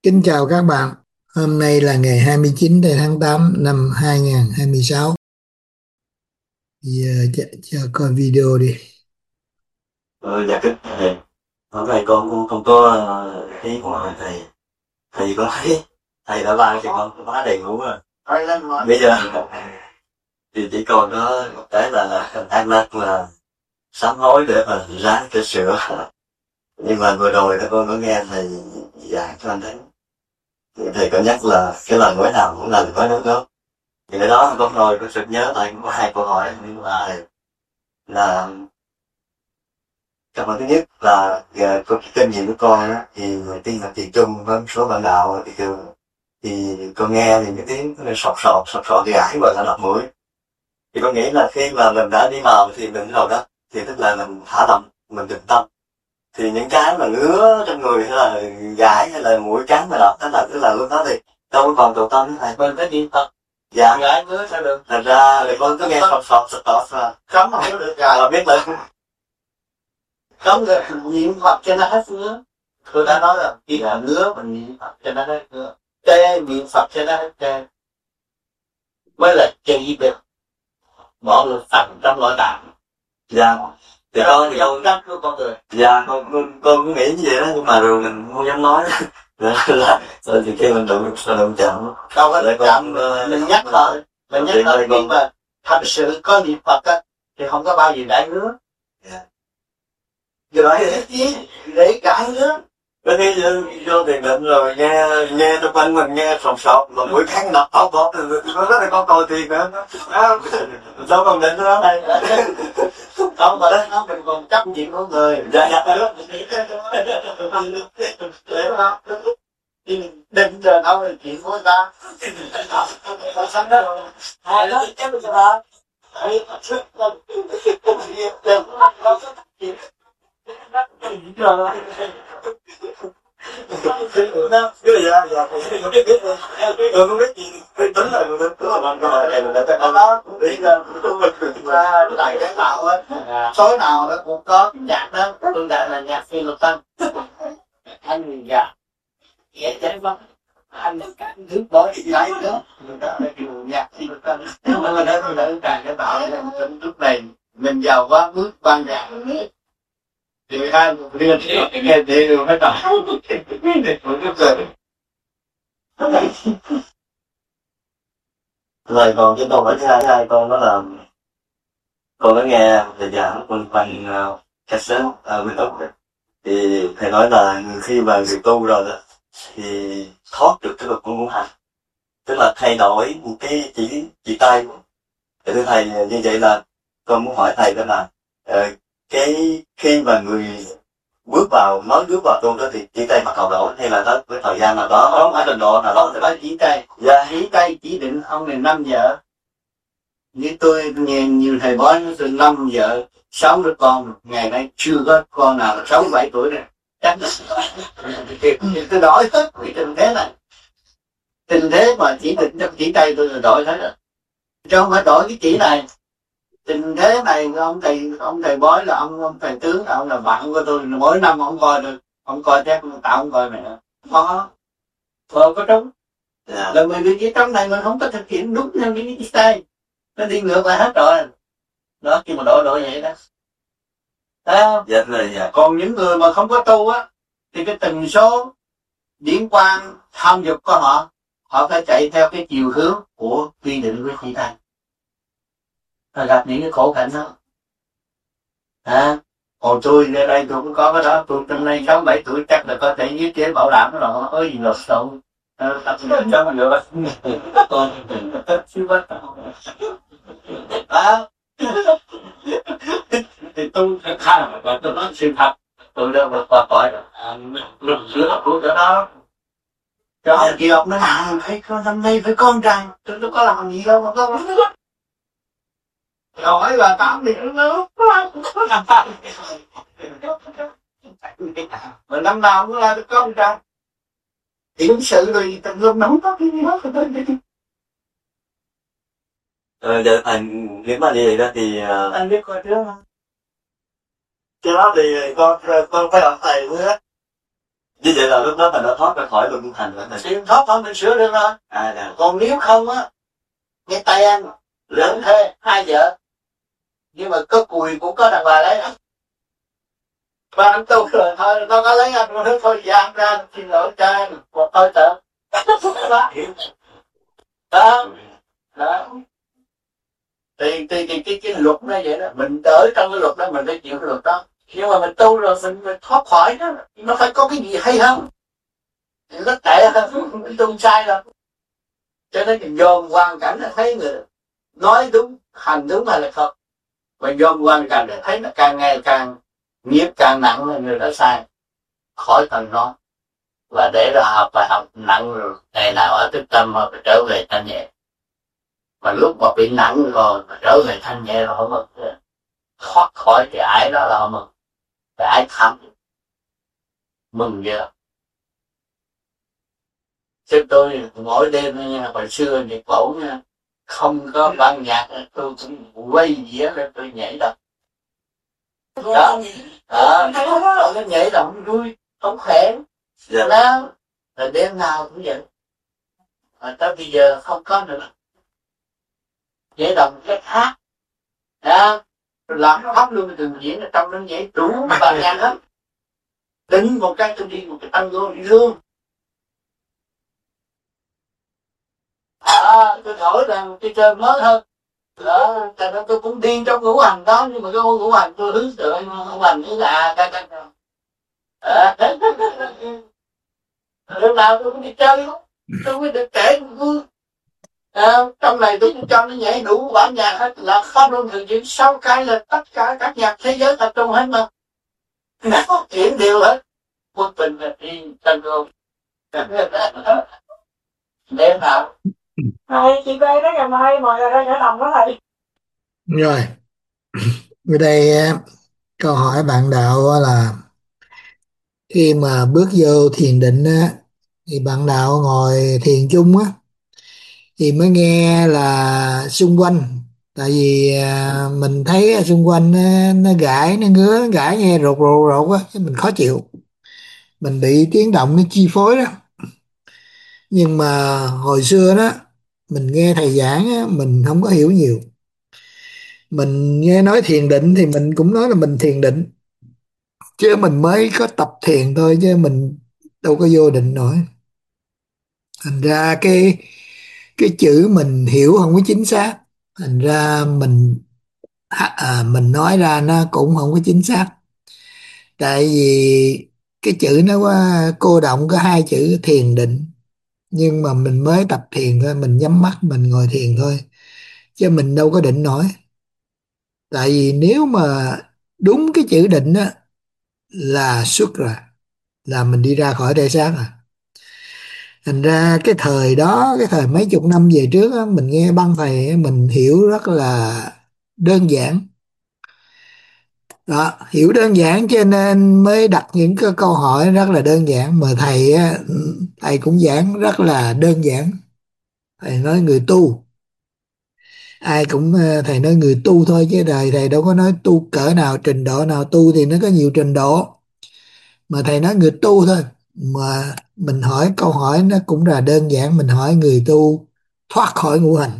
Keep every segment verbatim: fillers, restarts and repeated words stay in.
Kính chào các bạn, hôm nay là ngày hai mươi chín tháng tám năm hai nghìn không trăm hai mươi sáu. Giờ cho, cho coi video đi. Ừ, dạ kính thầy, hôm nay con cũng không có ờ, ý của thầy. Thầy có thấy thầy đã ban cho con quá đầy đủ rồi. Bây giờ thì chỉ còn có một cái là ăn năn là sám hối để mà ráng để sửa. Nhưng mà vừa rồi thì con có nghe thầy giảng cho anh thấy, thì thầy có nhắc là cái lời nói nào cũng là lời nói nước đó. Thì cái đó con rồi con sực nhớ thầy cũng có hai câu hỏi, nhưng mà là câu hỏi thứ nhất là uh, có cái kinh nghiệm của con á, thì đầu tiên là tiền trung với một số bạn đạo thì thường thì con nghe thì cái tiếng nó sọt sọt sọt sọt thì ải gọi là đập mũi. Thì con nghĩ là khi mà mình đã đi vào thì mình rồi đó, thì tức là mình thả lòng, mình định tâm. Thì những cái mà ngứa trong người hay là gãi hay là mũi cắn mà đập, tức là tức là lúc đó thì đâu có còn tụ tâm nữa thầy. Mình phải niệm Phật. Dạ. Gãi ngứa sao được? Thành ra thì con cứ nghe sọt sọt sọt sọt mà Cấm không có được gãi. là biết là Cấm rồi niệm Phật cho nó hết ngứa. Tôi đã nói là khi là ngứa mình niệm Phật cho nó hết ngứa. Tê niệm Phật cho nó hết tê. Mới là trị được mọi người phật trong nội tạng. dạ. Thì con thì con trách của con người. dạ con con con cũng nghĩ như vậy đó, nhưng mà rồi mình không dám nói là rồi thì khi mình đụng đụng chạm Đâu có lại chạm, con mình nhắc thôi, mình nhắc thôi, nhưng mà thật sự có niệm Phật á thì không có bao giờ gãi ngứa. cái đó Để chi để gãi ngứa. có khi vô thiền định rồi nghe nghe trong quanh mình nghe sột sột mà mũi khăn đập ốc bột thì có rất là con coi thiền nữa đâu còn định nữa đây Không mà đó nó mình còn chấp nhiệm của người. dạ dạ Định rồi đâu là chuyện của ta. Tao sẵn đó. Hai đó chấp cho ta. cái gì ra dạ tôi không biết gì tôi tính là tôi tôi làm rồi này là tôi Đó bây giờ ra đại cái tạo á, số nào nó cũng có cái nhạc đó, tương đại là nhạc phi luật tân. Anh gà ghé cháy vắng anh cắn nước bói cái đó người ta là kiểu nhạc phi luật tân. Nhưng mà đó tôi đã đại cái tạo lúc này mình giàu quá bước ban nhạc thì hai liền nghe thì đều phải tạo rồi còn cái câu hỏi thứ hai, thứ hai con đó là con có nghe thầy giảng quanh quanh cassette ở bên Úc thì thầy nói là khi mà người tu rồi đó thì thoát được cái luật của ngũ hành, tức là thay đổi một cái chỉ chỉ tay. Thì thưa thầy như vậy là con muốn hỏi thầy đó là uh, cái khi mà người bước vào mới bước vào tu đó thì chỉ tay bắt đầu đổi hay là tới cái thời gian nào đó không ở trình độ nào đó không phải chỉ tay. dạ Chỉ tay chỉ định ông này năm vợ. Như tôi nghe nhiều thầy bói nó từ năm vợ sáu đứa con, ngày nay chưa có con nào là sáu bảy tuổi này. Chắc là thì tôi đổi hết cái tình thế này. Tình thế mà chỉ định trong chỉ tay tôi là đổi hết rồi. Chứ không phải đổi cái chỉ này. Tình thế này ông thầy ông thầy bói là ông ông thầy tướng là ông là bạn của tôi, mỗi năm ông coi được, ông coi chắc tạo ông coi mày nữa. Có có có trúng. dạ Là mình cái trong này mình không có thực hiện đúng theo những cái tay, nó đi ngược lại hết rồi. Đó khi mà đổi đổi vậy đó. Đó. dạ thưa thầy dạ Còn những người mà không có tu á thì cái tần số điển quang tham dục của họ, họ phải chạy theo cái chiều hướng của quy định của chỉ tay. Họ gặp những cái khổ cảnh đó. À, còn tôi ở đây tôi cũng có cái đó, tôi năm nay sáu bảy tuổi chắc là có thể giết chế bảo đảm rồi, ơi gì lột xộn. Tập cho mình được còn siêu bất à. Thì tôi khai và tôi nói sự thật, tôi đã vượt qua khỏi luật sửa của cái đó. Cho ông kia ông nói à, phải con năm nay phải con trai, tôi đâu có làm gì đâu mà con hỏi là tám thì nó mà năm nào cũng là con trai hiện sự rồi tầm lúc nóng có cái gì đó ờ, dạ thầy nếu mà như vậy đó thì uh, anh biết coi trước không? cái đó thì con con phải học thầy nữa Như vậy là lúc đó mình đã thoát ra khỏi luân hành rồi. Thì thoát thôi mình sửa được rồi. À, dạ. Còn nếu không á, nghe tay anh, lẫn thê, hai vợ. Nhưng mà có cùi cũng có đàn bà lấy đó. Và anh tu rồi thôi, nó có lấy anh, nó nói thôi giam ra, xin lỗi cho anh, một hơi thở. Đó. Đó. Đó. Thì, thì, thì cái, cái luật nó vậy đó, mình ở trong cái luật đó, mình phải chịu cái luật đó. Nhưng mà mình tu rồi, mình, mình thoát khỏi đó, nó phải có cái gì hay không? Nó tệ hơn, mình tu sai rồi. Cho nên mình dồn hoàn cảnh là thấy người nói đúng, hành đúng hay là không. Mà dồn hoàn cảnh để thấy nó càng ngày càng nghiệp càng nặng là người đã sai. Khỏi cần nói. Và để ra học bài học nặng rồi, ngày nào ở thức tâm mà phải trở về thanh nhẹ. Mà lúc mà bị nặng rồi, mà trở về thanh nhẹ rồi không mừng. Thoát khỏi cái ái đó là không mừng. Cái ái thắm. Mừng chưa? Chứ tôi mỗi đêm nha, hồi xưa thì cổ nha, không có ban nhạc, tôi cũng quay dĩa lên tôi nhảy đập. Đó, đó, tôi nó nhảy đập vui, không khỏe. Dạ. Đó, rồi đêm nào cũng vậy. Mà tới bây giờ không có nữa. Nhảy đập cái hát. Đó, rồi làm khóc luôn, từng diễn ở trong nó nhảy đủ ban nhạc hết. Tính một cái tôi đi một cái tăng vô đi luôn. À, tôi hỏi rằng tôi chơi mới hơn. Đó, cho nên tôi cũng điên trong ngũ hành đó, nhưng mà cái ngũ hành tôi hướng tượng ngũ hành như là cái cái cái lúc nào tôi cũng đi chơi luôn, tôi mới được kể vui. À, trong này tôi cũng cho nó nhảy đủ bản nhạc hết, là pháp luân thường chuyển sáu cái là tất cả các nhạc thế giới tập trung hết mà. Nó chuyển đều hết. Quân tình là đi tân luôn. Đêm nào Thầy, chị B đó ngày mai mời ra nhảy lòng đó thầy. Rồi, ở đây câu hỏi bạn đạo là khi mà bước vô thiền định á, thì bạn đạo ngồi thiền chung á, thì mới nghe là xung quanh, tại vì à, mình thấy ở xung quanh nó, nó gãi, nó ngứa, nó gãi nghe rột rột rột á, cái mình khó chịu, mình bị tiếng động nó chi phối đó. Nhưng mà hồi xưa đó mình nghe thầy giảng á, mình không có hiểu nhiều, mình nghe nói thiền định thì mình cũng nói là mình thiền định, chứ mình mới có tập thiền thôi, chứ mình đâu có vô định nổi. Thành ra cái cái chữ mình hiểu không có chính xác, thành ra mình à, mình nói ra nó cũng không có chính xác, tại vì cái chữ nó quá cô động, có hai chữ thiền định, nhưng mà mình mới tập thiền thôi, mình nhắm mắt mình ngồi thiền thôi, chứ mình đâu có định nổi. Tại vì nếu mà đúng cái chữ định á là xuất rồi, là mình đi ra khỏi thể xác rồi. Thành ra cái thời đó, cái thời mấy chục năm về trước á, mình nghe băng thầy á, mình hiểu rất là đơn giản. Đó, hiểu đơn giản cho nên mới đặt những cái câu hỏi rất là đơn giản, mà thầy á, thầy cũng giảng rất là đơn giản. Thầy nói người tu, ai cũng ờ, thầy nói người tu thôi, chứ đời thầy đâu có nói tu cỡ nào, trình độ nào. Tu thì nó có nhiều trình độ, mà thầy nói người tu thôi. Mà mình hỏi câu hỏi nó cũng là đơn giản, mình hỏi người tu thoát khỏi ngũ hành,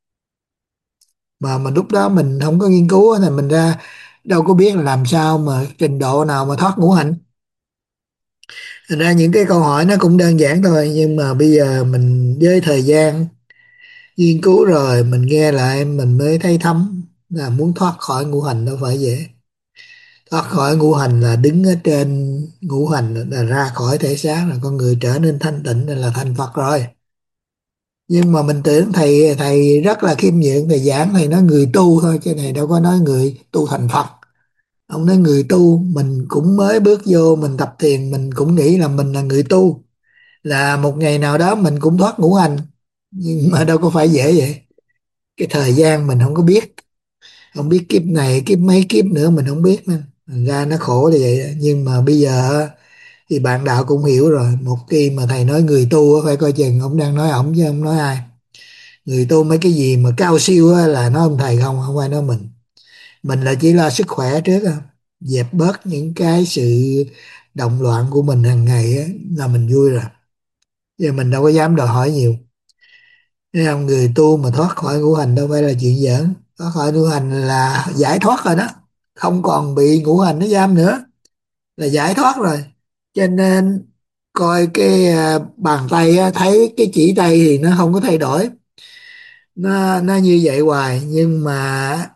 mà mình lúc đó mình không có nghiên cứu thì mình ra đâu có biết là làm sao mà trình độ nào mà thoát ngũ hành. Thành ra những cái câu hỏi nó cũng đơn giản thôi, nhưng mà bây giờ mình với thời gian nghiên cứu rồi mình nghe lại mình mới thấy thấm, là muốn thoát khỏi ngũ hành đâu phải dễ. Thoát khỏi ngũ hành là đứng ở trên ngũ hành, là ra khỏi thể xác, là con người trở nên thanh tịnh, là thành Phật rồi. Nhưng mà mình tưởng thầy thầy rất là khiêm nhượng, thầy giảng thầy nói người tu thôi, chứ này đâu có nói người tu thành Phật. Ông nói người tu, mình cũng mới bước vô mình tập thiền, mình cũng nghĩ là mình là người tu, là một ngày nào đó mình cũng thoát ngũ hành, nhưng mà đâu có phải dễ vậy. Cái thời gian mình không có biết, không biết kiếp này kiếp mấy kiếp nữa mình không biết nữa, thành ra nó khổ là vậy. Nhưng mà bây giờ thì bạn đạo cũng hiểu rồi, một khi mà thầy nói người tu phải coi chừng ông đang nói ổng chứ không nói ai. Người tu mấy cái gì mà cao siêu là nói ông thầy không, không ai nói mình. Mình là chỉ lo sức khỏe trước, dẹp bớt những cái sự động loạn của mình hàng ngày á, là mình vui rồi. Giờ mình đâu có dám đòi hỏi nhiều. Thấy không? Người tu mà thoát khỏi ngũ hành đâu phải là chuyện giỡn. Thoát khỏi ngũ hành là giải thoát rồi đó, không còn bị ngũ hành nó giam nữa, là giải thoát rồi. Cho nên coi cái à, bàn tay á, thấy cái chỉ tay thì nó không có thay đổi, nó nó như vậy hoài, nhưng mà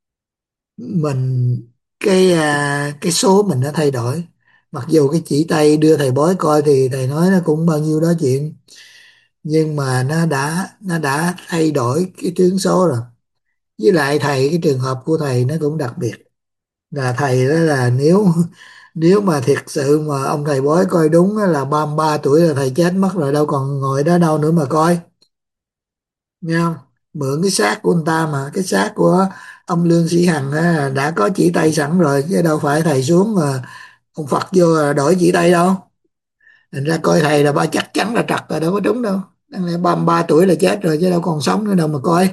mình cái à, cái số mình nó thay đổi. Mặc dù cái chỉ tay đưa thầy bói coi thì thầy nói nó cũng bao nhiêu đó chuyện, nhưng mà nó đã nó đã thay đổi cái tướng số rồi. Với lại thầy, cái trường hợp của thầy nó cũng đặc biệt, là thầy đó là nếu nếu mà thiệt sự mà ông thầy bói coi đúng á, là ba mươi ba tuổi là thầy chết mất rồi, đâu còn ngồi đó đâu nữa mà coi. Nghe không? Mượn cái xác của người ta, mà cái xác của ông Lương Sĩ Hằng á, đã có chỉ tay sẵn rồi, chứ đâu phải thầy xuống mà ông Phật vô là đổi chỉ tay đâu. Thành ra coi thầy là ba chắc chắn là trật rồi, đâu có trúng đâu. Đáng lẽ ba mươi ba tuổi là chết rồi chứ đâu còn sống nữa đâu mà coi.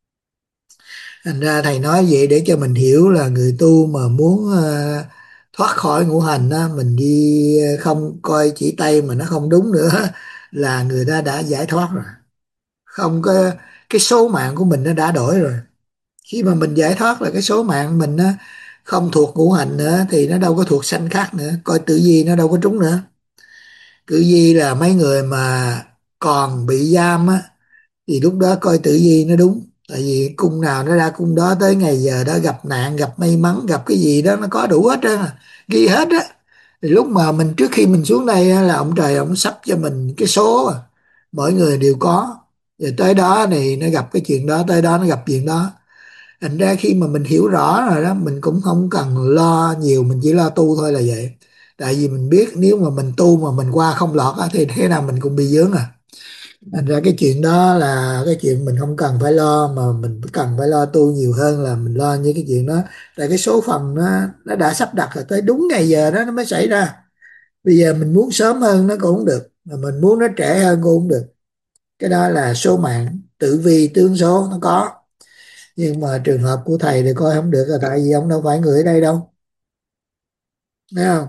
Thành ra thầy nói vậy để cho mình hiểu là người tu mà muốn ờ, thoát khỏi ngũ hành á, mình đi ờ, không coi chỉ tay mà nó không đúng nữa là người ta đã giải thoát rồi. Không có, cái số mạng của mình nó đã đổi rồi. Khi mà mình giải thoát là cái số mạng mình nó không thuộc ngũ hành nữa thì nó đâu có thuộc sanh khác nữa, coi tử vi nó đâu có trúng nữa. Tử vi là mấy người mà còn bị giam á thì lúc đó coi tử vi nó đúng, tại vì cung nào nó ra cung đó, tới ngày giờ đó gặp nạn, gặp may mắn, gặp cái gì đó nó có đủ hết trơn à, ghi hết á. Thì lúc mà mình, trước khi mình xuống đây á, là ông trời ông sắp cho mình cái số à, mỗi người đều có. Rồi tới đó thì nó gặp cái chuyện đó, tới đó nó gặp chuyện đó. Thành ra khi mà mình hiểu rõ rồi đó, mình cũng không cần lo nhiều, mình chỉ lo tu thôi là vậy. Tại vì mình biết nếu mà mình tu mà mình qua không lọt á, thì thế nào mình cũng bị vướng à. Thành ra cái chuyện đó là cái chuyện mình không cần phải lo, mà mình cần phải lo tu nhiều hơn là mình lo như cái chuyện đó. Tại cái số phận nó nó đã sắp đặt rồi, tới đúng ngày giờ đó nó mới xảy ra. Bây giờ mình muốn sớm hơn nó cũng không được, mà mình muốn nó trễ hơn cũng không được. Cái đó là số mạng, tử vi tướng số nó có. Nhưng mà trường hợp của thầy thì coi không được, là tại vì ông đâu phải người ở đây đâu, thấy không?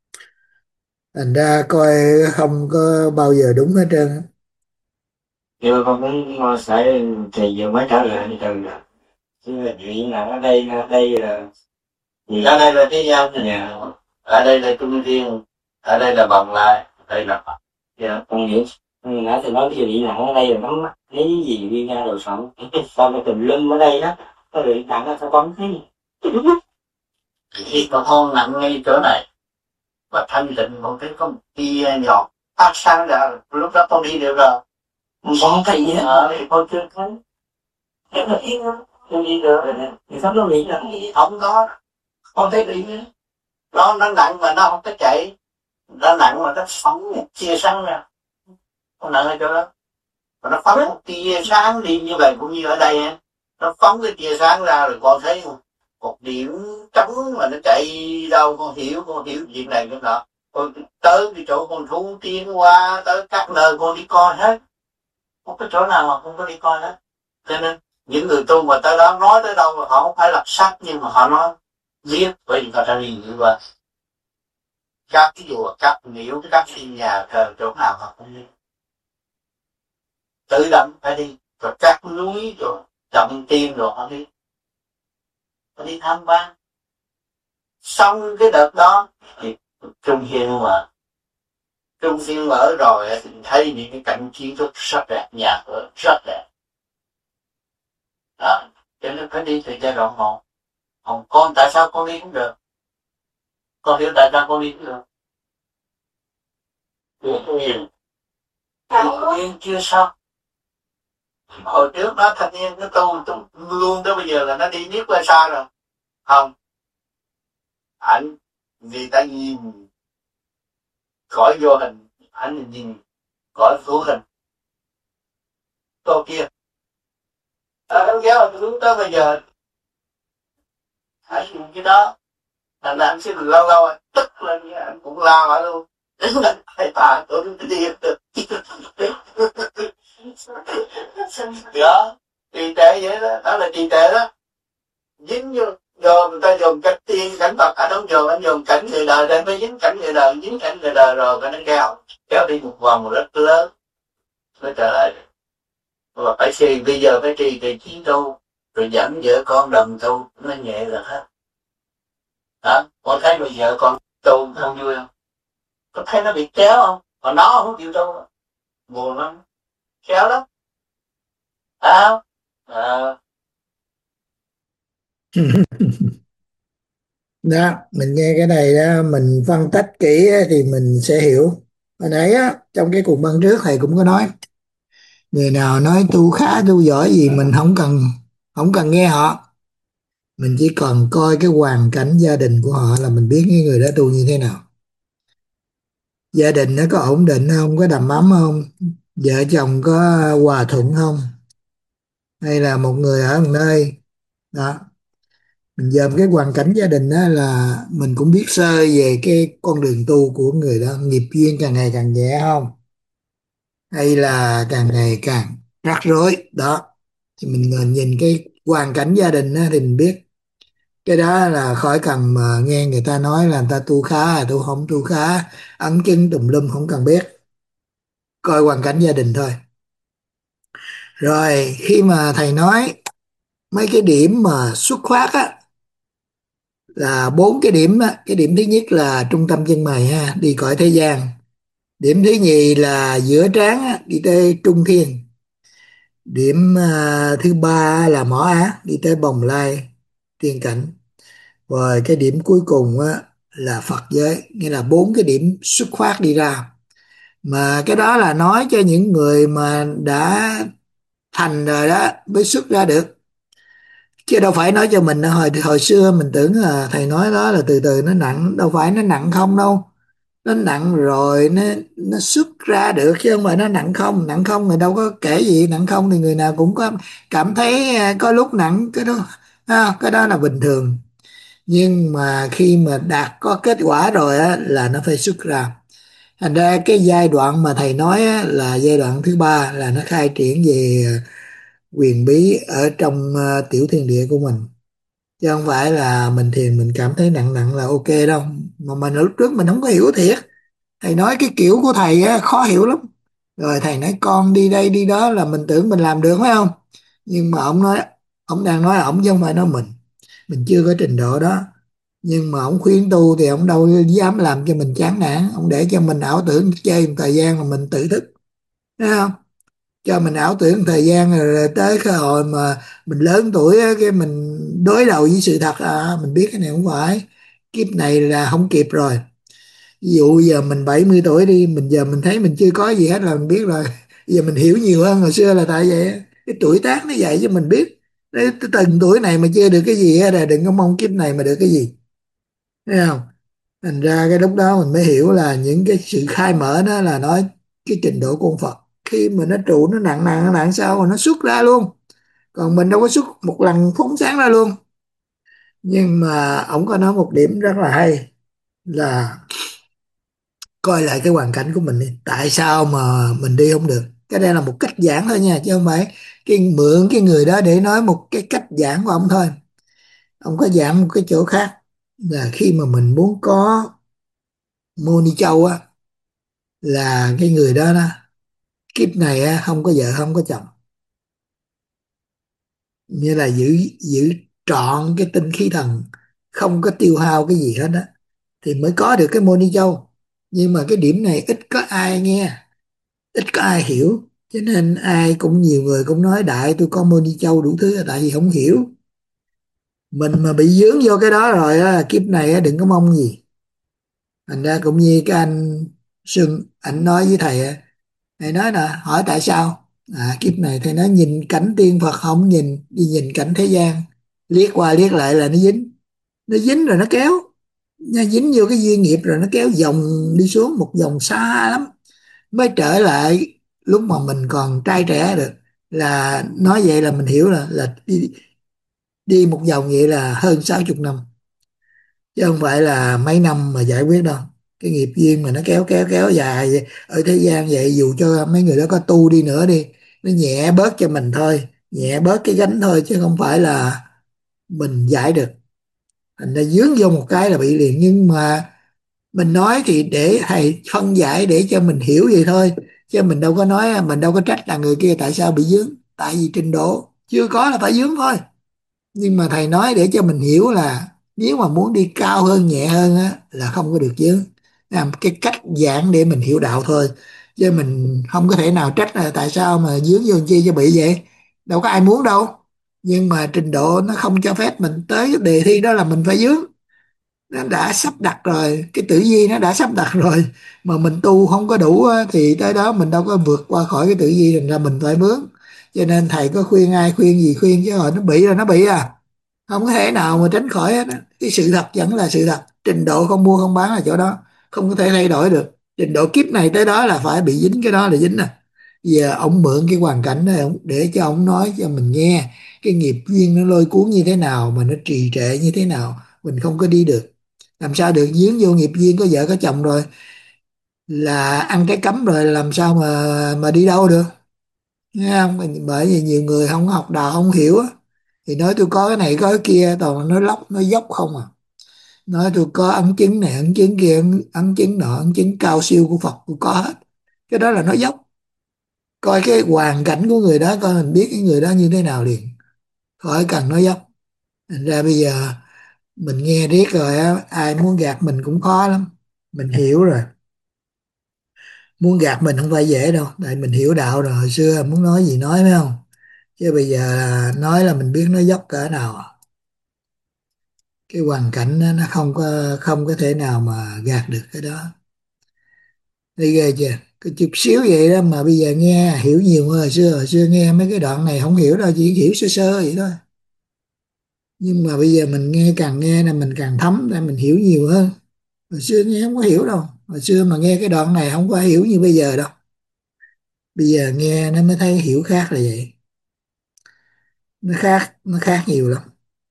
Thành ra coi không có bao giờ đúng hết trơn á. Nhưng mà con cũng sẽ thì vừa mới trả lời đi từ chứ là chuyện là ở đây ở đây là ở đây là thế gian, nhà ở đây là trung thiên, ở đây là bằng lại, đây là Phật. dạ con hiểu. Nãy thì nói cái gì là ở đây là nắm mắt thấy gì đi ra rồi sống con cái tùm lum ở đây đó, có điện tặng nó sao con thấy Khi con hôn nặng ngay chỗ này và thanh tịnh, con thấy có một tia nhỏ phát sáng ra, lúc đó con đi được rồi. con thấy gì hết Ờ, thì con chưa thấy. em là yên lắm, con đi được rồi nè thì sắp nó bị là Không có, con thấy đi nó nó nặng mà nó không có chạy, nó nặng mà nó phóng chia sáng ra, con nặng ở chỗ đó, và nó phóng một tia sáng đi như vậy, cũng như ở đây nó phóng cái tia sáng ra, rồi con thấy một điểm trống mà nó chạy đâu, con hiểu, con hiểu chuyện này cái nọ. Con tới cái chỗ con thú tiến qua, tới các nơi con đi coi hết, không có chỗ nào mà không có đi coi hết. Cho nên những người tu mà tới đó nói tới đâu mà họ không phải là sắc, nhưng mà họ nói viết, bởi vì họ đã đi như vậy. Các cái chùa, các miếu, các cái nhà thờ chỗ nào họ không đi, tự động phải đi. Rồi các núi rồi trọng tiên rồi họ đi, họ đi tham quan. Xong cái đợt đó thì Trung Hiên mà Trung Hiên mở rồi thì thấy những cái cảnh kiến trúc rất đẹp, nhà cửa rất đẹp đó. Cho nên phải đi từ giai đoạn một. Còn con tại sao con đi cũng được, con hiểu tại sao con đi cũng được. Trung Hiên Trung Hiên chưa xong. Hồi trước đó thanh niên nó tu, tu luôn tới bây giờ là nó đi niết qua xa rồi. Không, ảnh vì ta nhìn cõi vô hình, ảnh nhìn cõi hữu hình. Cô kia à, anh kéo anh xuống tới bây giờ anh dùng cái đó, thành ra anh sẽ lâu lâu anh tức lên, anh cũng la mà luôn. Thầy bà tôi đi đó, trì trệ vậy đó, đó là trì trệ đó. Dính vô do người ta dùng cảnh tiên cảnh Phật, anh không dùng, anh dùng cảnh người đời, anh mới dính cảnh người đời, dính cảnh người đời rồi cái nó kéo kéo đi một vòng rất lớn mới trở lại. Và phải suy bây giờ phải trì trì chiến tu rồi dẫn vợ con đồng tu nó nhẹ là hết. Hả? Con thấy bây giờ con tu không vui không? Con thấy nó bị kéo không? Còn nó không chịu tu, buồn lắm, kéo lắm. À, à. Đó, mình nghe cái này đó, mình phân tích kỹ á, thì mình sẽ hiểu. Hồi nãy á, trong cái cuộc băng trước thầy cũng có nói, người nào nói tu khá tu giỏi gì mình không cần không cần nghe họ, mình chỉ cần coi cái hoàn cảnh gia đình của họ là mình biết cái người đó tu như thế nào. Gia đình nó có ổn định không, có đầm ấm không, vợ chồng có hòa thuận không, hay là một người ở một nơi đó. Mình dòm cái hoàn cảnh gia đình đó là mình cũng biết sơ về cái con đường tu của người đó, nghiệp duyên càng ngày càng nhẹ không, hay là càng ngày càng rắc rối đó. Thì mình ngồi nhìn cái hoàn cảnh gia đình đó thì mình biết. Cái đó là khỏi cần mà nghe người ta nói là người ta tu khá hay tu không tu khá, ấn chứng tùm lum không cần biết, coi hoàn cảnh gia đình thôi. Rồi khi mà thầy nói mấy cái điểm mà xuất phát á, là bốn cái điểm á. Cái điểm thứ nhất là trung tâm chân mày ha, đi cõi thế gian. Điểm thứ nhì là giữa trán á, đi tới trung thiên. Điểm à, thứ ba là mỏ á, đi tới bồng lai tiên cảnh. Rồi cái điểm cuối cùng á, là Phật giới, nghĩa là bốn cái điểm xuất phát đi ra. Mà cái đó là nói cho những người mà đã thành rồi đó mới xuất ra được, chứ đâu phải nói cho mình. Hồi hồi xưa mình tưởng là thầy nói đó là từ từ nó nặng, đâu phải nó nặng không đâu. Nó nặng rồi nó nó xuất ra được, chứ không phải nó nặng không. Nặng không người đâu có kể gì, nặng không thì người nào cũng có cảm thấy à, có lúc nặng, cái đó à, cái đó là bình thường. Nhưng mà khi mà đạt có kết quả rồi á là nó phải xuất ra. Thành ra cái giai đoạn mà thầy nói á, là giai đoạn thứ ba, là nó khai triển về à, quyền bí ở trong à, tiểu thiên địa của mình, chứ không phải là mình thiền mình cảm thấy nặng nặng là ok đâu. Mà mình lúc trước mình không có hiểu thiệt. Thầy nói cái kiểu của thầy á, khó hiểu lắm. Rồi thầy nói con đi đây đi đó là mình tưởng mình làm được phải không? Nhưng mà ông nói, ông đang nói ông chứ không phải nói mình. Mình chưa có trình độ đó. Nhưng mà ông khuyên tu thì ông đâu dám làm cho mình chán nản. Ông để cho mình ảo tưởng chơi một thời gian mà mình tự thức. Thấy không? Cho mình ảo tưởng thời gian rồi, rồi tới cái hồi mà mình lớn tuổi á, cái mình đối đầu với sự thật, à, mình biết cái này không phải, kiếp này là không kịp rồi. Ví dụ giờ mình bảy mươi tuổi đi, mình giờ mình thấy mình chưa có gì hết là mình biết rồi. Giờ mình hiểu nhiều hơn hồi xưa là tại vậy á. Cái tuổi tác nó dạy cho mình biết. Đấy, tới từng tuổi này mà chưa được cái gì á là đừng có mong kiếp này mà được cái gì. Thấy không? Thành ra cái lúc đó mình mới hiểu là những cái sự khai mở đó là nói cái trình độ của ông Phật. Khi mà nó trụ nó nặng nặng nó nặng sao mà nó xuất ra luôn. Còn mình đâu có xuất một lần phóng sáng ra luôn. Nhưng mà ông có nói một điểm rất là hay là coi lại cái hoàn cảnh của mình đi. Tại sao mà mình đi không được? Cái đây là một cách giảng thôi nha, chứ không phải cái mượn cái người đó để nói một cái cách giảng của ông thôi. Ông có giảng một cái chỗ khác là khi mà mình muốn có mô ni châu á, là cái người đó đó kiếp này á không có vợ không có chồng, như là giữ giữ trọn cái tinh khí thần, không có tiêu hao cái gì hết á, thì mới có được cái mô ni châu. Nhưng mà cái điểm này ít có ai nghe, ít có ai hiểu, cho nên ai cũng nhiều người cũng nói đại tôi có mô ni châu đủ thứ là tại vì không hiểu. Mình mà bị dướng vô cái đó rồi á, kiếp này á đừng có mong gì. Thành ra cũng như cái anh Sưng ảnh nói với thầy á, thầy nói là hỏi tại sao, à kiếp này thầy nói nhìn cảnh tiên Phật không nhìn, đi nhìn cảnh thế gian, liếc qua liếc lại là nó dính. Nó dính rồi nó kéo, nó dính vô cái duyên nghiệp rồi nó kéo dòng đi xuống một dòng xa lắm, mới trở lại lúc mà mình còn trai trẻ được. Là nói vậy là mình hiểu là là đi, đi một vòng vậy là hơn sáu chục năm, chứ không phải là mấy năm mà giải quyết đâu. Cái nghiệp duyên mà nó kéo kéo kéo dài vậy. Ở thế gian vậy dù cho mấy người đó có tu đi nữa đi, nó nhẹ bớt cho mình thôi, nhẹ bớt cái gánh thôi, chứ không phải là mình giải được. thành ra dướng vô một cái là bị liền. Nhưng mà mình nói thì để thầy phân giải để cho mình hiểu vậy thôi, chứ mình đâu có nói, mình đâu có trách là người kia tại sao bị dướng, tại vì trình độ chưa có là phải dướng thôi. Nhưng mà thầy nói để cho mình hiểu là nếu mà muốn đi cao hơn nhẹ hơn á là không có được dướng, làm cái cách giảng để mình hiểu đạo thôi, chứ mình không có thể nào trách là tại sao mà dướng vô chi cho bị vậy, đâu có ai muốn đâu. Nhưng mà trình độ nó không cho phép mình tới cái đề thi đó là mình phải dướng, nó đã sắp đặt rồi, cái tử vi nó đã sắp đặt rồi, mà mình tu không có đủ á, thì tới đó mình đâu có vượt qua khỏi cái tử vi, thành ra mình phải bướng. Cho nên thầy có khuyên ai khuyên gì khuyên, chứ hồi nó bị rồi nó bị à, không có thể nào mà tránh khỏi hết á. Cái sự thật vẫn là sự thật, trình độ không mua không bán là chỗ đó, không có thể thay đổi được. Trình độ kiếp này tới đó là phải bị dính cái đó là dính à. Giờ ông mượn cái hoàn cảnh này ông để cho ông nói cho mình nghe cái nghiệp duyên nó lôi cuốn như thế nào, mà nó trì trệ như thế nào, mình không có đi được. Làm sao được, dướng vô nghiệp duyên, có vợ có chồng rồi là ăn trái cấm rồi, làm sao mà mà đi đâu được. Nghe không? Bởi vì nhiều người không học đạo không hiểu á, thì nói tôi có cái này có cái kia, toàn nói lóc nói dốc không à. Nói tôi có ấn chứng này ấn chứng kia, ấn, ấn chứng nọ ấn chứng cao siêu của Phật tôi có hết, cái đó là nói dốc. Coi cái hoàn cảnh của người đó coi mình biết cái người đó như thế nào liền, khỏi cần nói dốc. Thành ra bây giờ mình nghe riết rồi á, ai muốn gạt mình cũng khó lắm. Mình hiểu rồi, muốn gạt mình không phải dễ đâu, tại mình hiểu đạo rồi, hồi xưa muốn nói gì nói phải không, chứ bây giờ là nói là mình biết nói dốc cỡ nào à. Cái hoàn cảnh đó, nó không có không có thể nào mà gạt được cái đó. Đi ghê chưa, cái chút xíu vậy đó mà bây giờ nghe hiểu nhiều hơn hồi xưa. Hồi xưa nghe mấy cái đoạn này không hiểu đâu, chỉ hiểu sơ sơ vậy thôi. Nhưng mà bây giờ mình nghe, càng nghe là mình càng thấm ra, mình hiểu nhiều hơn. Hồi xưa nghe không có hiểu đâu, hồi xưa mà nghe cái đoạn này không có hiểu như bây giờ đâu. Bây giờ nghe nó mới thấy hiểu khác là vậy. Nó khác, nó khác nhiều lắm.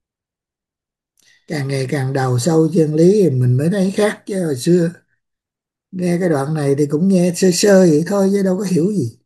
Càng ngày càng đào sâu chân lý thì mình mới thấy khác, chứ hồi xưa nghe cái đoạn này thì cũng nghe sơ sơ vậy thôi chứ đâu có hiểu gì.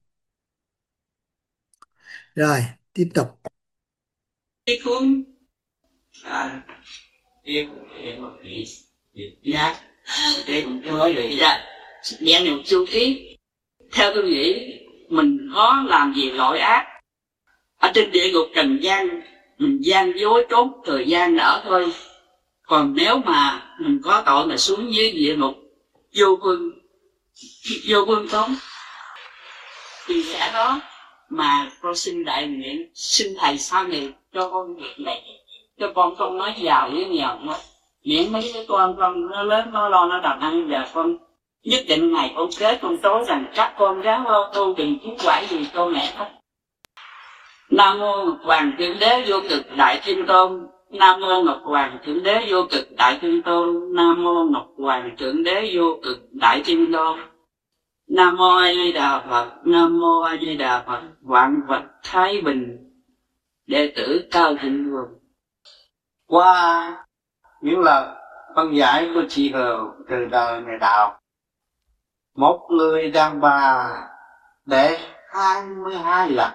Rồi tiếp tục. Cái cuốn à, em em dạ để tôi nói vậy ra dạng niệm chu ký. Theo tôi nghĩ mình có làm gì lỗi ác ở trên địa ngục trần gian, mình gian dối trốn thời gian nở thôi. Còn nếu mà mình có tội mà xuống dưới địa ngục vô phương vô phương tốn thì sẽ đó mà con xin đại nguyện, xin thầy sau này cho con việc này, cho con không nói giàu với nghèo nữa, miễn mấy cái con con nó lớn nó lo nó đàn ăn, và con nhất định ngày con chết con tối rằng các con ráng lo tu đừng chút quải gì cô mẹ hết. Nam mô Ngọc Hoàng Thượng Đế vô cực đại thiên tôn. Nam mô Ngọc Hoàng Thượng Đế vô cực đại thiên tôn. Nam mô Ngọc Hoàng Thượng Đế vô cực đại thiên tôn. Nam mô A Di Đà Phật. Nam mô A Di Đà Phật. Vạn vật thái bình. Đệ tử Cao Thịnh Vương. Qua những lời phân giải của chị Hường từ đời này đạo, một người đàn bà để hai mươi hai lần.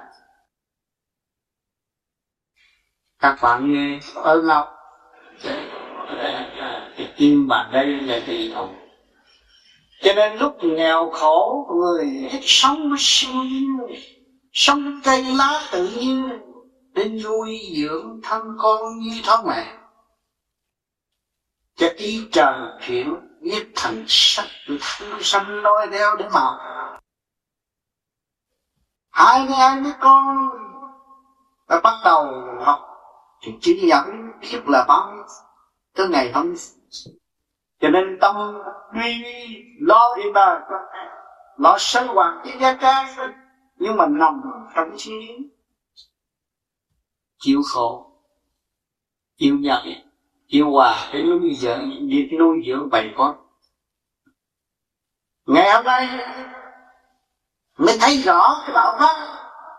Các bạn nghe ơn không? Thì kim bàn đây là thì không. Cho nên lúc nghèo khổ người thích sống nó siêu nhiên, sống cây lá tự nhiên để nuôi dưỡng thân con như thân mẹ. Cho ý trời chuyển viết thành sách thân sanh nói theo để mà hai mươi hai đứa con đã bắt đầu học thì chỉ dẫn biết là bao tới ngày hôm. Cho nên tâm duy lo đi bà lo sinh hoạt với gia ca, nhưng mà nằm trong suy nghĩ chịu khổ, chịu nhận, chịu hòa để nuôi dưỡng, việc nuôi dưỡng bầy con. Ngày hôm nay mới thấy rõ cái đạo pháp,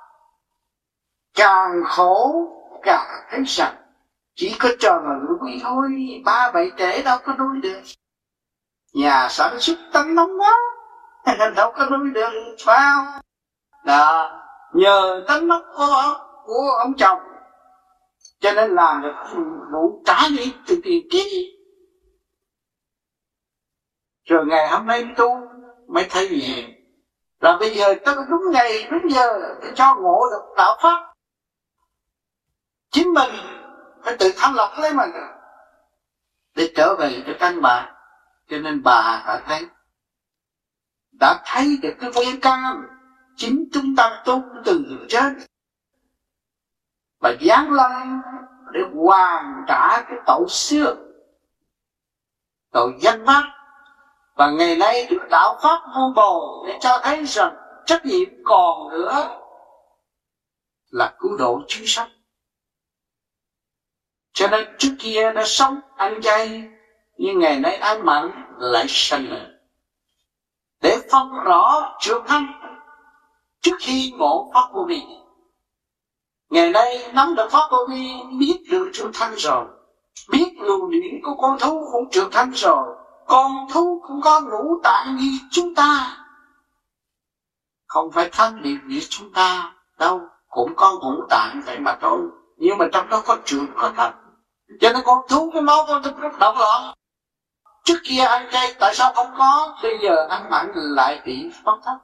càng khổ càng thấy rằng chỉ có trời nuôi thôi, ba bảy trẻ đâu có nuôi được. Nhà sản xuất tánh nóng quá nên đâu có nuôi được, phải không? Đó, nhờ tánh nóng của, của ông chồng Cho nên làm được vụ trả đi từ tiền kiếp. Rồi ngày hôm nay tu mới thấy gì? Là bây giờ tới đúng ngày đúng giờ để cho ngộ được đạo pháp. Chính mình phải tự thanh lọc lấy mình để trở về cho căn bản. Cho nên bà đã thấy, đã thấy được cái nguyên căn chính chúng ta tu từ trên và giáng lâm để hoàn trả cái tội xưa, tội danh mát. Và ngày nay được đạo pháp vô bồ để cho thấy rằng trách nhiệm còn nữa là cứu độ chúng sanh. Cho nên trước kia đã sống ăn chay, nhưng ngày nay ăn mặn lại sanh nữa. Để phân rõ trường thanh trước khi ngộ pháp vô vi. Ngày nay nắm được pháp vô vi, biết được trường thanh rồi, biết luồng điển của con thú cũng trường thanh rồi. Con thú cũng có ngũ tạng như chúng ta, không phải thanh điệp như chúng ta đâu, cũng có ngũ tạng vậy mà thôi. Nhưng mà trong đó có trường có thanh. Cho nên con thú cái máu con thú rất động loạn. Trước kia ăn chay tại sao không có, bây giờ ăn mặn lại bị phát thấp.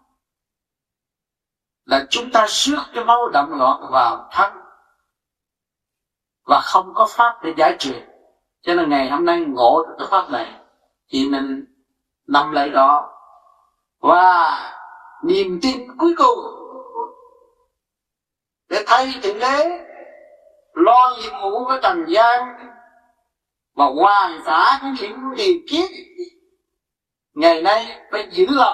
Là chúng ta rước cái máu động loạn vào thân và không có pháp để giải trừ. Cho nên ngày hôm nay ngộ được cái pháp này thì mình nằm lại đó. Và niềm tin cuối cùng để thay Thượng Đế lo nhiệm vụ với trần gian và hoàn trả những chuyện của tiền kiếp, ngày nay phải giữ lòng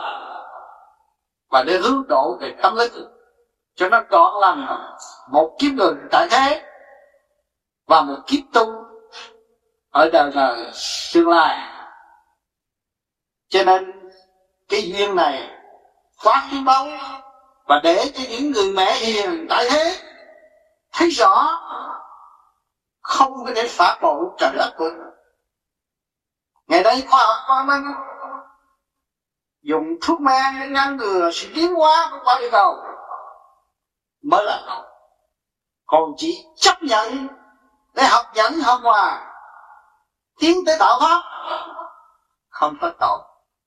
và để hướng độ về tâm linh cho nó trọn lành một kiếp người tại thế và một kiếp tu ở đời đời tương lai. Cho nên cái duyên này quá quý báu, và để cho những người mẹ hiền tại thế thấy rõ không có thể phá bội trận đất của nó. Ngày đây khoa học khoa minh dùng thuốc men để ngăn ngừa sự tiến hóa của quả địa cầu mới là không. Còn chỉ chấp nhận để học nhẫn học hòa tiến tới đạo pháp không có tội.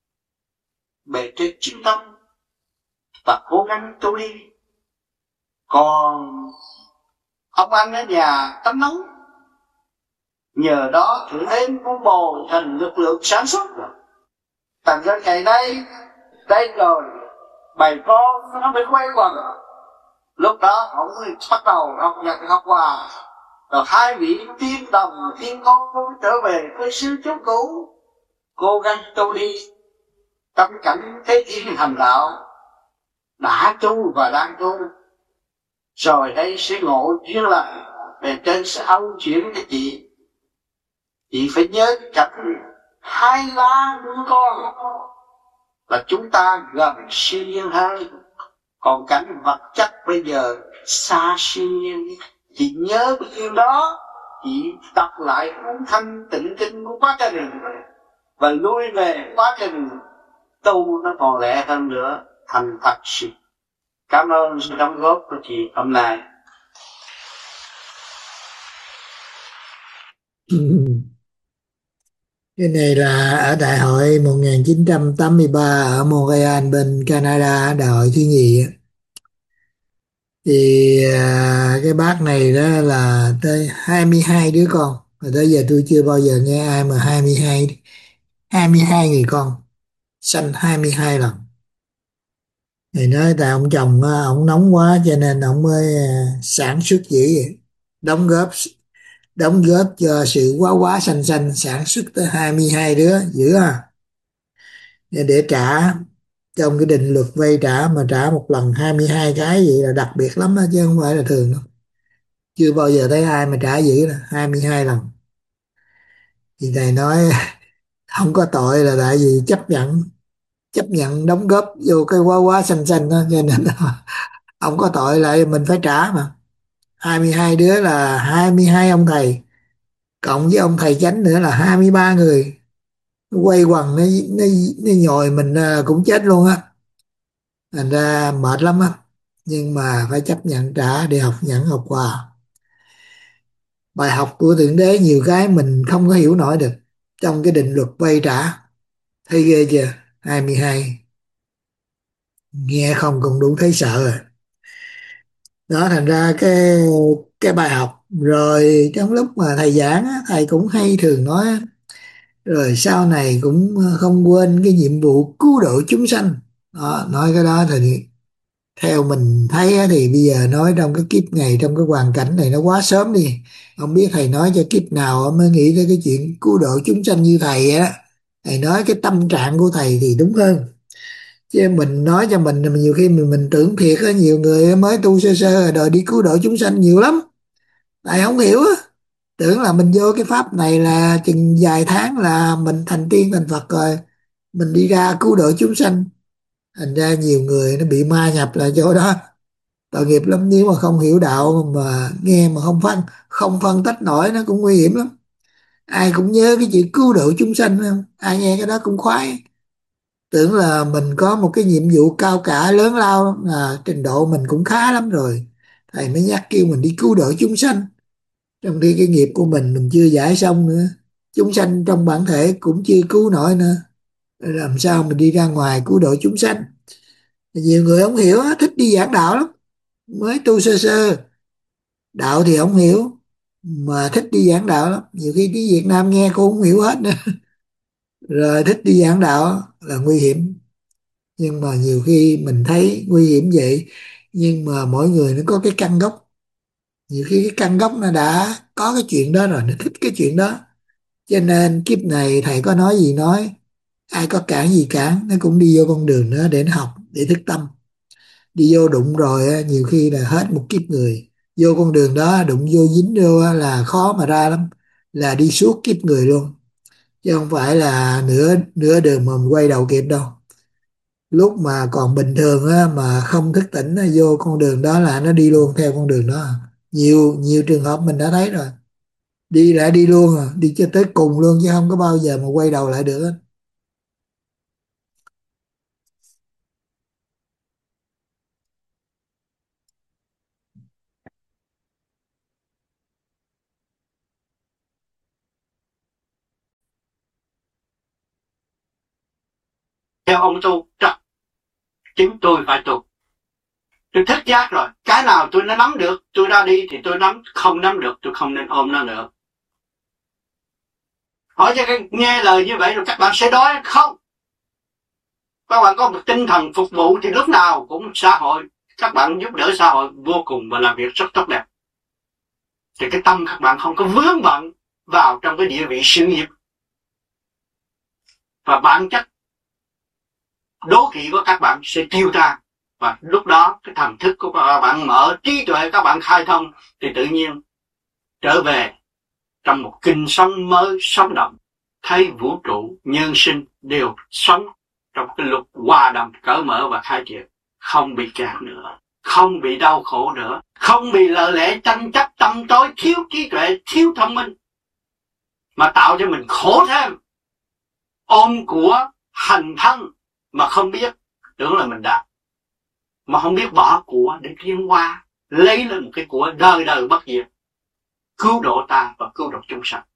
Bề trên chính tâm và cố gắng tu đi. Còn ông anh ở nhà tắm nóng, nhờ đó Thượng Đế muốn bồi thành lực lượng sản xuất. Thành ra ngày nay đây rồi bài con nó mới quay quần. Lúc đó ông mới bắt đầu học nhật học hòa. Rồi hai vị tiên đồng tiên con trở về với sư chú cũ, cố gắng tu đi tâm cảnh thế thiên hành đạo, đã tu và đang tu. Rồi đây sẽ ngộ duyên lành, bề trên sẽ âu chuyển cái chị. Chị phải nhớ cái cảnh hai lá đứa con là chúng ta gần siêu nhiên hơn. Còn cảnh vật chất bây giờ xa siêu nhiên. Chị nhớ cái chuyện đó, chị đọc lại cuốn Thanh Tịnh Kinh của Quá Trình và lui về quá trình tu nó còn lẹ hơn nữa, thành thật sự. Cảm ơn sự đóng góp của chị hôm nay. Cái này là ở Đại hội một nghìn chín trăm tám mươi ba ở Montreal bên Canada, Đại hội thứ nhì. Thì à, cái bác này đó là tới hai mươi hai đứa con. Và tới giờ tôi chưa bao giờ nghe ai mà hai mươi hai hai mươi hai người con, sanh hai mươi hai lần. Thì nói tại ông chồng á, ông nóng quá cho nên ông mới à, sản xuất dữ vậy. Đóng góp đóng góp cho sự quá quá sanh sanh sản xuất tới hai mươi hai đứa dữ à. Để, để trả trong cái định luật vay trả mà trả một lần hai mươi hai cái vậy là đặc biệt lắm đó, chứ không phải là thường đâu. Chưa bao giờ thấy ai mà trả dữ là hai mươi hai lần. Thì thầy nói không có tội là tại vì chấp nhận chấp nhận đóng góp vô cái quá quá xanh xanh đó, cho nên ông có tội lại mình phải trả mà. Hai mươi hai đứa là hai mươi hai ông thầy, cộng với ông thầy chánh nữa là hai mươi ba người. Nó quay quần nó nó, nó nhồi mình cũng chết luôn á. Thành ra mệt lắm á, nhưng mà phải chấp nhận trả để học nhẫn học hòa. Bài học của Thượng Đế nhiều cái mình không có hiểu nổi được trong cái định luật vay trả. Thấy ghê chưa? Hai mươi hai, nghe không còn đủ thấy sợ rồi. Đó, thành ra cái cái bài học rồi trong lúc mà thầy giảng á, thầy cũng hay thường nói á, rồi sau này cũng không quên cái nhiệm vụ cứu độ chúng sanh. Đó, nói cái đó thì theo mình thấy á, thì bây giờ nói trong cái kiếp này, trong cái hoàn cảnh này nó quá sớm đi. Không biết thầy nói cho kiếp nào mới nghĩ tới cái chuyện cứu độ chúng sanh như thầy á. Thầy nói cái tâm trạng của thầy thì đúng hơn, chứ mình nói cho mình nhiều khi mình mình tưởng thiệt á, nhiều người mới tu sơ sơ rồi đi cứu độ chúng sanh nhiều lắm. Thầy không hiểu á, tưởng là mình vô cái pháp này là chừng vài tháng là mình thành tiên thành Phật rồi, mình đi ra cứu độ chúng sanh. Thành ra nhiều người nó bị ma nhập lại chỗ đó, tội nghiệp lắm. Nếu mà không hiểu đạo mà nghe mà không phân không phân tách nổi nó cũng nguy hiểm lắm. Ai cũng nhớ cái chuyện cứu độ chúng sanh không, ai nghe cái đó cũng khoái, tưởng là mình có một cái nhiệm vụ cao cả lớn lao lắm, là trình độ mình cũng khá lắm rồi, thầy mới nhắc kêu mình đi cứu độ chúng sanh, trong khi cái nghiệp của mình mình chưa giải xong nữa, chúng sanh trong bản thể cũng chưa cứu nổi nữa, làm sao mình đi ra ngoài cứu độ chúng sanh. Nhiều người không hiểu á, thích đi giảng đạo lắm, mới tu sơ sơ đạo thì không hiểu, mà thích đi giảng đạo lắm, nhiều khi tiếng Việt Nam nghe cô không hiểu hết nữa rồi thích đi giảng đạo là nguy hiểm. Nhưng mà nhiều khi mình thấy nguy hiểm vậy, nhưng mà mỗi người nó có cái căn gốc, nhiều khi cái căn gốc nó đã có cái chuyện đó rồi, nó thích cái chuyện đó, cho nên kiếp này thầy có nói gì nói, ai có cản gì cản, nó cũng đi vô con đường đó để nó học, để thức tâm. Đi vô đụng rồi á, nhiều khi là hết một kiếp người, vô con đường đó đụng vô dính vô á, là khó mà ra lắm, là đi suốt kiếp người luôn, chứ không phải là nửa nửa đường mà mình quay đầu kịp đâu. Lúc mà còn bình thường á, mà không thức tỉnh á, vô con đường đó là nó đi luôn theo con đường đó. Nhiều nhiều trường hợp mình đã thấy rồi, đi lại đi luôn à, đi cho tới cùng luôn chứ không có bao giờ mà quay đầu lại được á. Theo ông tu trật, chính tôi phải tu. Tôi thức giác rồi, cái nào tôi nó nắm được tôi ra đi thì tôi nắm, không nắm được tôi không nên ôm nó nữa. Hỏi cho cái nghe lời như vậy rồi các bạn sẽ đói không? Các bạn có một tinh thần phục vụ thì lúc nào cũng xã hội, các bạn giúp đỡ xã hội vô cùng và làm việc rất tốt đẹp. Thì cái tâm các bạn không có vướng bận vào trong cái địa vị sự nghiệp, và bản chất đố kỵ của các bạn sẽ tiêu tan. Và lúc đó cái thần thức của các bạn mở, trí tuệ các bạn khai thông, thì tự nhiên trở về trong một kinh sống mới sống động, thấy vũ trụ nhân sinh đều sống trong cái luật hòa đồng cởi mở và khai triển, không bị kẹt nữa, không bị đau khổ nữa, không bị lợ lẽ tranh chấp tâm tối, thiếu trí tuệ, thiếu thông minh mà tạo cho mình khổ thêm. Ôm của hành thân mà không biết, tưởng là mình đạt, mà không biết bỏ của để tiến qua, lấy lên một cái của đời đời bất diệt, cứu độ ta và cứu độ chúng sanh.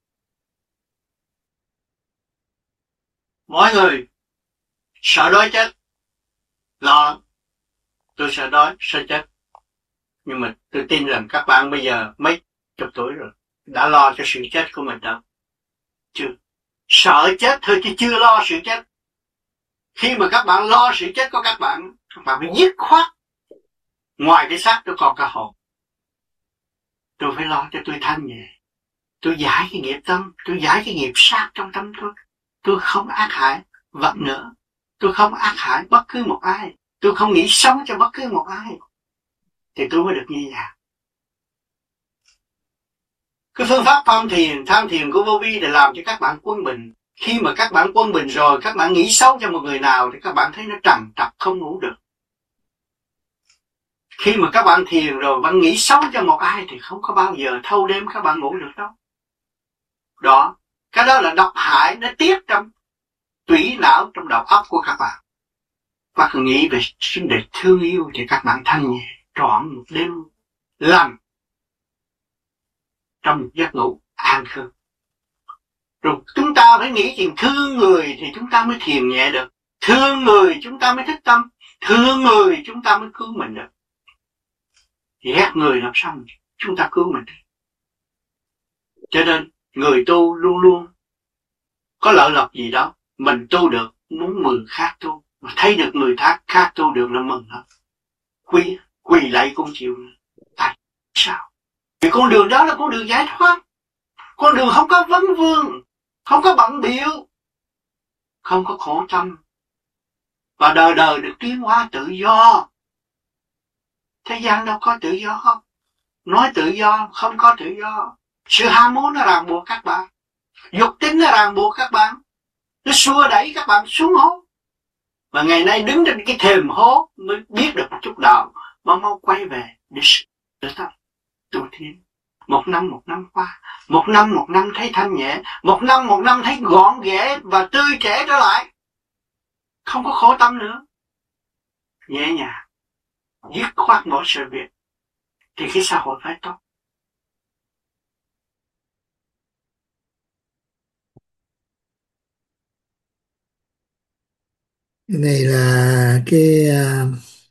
Mọi người sợ đói chết, lo, tôi sợ đói, sợ chết. Nhưng mà tôi tin rằng các bạn bây giờ mấy chục tuổi rồi, đã lo cho sự chết của mình đâu. Chưa. Sợ chết thôi chứ chưa lo sự chết. Khi mà các bạn lo sự chết của các bạn, các bạn phải dứt khoát. Ngoài cái xác tôi còn cả hồn. Tôi phải lo cho tôi thanh nhẹ. Tôi giải cái nghiệp tâm, tôi giải cái nghiệp sát trong tâm tôi. Tôi không ác hại vật nữa. Tôi không ác hại bất cứ một ai. Tôi không nghĩ sống cho bất cứ một ai. Thì tôi mới được như vậy. Cái phương pháp tham thiền, tham thiền của Vô Vi để làm cho các bạn quân bình. Khi mà các bạn quân bình rồi, các bạn nghĩ xấu cho một người nào thì các bạn thấy nó trầm trọc không ngủ được. Khi mà các bạn thiền rồi, bạn nghĩ xấu cho một ai thì không có bao giờ thâu đêm các bạn ngủ được đâu. Đó, cái đó là độc hại, nó tiết trong tủy não, trong đầu óc của các bạn. Các bạn nghĩ về vấn đề thương yêu thì các bạn thanh nhẹ, trọn một đêm lành. trong một giấc ngủ an khương. Rồi chúng ta phải nghĩ chuyện thương người thì chúng ta mới thiền nhẹ được, thương người chúng ta mới thích tâm, thương người chúng ta mới cứu mình được. Ghét người làm sao chúng ta cứu mình. Cho nên người tu luôn luôn có lợi lộc gì đó, mình tu được muốn mừng khác tu, mà thấy được người khác khác tu được là mừng lắm, quỳ quỳ lại cũng chịu. Tại sao? Vì con đường đó là con đường giải thoát, con đường không có vấn vương, không có bận biệu, không có khổ tâm, và đời đời được tiến hóa tự do. Thế gian đâu có tự do không? Nói tự do không có tự do. Sự ham muốn nó ràng buộc các bạn, dục tính nó ràng buộc các bạn, nó xua đẩy các bạn xuống hố. Và ngày nay đứng trên cái thềm hố mới biết được một chút đạo, mà mau quay về để sửa tâm tu thiền. Một năm một năm qua, một năm một năm thấy thanh nhẹ, một năm một năm thấy gọn ghẽ và tươi trẻ trở lại, không có khổ tâm nữa, nhẹ nhàng, dứt khoát mọi sự việc, thì cái xã hội phải tốt. Cái này là cái uh,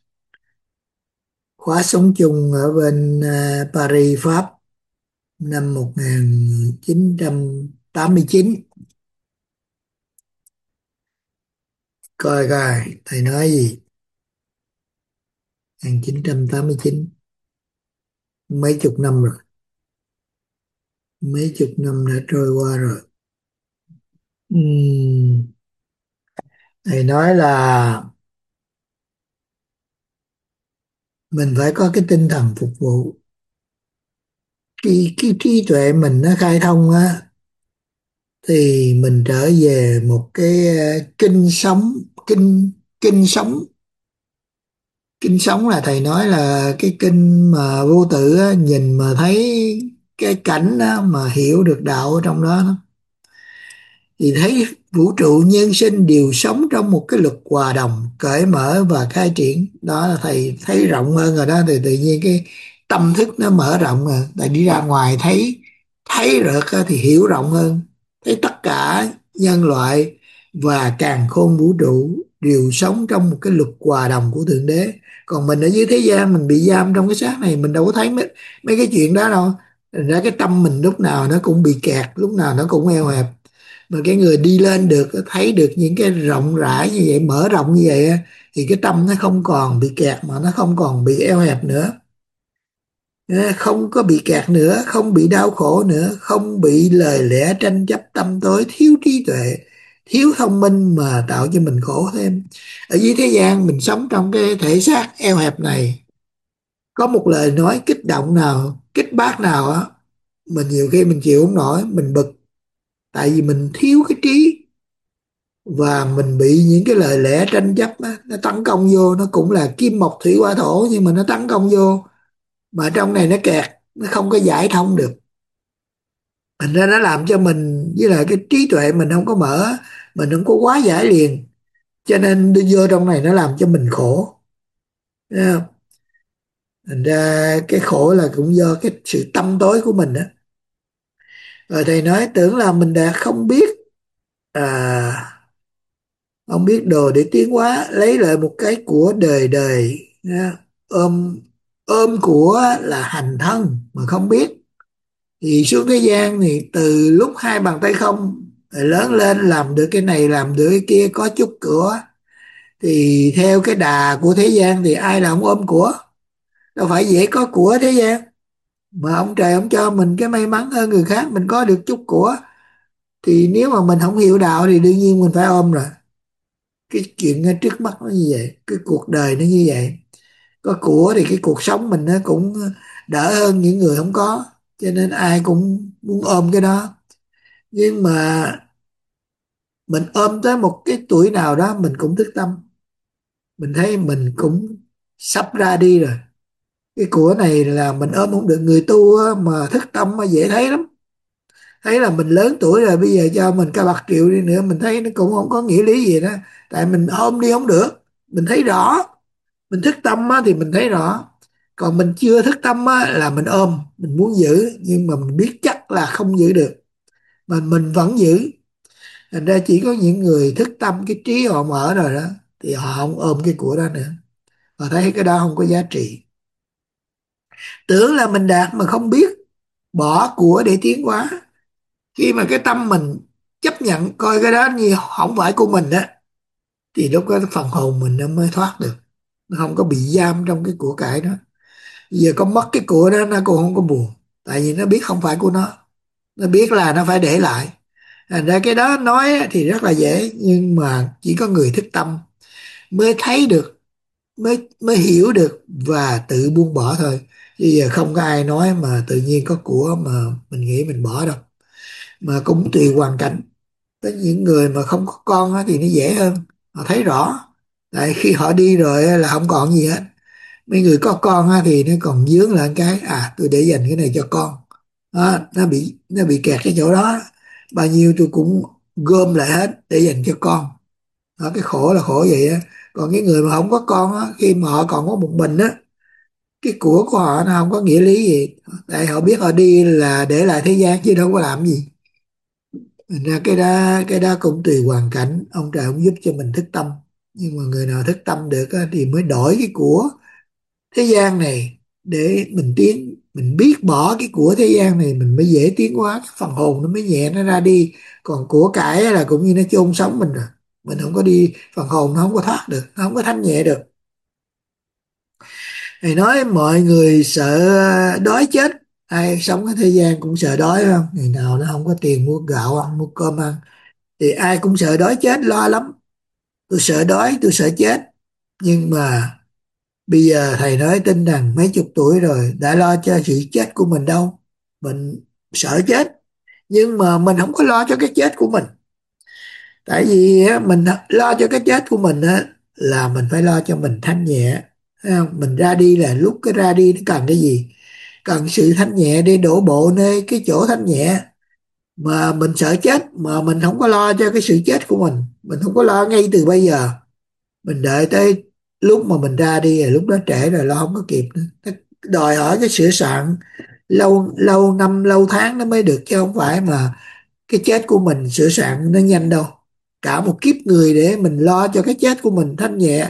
khóa sống chung ở bên uh, Paris, Pháp năm một nghìn chín trăm tám mươi chín. Coi coi thầy nói gì. một nghìn chín trăm tám mươi chín, mấy chục năm rồi, mấy chục năm đã trôi qua rồi. Uhm, thầy nói là mình phải có cái tinh thần phục vụ. Khi cái trí tuệ mình nó khai thông á, thì mình trở về một cái uh, kinh sống, kinh kinh sống. Kinh sống là thầy nói là cái kinh mà vô tự á, nhìn mà thấy cái cảnh đó, mà hiểu được đạo ở trong đó, đó thì thấy vũ trụ nhân sinh đều sống trong một cái luật hòa đồng, cởi mở và khai triển. Đó là thầy thấy rộng hơn rồi đó, thì tự nhiên cái tâm thức nó mở rộng rồi. Tại đi ra ngoài thấy thấy được thì hiểu rộng hơn, thấy tất cả nhân loại và càn khôn vũ trụ đều sống trong một cái luật hòa đồng của Thượng Đế. Còn mình ở dưới thế gian mình bị giam trong cái xác này, mình đâu có thấy mấy, mấy cái chuyện đó đâu. Thành ra cái tâm mình lúc nào nó cũng bị kẹt, lúc nào nó cũng eo hẹp. Mà cái người đi lên được, thấy được những cái rộng rãi như vậy, mở rộng như vậy, thì cái tâm nó không còn bị kẹt, mà nó không còn bị eo hẹp nữa, không có bị kẹt nữa, không bị đau khổ nữa, không bị lời lẽ tranh chấp tâm tối, thiếu trí tuệ, thiếu thông minh mà tạo cho mình khổ thêm. Ở dưới thế gian mình sống trong cái thể xác eo hẹp này, có một lời nói kích động nào, kích bác nào á, mình nhiều khi mình chịu không nổi, mình bực. Tại vì mình thiếu cái trí, và mình bị những cái lời lẽ tranh chấp á, nó tấn công vô. Nó cũng là kim mộc thủy hỏa thổ, nhưng mà nó tấn công vô, mà trong này nó kẹt, nó không có giải thông được. Thành ra nó làm cho mình, với lại cái trí tuệ mình không có mở, mình không có quá giải liền, cho nên đưa vô trong này nó làm cho mình khổ. Thấy không? Thành ra cái khổ là cũng do cái sự tâm tối của mình đó. Rồi thầy nói tưởng là mình đã không biết, à không biết đồ để tiến hóa, lấy lại một cái của đời đời nha. ôm ôm của là hành thân mà không biết, thì xuống thế gian thì từ lúc hai bàn tay không, rồi lớn lên làm được cái này làm được cái kia, có chút của, thì theo cái đà của thế gian thì ai là không ôm của, đâu phải dễ có của thế gian. Mà ông trời ông cho mình cái may mắn hơn người khác, mình có được chút của, thì nếu mà mình không hiểu đạo thì đương nhiên mình phải ôm rồi. Cái chuyện ngay trước mắt nó như vậy, cái cuộc đời nó như vậy. Có của thì cái cuộc sống mình nó cũng đỡ hơn những người không có, cho nên ai cũng muốn ôm cái đó. Nhưng mà mình ôm tới một cái tuổi nào đó mình cũng thức tâm, mình thấy mình cũng sắp ra đi rồi. Cái của này là mình ôm không được. Người tu á, mà thức tâm mà dễ thấy lắm, thấy là mình lớn tuổi rồi, bây giờ cho mình cả bạc triệu đi nữa mình thấy nó cũng không có nghĩa lý gì đó. Tại mình ôm đi không được, mình thấy rõ, mình thức tâm á, thì mình thấy rõ. Còn mình chưa thức tâm á, là mình ôm, mình muốn giữ nhưng mà mình biết chắc là không giữ được mà mình vẫn giữ. Thành ra chỉ có những người thức tâm, cái trí họ mở rồi đó, thì họ không ôm cái của đó nữa, họ thấy cái đó không có giá trị. Tưởng là mình đạt mà không biết bỏ của để tiến hóa. Khi mà cái tâm mình chấp nhận coi cái đó như không phải của mình á, thì lúc đó phần hồn mình nó mới thoát được, nó không có bị giam trong cái của cải đó. Giờ có mất cái của đó nó cũng không có buồn, tại vì nó biết không phải của nó nó biết là nó phải để lại. Thành ra cái đó nói thì rất là dễ, nhưng mà chỉ có người thức tâm mới thấy được, mới mới hiểu được và tự buông bỏ thôi. Bây giờ không có ai nói mà tự nhiên có của mà mình nghĩ mình bỏ đâu, mà cũng tùy hoàn cảnh. Có những người mà không có con á thì nó dễ hơn, họ thấy rõ, tại khi họ đi rồi á là không còn gì hết. Mấy người có con á thì nó còn dướng lại cái à tôi để dành cái này cho con đó, nó bị nó bị kẹt cái chỗ đó, bao nhiêu tôi cũng gom lại hết để dành cho con đó. Cái khổ là khổ vậy á. Còn cái người mà không có con á, khi mà họ còn có một mình á, cái của của họ nó không có nghĩa lý gì, tại họ biết họ đi là để lại thế gian chứ đâu có làm gì. Thành ra cái đó cái đó cũng tùy hoàn cảnh, ông trời cũng giúp cho mình thức tâm. Nhưng mà người nào thức tâm được á, thì mới đổi cái của thế gian này để mình tiến. Mình biết bỏ cái của thế gian này mình mới dễ tiến hóa, cái phần hồn nó mới nhẹ, nó ra đi. Còn của cải là cũng như nó chôn sống mình rồi, mình không có đi, phần hồn nó không có thoát được, nó không có thanh nhẹ được. Thầy nói mọi người sợ đói chết, ai sống ở thế gian cũng sợ đói phải không? Ngày nào nó không có tiền mua gạo ăn, mua cơm ăn, thì ai cũng sợ đói chết, lo lắm. Tôi sợ đói, tôi sợ chết. Nhưng mà bây giờ thầy nói tin rằng mấy chục tuổi rồi đã lo cho sự chết của mình đâu. Mình sợ chết, nhưng mà mình không có lo cho cái chết của mình. Tại vì á, mình lo cho cái chết của mình á, là mình phải lo cho mình thanh nhẹ. Thấy không? Mình ra đi là lúc cái ra đi nó cần cái gì? Cần sự thanh nhẹ để đổ bộ nơi cái chỗ thanh nhẹ. Mà mình sợ chết mà mình không có lo cho cái sự chết của mình, mình không có lo ngay từ bây giờ, mình đợi tới lúc mà mình ra đi rồi lúc đó trễ rồi, lo không có kịp nữa. Nó đòi hỏi cái sửa soạn lâu lâu năm lâu tháng nó mới được, chứ không phải mà cái chết của mình sửa soạn nó nhanh đâu. Cả một kiếp người để mình lo cho cái chết của mình thanh nhẹ.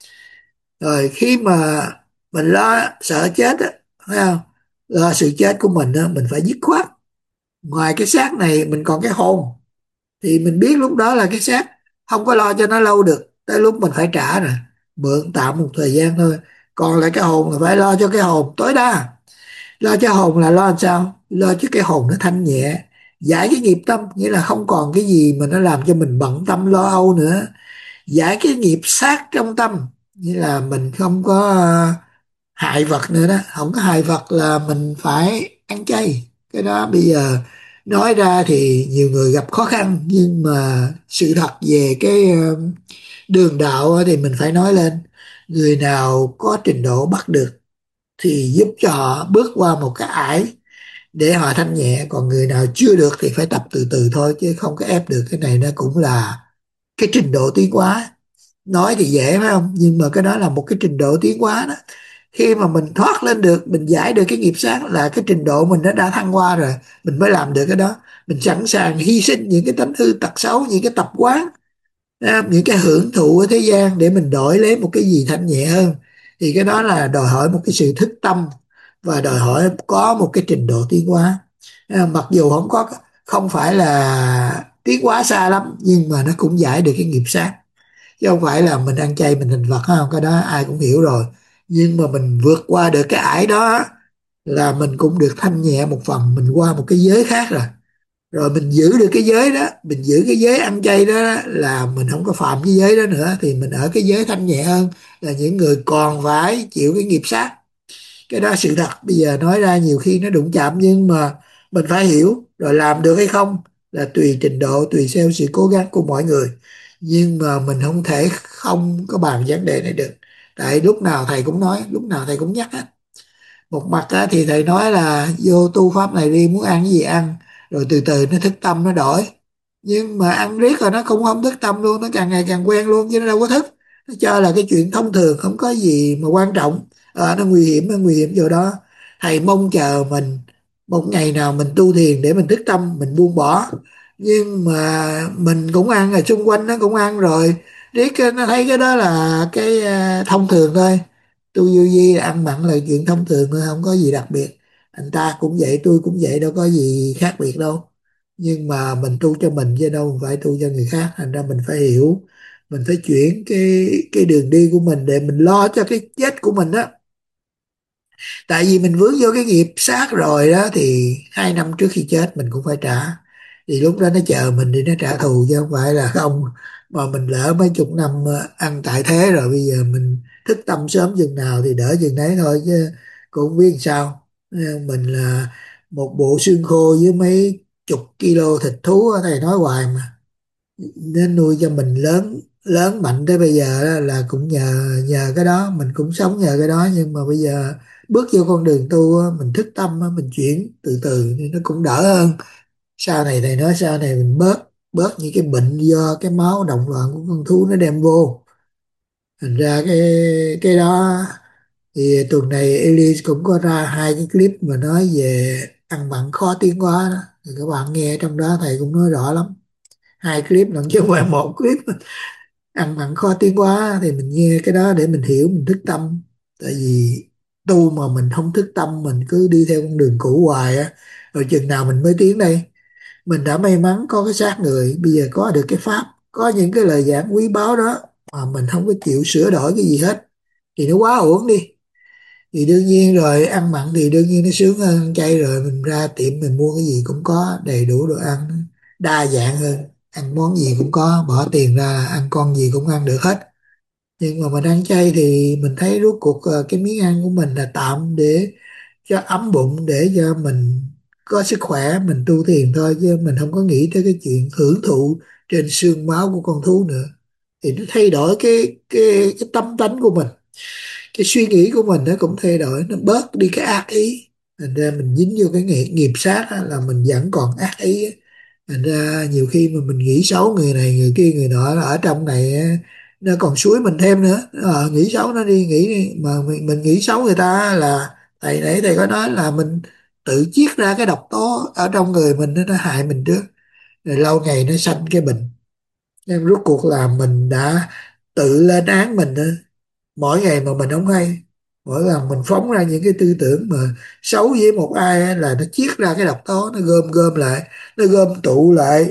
Rồi khi mà mình lo sợ chết á, thấy không, lo sự chết của mình á, mình phải dứt khoát. Ngoài cái xác này mình còn cái hồn, thì mình biết lúc đó là cái xác không có lo cho nó lâu được, tới lúc mình phải trả rồi, mượn tạm một thời gian thôi. Còn lại cái hồn là phải lo cho cái hồn tối đa. Lo cho hồn là lo làm sao? Lo cho cái hồn nó thanh nhẹ, giải cái nghiệp tâm, nghĩa là không còn cái gì mà nó làm cho mình bận tâm lo âu nữa. Giải cái nghiệp sát trong tâm, nghĩa là mình không có ờ, hại vật nữa đó. Không có hại vật là mình phải ăn chay. Cái đó bây giờ nói ra thì nhiều người gặp khó khăn, nhưng mà sự thật về cái ờ, đường đạo thì mình phải nói lên. Người nào có trình độ bắt được thì giúp cho họ bước qua một cái ải để họ thanh nhẹ, còn người nào chưa được thì phải tập từ từ thôi, chứ không có ép được. Cái này nó cũng là cái trình độ tiến hóa. Nói thì dễ phải không, nhưng mà cái đó là một cái trình độ tiến hóa đó. Khi mà mình thoát lên được, mình giải được cái nghiệp sát là cái trình độ mình nó đã thăng qua rồi, mình mới làm được cái đó. Mình sẵn sàng hy sinh những cái tánh hư tật xấu, những cái tập quán, những cái hưởng thụ ở thế gian để mình đổi lấy một cái gì thanh nhẹ hơn. Thì cái đó là đòi hỏi một cái sự thức tâm, và đòi hỏi có một cái trình độ tiến hóa. Mặc dù không có, không phải là tiến hóa xa lắm, nhưng mà nó cũng giải được cái nghiệp sát. Chứ không phải là mình ăn chay mình thành Phật không, cái đó ai cũng hiểu rồi. Nhưng mà mình vượt qua được cái ải đó là mình cũng được thanh nhẹ một phần, mình qua một cái giới khác rồi. Rồi mình giữ được cái giới đó, mình giữ cái giới ăn chay đó, là mình không có phạm cái giới đó nữa, thì mình ở cái giới thanh nhẹ hơn là những người còn phải chịu cái nghiệp sát. Cái đó sự thật, bây giờ nói ra nhiều khi nó đụng chạm, nhưng mà mình phải hiểu. Rồi làm được hay không là tùy trình độ, tùy theo sự cố gắng của mọi người. Nhưng mà mình không thể không có bàn vấn đề này được, tại lúc nào thầy cũng nói, lúc nào thầy cũng nhắc hết. Một mặt á, thì thầy nói là vô tu pháp này đi, muốn ăn cái gì ăn, rồi từ từ nó thức tâm nó đổi. Nhưng mà ăn riết rồi nó cũng không thức tâm luôn, nó càng ngày càng quen luôn, chứ nó đâu có thức. Nó cho là cái chuyện thông thường, không có gì mà quan trọng. Ờ, nó nguy hiểm, nó nguy hiểm chỗ đó. Thầy mong chờ mình một ngày nào mình tu thiền để mình thức tâm, mình buông bỏ, nhưng mà mình cũng ăn, ở xung quanh nó cũng ăn rồi, riết cái nó thấy cái đó là cái à, thông thường thôi. Tu vô vi là ăn mặn là chuyện thông thường thôi, không có gì đặc biệt. Anh ta cũng vậy, tôi cũng vậy, đâu có gì khác biệt đâu. Nhưng mà mình tu cho mình chứ đâu phải tu cho người khác, thành ra mình phải hiểu, mình phải chuyển cái cái đường đi của mình để mình lo cho cái chết của mình á. Tại vì mình vướng vô cái nghiệp sát rồi đó, thì hai năm trước khi chết mình cũng phải trả, thì lúc đó nó chờ mình đi, nó trả thù chứ không phải là không. Mà mình lỡ mấy chục năm ờ, ăn tại thế rồi, bây giờ mình thức tâm sớm chừng nào thì đỡ chừng đấy thôi, chứ cũng không biết làm sao. Nhưng mình là một bộ xương khô với mấy chục kilo thịt thú, thầy nói hoài mà, nên nuôi cho mình lớn lớn mạnh tới bây giờ đó là cũng nhờ nhờ cái đó, mình cũng sống nhờ cái đó. Nhưng mà bây giờ bước vô con đường tu á, mình thức tâm á, mình chuyển từ từ thì nó cũng đỡ hơn. Sau này thầy nói sau này mình bớt bớt những cái bệnh do cái máu động loạn của con thú nó đem vô. Thành ra cái cái đó thì tuần này Elise cũng có ra hai cái clip mà nói về ăn mặn khó tiến hóa đó, thì các bạn nghe trong đó thầy cũng nói rõ lắm. Hai clip lần chứ không phải một clip. Ăn mặn khó tiến hóa thì mình nghe cái đó để mình hiểu, mình thức tâm. Tại vì tu mà mình không thức tâm, mình cứ đi theo con đường cũ hoài á, rồi chừng nào mình mới tiến đây. Mình đã may mắn có cái xác người, bây giờ có được cái pháp, có những cái lời giảng quý báu đó, mà mình không có chịu sửa đổi cái gì hết thì nó quá uổng đi. Thì đương nhiên rồi, ăn mặn thì đương nhiên nó sướng hơn ăn chay, rồi mình ra tiệm mình mua cái gì cũng có đầy đủ đồ ăn, đa dạng hơn, ăn món gì cũng có, bỏ tiền ra ăn con gì cũng ăn được hết. Nhưng mà mình ăn chay thì mình thấy rốt cuộc ờ, cái miếng ăn của mình là tạm để cho ấm bụng, để cho mình có sức khỏe, mình tu thiền thôi, chứ mình không có nghĩ tới cái chuyện hưởng thụ trên xương máu của con thú nữa. Thì nó thay đổi cái cái cái tâm tánh của mình, cái suy nghĩ của mình nó cũng thay đổi, nó bớt đi cái ác ý. Thành ra mình dính vô cái nghiệp, nghiệp sát á, là mình vẫn còn ác ý á. Thành ra nhiều khi mà mình nghĩ xấu người này người kia người nọ, ở trong này á, nó còn xúi mình thêm nữa. Ờ, nghĩ xấu nó đi, nghĩ đi. Mà mình, mình nghĩ xấu người ta là thầy nãy thầy có nói là mình tự chiết ra cái độc tố ở trong người mình, nó, nó hại mình trước, rồi lâu ngày nó sanh cái bệnh. Nên rốt cuộc là mình đã tự lên án mình đó. Mỗi ngày mà mình không hay, mỗi lần mình phóng ra những cái tư tưởng mà xấu với một ai á, là nó chiết ra cái độc tố, nó gom gom lại, nó gom tụ lại.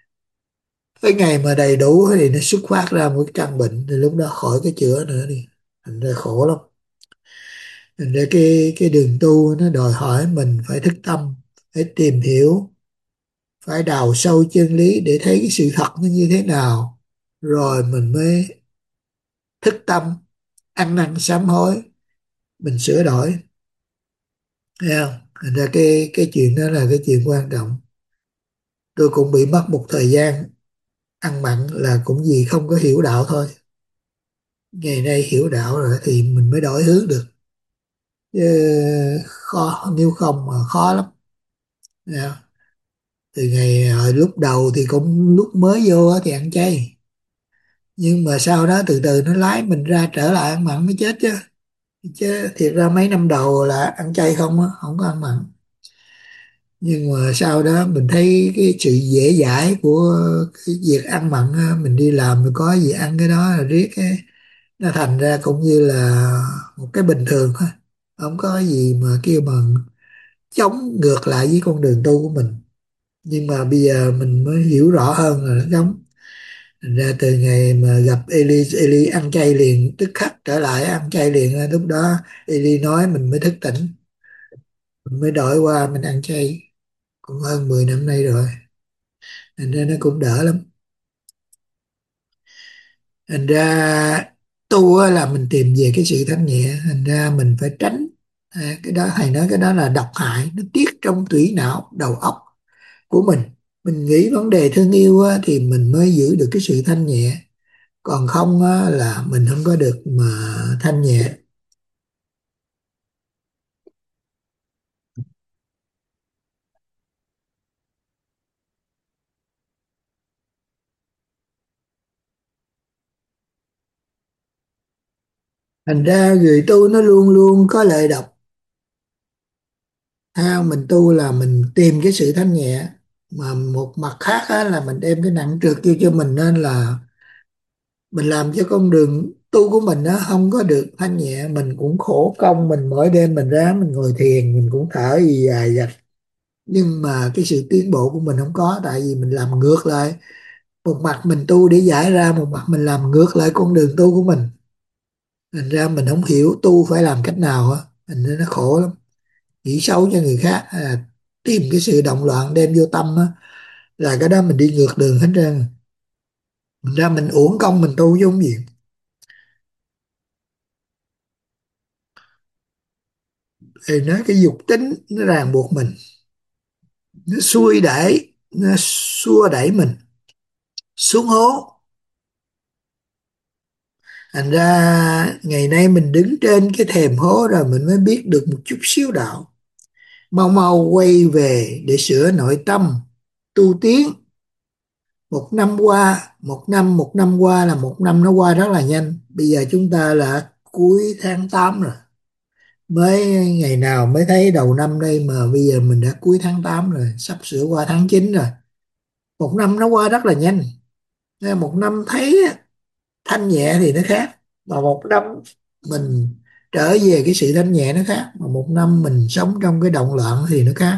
Cái ngày mà đầy đủ thì nó xuất phát ra một cái căn bệnh, thì lúc đó khỏi cái chữa nữa đi. Thành ra khổ lắm. Thành ra cái cái đường tu nó đòi hỏi mình phải thức tâm, phải tìm hiểu, phải đào sâu chân lý để thấy cái sự thật nó như thế nào, rồi mình mới thức tâm, ăn năn sám hối, mình sửa đổi. Thấy không? Thành ra cái cái chuyện đó là cái chuyện quan trọng. Tôi cũng bị mất một thời gian ăn mặn là cũng vì không có hiểu đạo thôi. Ngày nay hiểu đạo rồi thì mình mới đổi hướng được. Chứ khó, nếu không mà khó lắm. Thấy không? Từ ngày hồi lúc đầu thì cũng lúc mới vô á thì ăn chay. Nhưng mà sau đó từ từ nó lái mình ra trở lại ăn mặn mới chết chứ. Chứ thiệt ra mấy năm đầu là ăn chay không á, không có ăn mặn. Nhưng mà sau đó mình thấy cái sự dễ dãi của cái việc ăn mặn á, mình đi làm mình có gì ăn cái đó là riết cái nó thành ra cũng như là một cái bình thường thôi, không có gì mà kêu bằng chống ngược lại với con đường tu của mình. Nhưng mà bây giờ mình mới hiểu rõ hơn là nó giống. Thành ra từ ngày mà gặp Eli, Eli ăn chay liền, tức khắc trở lại ăn chay liền, lúc đó Eli nói mình mới thức tỉnh, mình mới đổi qua mình ăn chay, cũng hơn mười năm nay rồi. Thành ra nó cũng đỡ lắm. Thành ra tu á là mình tìm về cái sự thanh nhẹ, thành ra mình phải tránh à, cái đó thầy nói cái đó là độc hại, nó tiết trong tủy não đầu óc của mình. Mình nghĩ vấn đề thương yêu á, thì mình mới giữ được cái sự thanh nhẹ, còn không á, là mình không có được mà thanh nhẹ. Thành ra người tu nó luôn luôn có lợi độc. Ha, mình tu là mình tìm cái sự thanh nhẹ, mà một mặt khác á, là mình đem cái nặng trược vô cho mình, nên là mình làm cho con đường tu của mình nó không có được thanh nhẹ. Mình cũng khổ công, mình mỗi đêm mình ráng mình ngồi thiền, mình cũng thở gì dài dặt, nhưng mà cái sự tiến bộ của mình không có, tại vì mình làm ngược lại. Một mặt mình tu để giải ra, một mặt mình làm ngược lại con đường tu của mình. Thành ra mình không hiểu tu phải làm cách nào á, thành ra nó khổ lắm. Nghĩ xấu cho người khác, à, tìm cái sự động loạn đem vô tâm á, là cái đó mình đi ngược đường hết trơn. Thành ra mình uổng công mình tu chứ không gì. Thì nói cái dục tính nó ràng buộc mình, nó xuôi đẩy, nó xua đẩy mình xuống hố. Thành ra ngày nay mình đứng trên cái thềm hố rồi mình mới biết được một chút xíu đạo. Mau mau quay về để sửa nội tâm, tu tiến. Một năm qua, một năm, một năm qua là một năm nó qua rất là nhanh. Bây giờ chúng ta là cuối tháng tám rồi. Mới ngày nào mới thấy đầu năm đây mà bây giờ mình đã cuối tháng tám rồi, sắp sửa qua tháng chín rồi. Một năm nó qua rất là nhanh. Nên một năm thấy á, thanh nhẹ thì nó khác. Và một năm mình trở về cái sự thanh nhẹ nó khác. Mà một năm mình sống trong cái động loạn thì nó khác.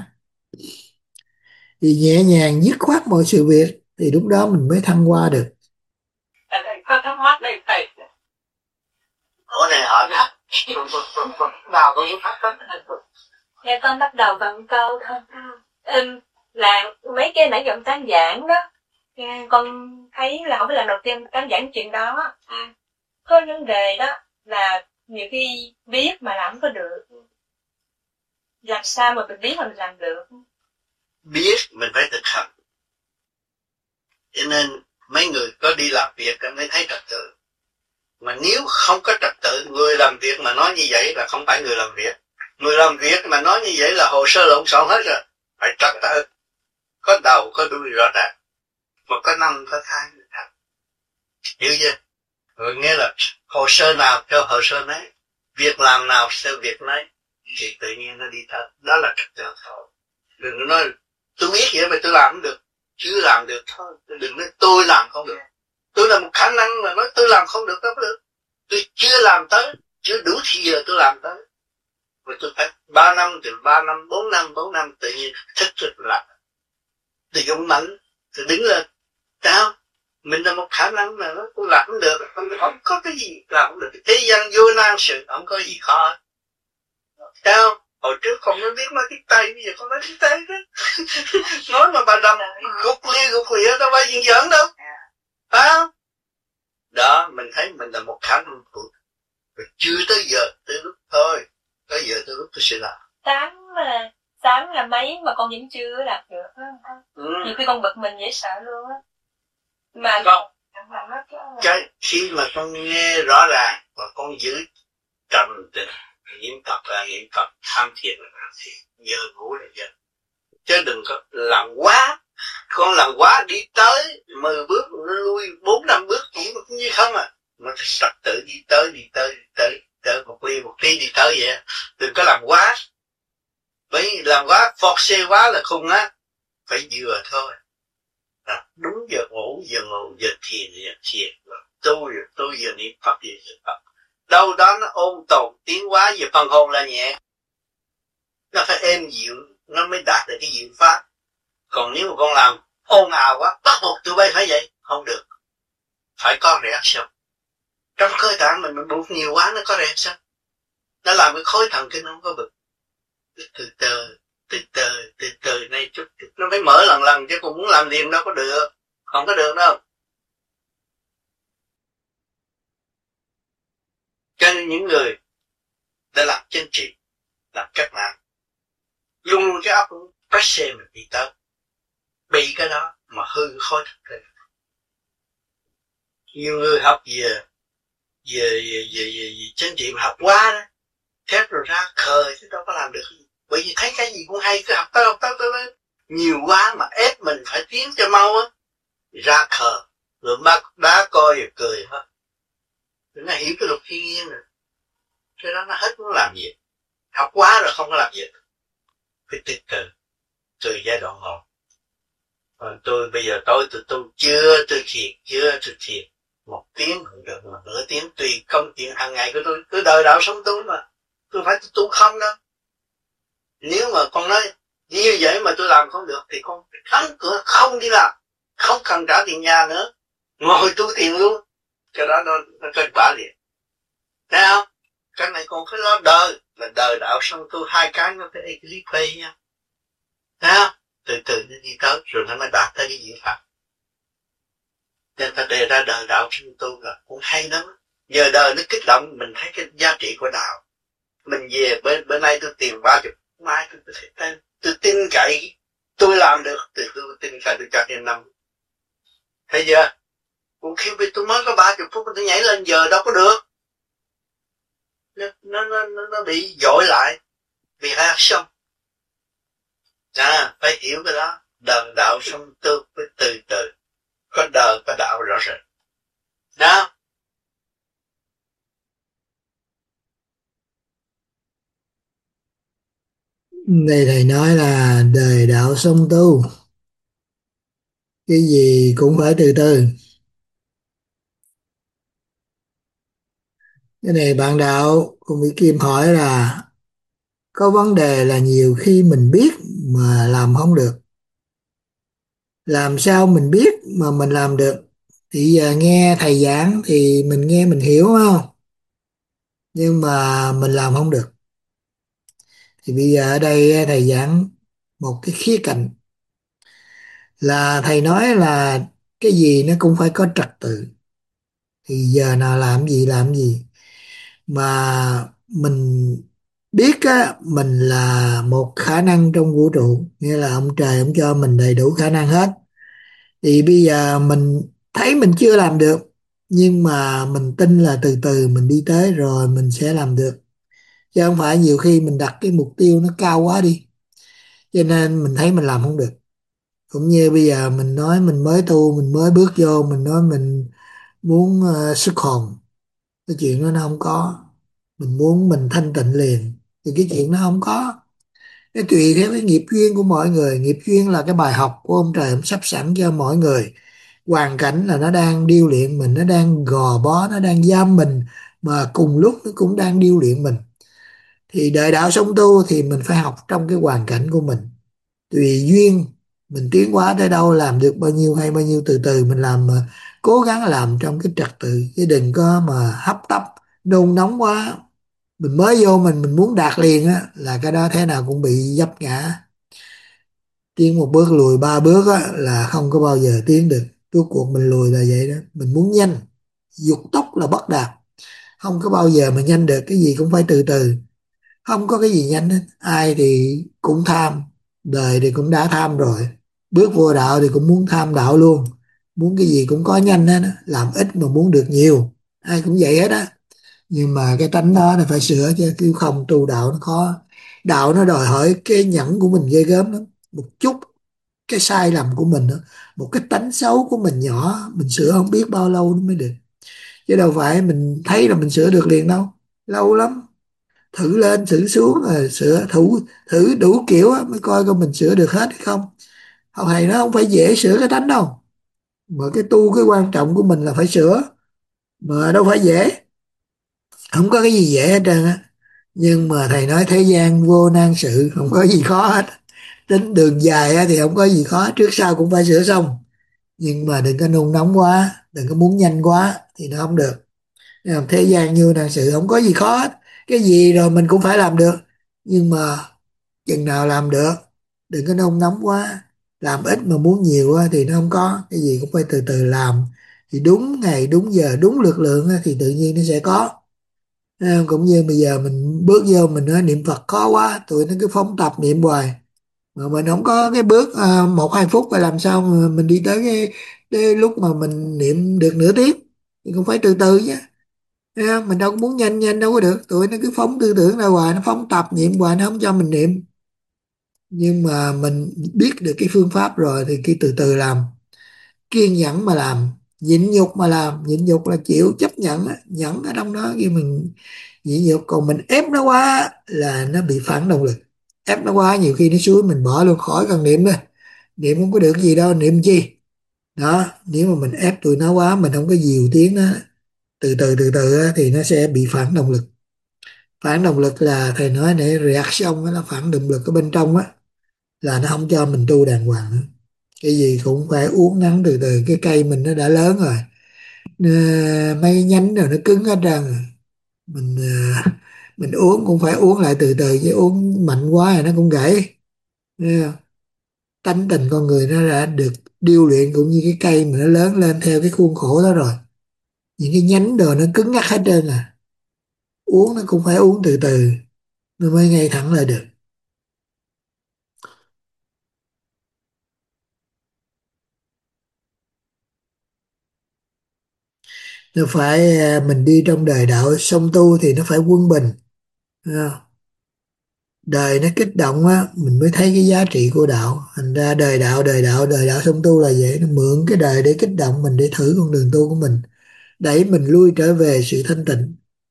Thì nhẹ nhàng dứt khoát mọi sự việc thì lúc đó mình mới thăng hoa được. Thầy thầy có thắc mắc đây thầy. Ủa này hỏi đó. Nào có những thắc mắc. Dạ con bắt đầu bằng câu thôi. Ừ, là mấy cái nãy giờ ông tán giảng đó, con thấy là không phải là đầu tiên tán giảng chuyện đó. Có vấn đề đó là nhiều khi biết mà làm không có được. Làm sao mà mình biết mà mình làm được? Biết mình phải thực hành. Cho nên mấy người có đi làm việc mới thấy trật tự. Mà nếu không có trật tự, người làm việc mà nói như vậy là không phải người làm việc. Người làm việc mà nói như vậy là hồ sơ lộn xộn hết rồi. Phải trật tự, có đầu có đuôi rõ ràng, mà có năm có hai người thật. Hiểu chưa? Rồi nghe là hồ sơ nào theo hồ sơ nấy, việc làm nào theo việc nấy, thì tự nhiên nó đi thật. Đó là trật tự thôi. Đừng có nói tôi biết vậy mà tôi làm không được. Chưa làm được thôi. Đừng nói tôi làm không được. Tôi là một khả năng mà nói tôi làm không được, đâu có được. Tôi chưa làm tới, chưa đủ thì giờ tôi làm tới. Mà tôi phải ba năm, từ ba năm, bốn năm, bốn năm tự nhiên thức thức làm. Thì dũng mạnh, thì đứng lên. Sao? Mình là một khả năng mà nói tôi làm không được, không, không có cái gì làm không được. Thế gian vô nan sự, không có gì khó. Sao? Hồi trước không có biết nói tiếng Tây, bây giờ không nói tiếng Tây đó. Nói mà bà đầm gục lia gục lịa đâu phải chuyện giỡn đâu. Phải không? Đó, mình thấy mình là một khả năng phụ. Rồi chưa tới giờ, tới lúc thôi. Tới giờ tới lúc tôi sẽ làm. Tám mà, tám là mấy mà con vẫn chưa đạt được. Ừ. Nhiều khi con bực mình dễ sợ luôn á. Mà không. Cái khi mà con nghe rõ ràng và con giữ trầm tĩnh, niệm Phật là niệm Phật, tham thiền là tham thiền, giờ ngủ là giờ. Chứ đừng có làm quá. Con làm quá đi tới mười bước lui bốn năm bước cũng như không à. Nó phải trật tự đi tới đi tới đi tới tới một ly một tí đi tới vậy. Đừng có làm quá. Bởi làm quá phọt xe quá là khùng á. Phải vừa thôi. À, đúng giờ ngủ giờ ngủ giờ thiền giờ thiền. Tôi tôi giờ niệm Phật giờ niệm Phật. Đâu đó nó ôn tồn tiến hóa về phần hồn là nhẹ. Nó phải êm dịu nó mới đạt được cái diệu pháp. Còn nếu mà con làm ồn ào quá, bắt buộc tụi bay phải vậy, không được. Phải có reaction. Trong cơ thể mình mình buộc nhiều quá nó có reaction. Nó làm cái khối thần kinh nó không có bực. Từ từ, từ từ, từ từ này chút chút. Nó phải mở lần lần chứ cũng muốn làm liền đâu có được. Không có được đâu. Cho nên những người đã làm chính trị, làm cách mạng, luôn luôn cái óc pressure mình đi tới. Bị cái đó mà hư khối thực kinh. Nhiều người học về về về về, về, về chính trị mà học quá đó, thét rồi ra khờ chứ đâu có làm được gì. Bởi vì thấy cái gì cũng hay cứ học tới học tới tới lên. Nhiều quá mà ép mình phải tiến cho mau á, ra khờ rồi mắt đá coi rồi cười hết. Nó hiểu cái luật thiên nhiên rồi. Cái đó nó hết muốn làm gì. Học quá rồi không có làm gì. Phải từ từ, từ giai đoạn một. Còn tôi bây giờ tối tôi tu chưa tôi thiền, chưa tôi thiền. Một tiếng cũng được, mà nửa tiếng tùy công chuyện hàng ngày của tôi. Tôi đời đạo sống tu mà. Tôi phải tu không đâu. Nếu mà con nói như vậy mà tôi làm không được thì con đóng cửa không đi làm. Không cần trả tiền nhà nữa. Ngồi tu thiền luôn. Cái đó nó, nó kết quả liền. Thấy không? Cái này con phải lo đời. Là đời đạo sống tu hai cái nó phải equilibrate nha. Thấy không? Từ từ nó đi tới rồi nó mới đạt tới cái diễn pháp. Nên ta đề ra đời đạo sinh tu là cũng hay lắm. Giờ đời nó kích động mình thấy cái giá trị của đạo. Mình về bên bên đây tôi tìm ba chục, mai tôi sẽ tên. Tôi tin cậy, tôi làm được, tôi, tôi tin cậy tôi cho thêm năm. Thấy chưa? Cũng khi tôi mới có ba chục phút tôi nhảy lên giờ đâu có được. Nó, nó, nó, nó bị dội lại vì hai xong. À, phải hiểu cái đó. Đời đạo xong tu phải từ từ. Có đời có đạo rõ rệt. Đó. Đây thầy nói là đời đạo song tu, cái gì cũng phải từ từ. Cái này bạn đạo cũng bị Kim hỏi là có vấn đề là nhiều khi mình biết mà làm không được. Làm sao mình biết mà mình làm được? Thì giờ nghe thầy giảng thì mình nghe mình hiểu không? Nhưng mà mình làm không được. Thì bây giờ ở đây thầy giảng một cái khía cạnh là thầy nói là cái gì nó cũng phải có trật tự. Thì giờ nào làm gì làm gì. Mà mình biết á, mình là một khả năng trong vũ trụ, nghĩa là ông trời ông cho mình đầy đủ khả năng hết. Thì bây giờ mình thấy mình chưa làm được, nhưng mà mình tin là từ từ mình đi tới rồi mình sẽ làm được. Chứ không phải nhiều khi mình đặt cái mục tiêu nó cao quá đi, cho nên mình thấy mình làm không được. Cũng như bây giờ mình nói mình mới tu, mình mới bước vô, mình nói mình muốn uh, xuất hồn, cái chuyện đó nó không có. Mình muốn mình thanh tịnh liền thì cái chuyện nó không có. Cái tùy theo cái nghiệp duyên của mọi người. Nghiệp duyên là cái bài học của ông trời ông sắp sẵn cho mỗi người. Hoàn cảnh là nó đang điêu luyện mình, nó đang gò bó, nó đang giam mình, mà cùng lúc nó cũng đang điêu luyện mình. Thì đời đạo sống tu thì mình phải học trong cái hoàn cảnh của mình. Tùy duyên mình tiến hóa tới đâu, làm được bao nhiêu hay bao nhiêu, từ từ mình làm, mà cố gắng làm trong cái trật tự, chứ đừng có mà hấp tấp nôn nóng quá. Mình mới vô mình mình muốn đạt liền á, là cái đó thế nào cũng bị vấp ngã. Tiến một bước lùi ba bước á, là không có bao giờ tiến được. Rốt cuộc mình lùi là vậy đó. Mình muốn nhanh, dục tốc là bất đạt, không có bao giờ mà nhanh được. Cái gì cũng phải từ từ, không có cái gì nhanh hết. Ai thì cũng tham, đời thì cũng đã tham rồi, bước vô đạo thì cũng muốn tham đạo luôn. Muốn cái gì cũng có nhanh hết á, làm ít mà muốn được nhiều, ai cũng vậy hết á. Nhưng mà cái tánh đó là phải sửa, chứ cứ không tu đạo nó khó. Đạo nó đòi hỏi cái nhẫn của mình ghê gớm lắm. Một chút cái sai lầm của mình đó, một cái tánh xấu của mình nhỏ, mình sửa không biết bao lâu nó mới được. Chứ đâu phải mình thấy là mình sửa được liền đâu, lâu lắm. Thử lên thử xuống rồi sửa, thử thử đủ kiểu á, mới coi coi mình sửa được hết hay không. Ông thầy nó không phải dễ sửa cái tánh đâu, mà cái tu cái quan trọng của mình là phải sửa, mà đâu phải dễ. Không có cái gì dễ hết trơn á. Nhưng mà thầy nói thế gian vô nan sự, không có gì khó hết. Tính đường dài á thì không có gì khó, trước sau cũng phải sửa xong. Nhưng mà đừng có nôn nóng quá, đừng có muốn nhanh quá thì nó không được. Thế gian như nan sự, không có gì khó hết. Cái gì rồi mình cũng phải làm được, nhưng mà chừng nào làm được. Đừng có nôn nóng quá, làm ít mà muốn nhiều á thì nó không có. Cái gì cũng phải từ từ làm, thì đúng ngày đúng giờ đúng lực lượng á, thì tự nhiên nó sẽ có. À, cũng như bây giờ mình bước vô mình nói niệm Phật khó quá, tụi nó cứ phóng tập niệm hoài, mà mình không có cái bước à, một hai phút phải làm sao mà mình đi tới cái, cái lúc mà mình niệm được nửa tiếng. Thì cũng phải từ từ chứ. Thấy không? Mình đâu có muốn nhanh nhanh đâu có được, tụi nó cứ phóng tư tưởng ra hoài, nó phóng tập niệm hoài, nó không cho mình niệm. Nhưng mà mình biết được cái phương pháp rồi thì cứ từ từ làm, kiên nhẫn mà làm. nhịn nhục mà làm. Nhịn nhục là chịu chấp nhận á, nhẫn ở trong đó khi mình nhịn nhục. Còn mình ép nó quá là nó bị phản động lực. Ép nó quá nhiều khi nó suối mình bỏ luôn, khỏi cần niệm nữa. Niệm không có được gì đâu, niệm chi. Đó, nếu mà mình ép tụi nó quá, mình không có dìu tiếng nó từ từ từ từ á, thì nó sẽ bị phản động lực. Phản động lực là thầy nói để reaction á, nó phản động lực ở bên trong á, là nó không cho mình tu đàng hoàng nữa. Cái gì cũng phải uống nắng từ từ. Cái cây mình nó đã lớn rồi, Ờ, mấy nhánh rồi nó cứng hết trơn rồi. Mình ờ, mình uống cũng phải uống lại từ từ, chứ uống mạnh quá thì nó cũng gãy. Thấy không? Tánh tình con người nó đã được điêu luyện cũng như cái cây mà nó lớn lên theo cái khuôn khổ đó rồi. Những cái nhánh đồ nó cứng ngắc hết trơn à. Uống nó cũng phải uống từ từ, nó mới ngay thẳng lại được. Nó phải à, mình đi trong đời đạo song tu thì nó phải quân bình. Thấy không? Đời nó kích động á, mình mới thấy cái giá trị của đạo. Thành ra đời đạo đời đạo đời đạo song tu là vậy. Nó mượn cái đời để kích động mình, để thử con đường tu của mình, đẩy mình lui trở về sự thanh tịnh.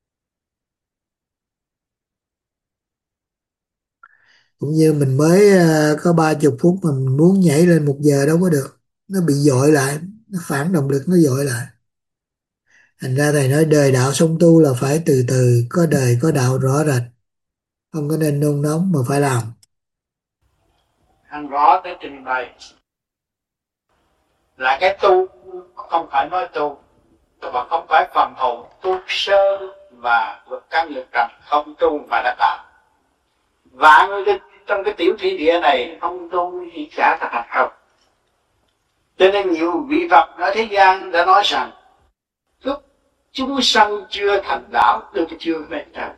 Cũng như mình mới à, có ba chục phút mà mình muốn nhảy lên một giờ đâu có được. Nó bị dội lại, nó phản động lực, nó dội lại. Thành ra thầy nói đời đạo song tu là phải từ từ, có đời có đạo rõ rệt. Không có nên nôn nóng mà phải làm. Anh rõ tới trình bày là cái tu không phải nói tu, mà không phải phần hồn tu sơ và vượt căn lực trần, không tu mà đã tạo. Vạn linh trong cái tiểu thiên địa này không tu thì chả thành không. Cho nên nhiều vị Phật ở thế gian đã nói rằng lúc chúng sanh chưa thành đạo tôi chưa về trời.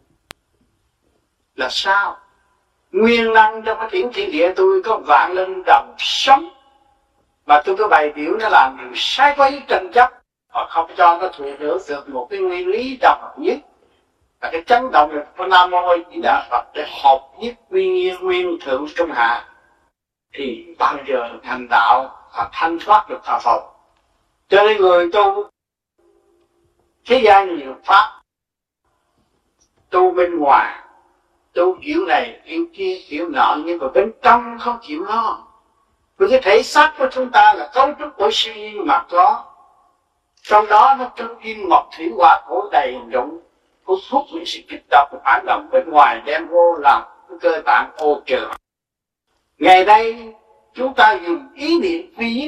Là sao? Nguyên năng trong cái tiểu thiên địa tôi có vạn linh đồng sống, mà tôi cứ bày biểu nó làm điều sai quấy tranh chấp, hoặc không cho nó thụ hưởng được một cái nguyên lý độc nhất, là cái chấn động lực của Nam Mô Di Đà Phật để hợp nhất nguyên nguyên thượng trung hạ, thì bao giờ thành đạo và thanh thoát được thọ phật. Cho nên người tu thế gian nhiều pháp, tu bên ngoài, tu kiểu này kiểu kia kiểu nọ, nhưng mà bên trong không chịu lo. Vì cái thể xác của chúng ta là cấu trúc của siêu nhiên mà có, trong đó nó trong kim mộc thủy hỏa thổ đầy đủ, có thuốc những sự kích động phản động bên ngoài đem vô làm cái cơ bản ô trừ. Ngày nay chúng ta dùng ý niệm duy nhất,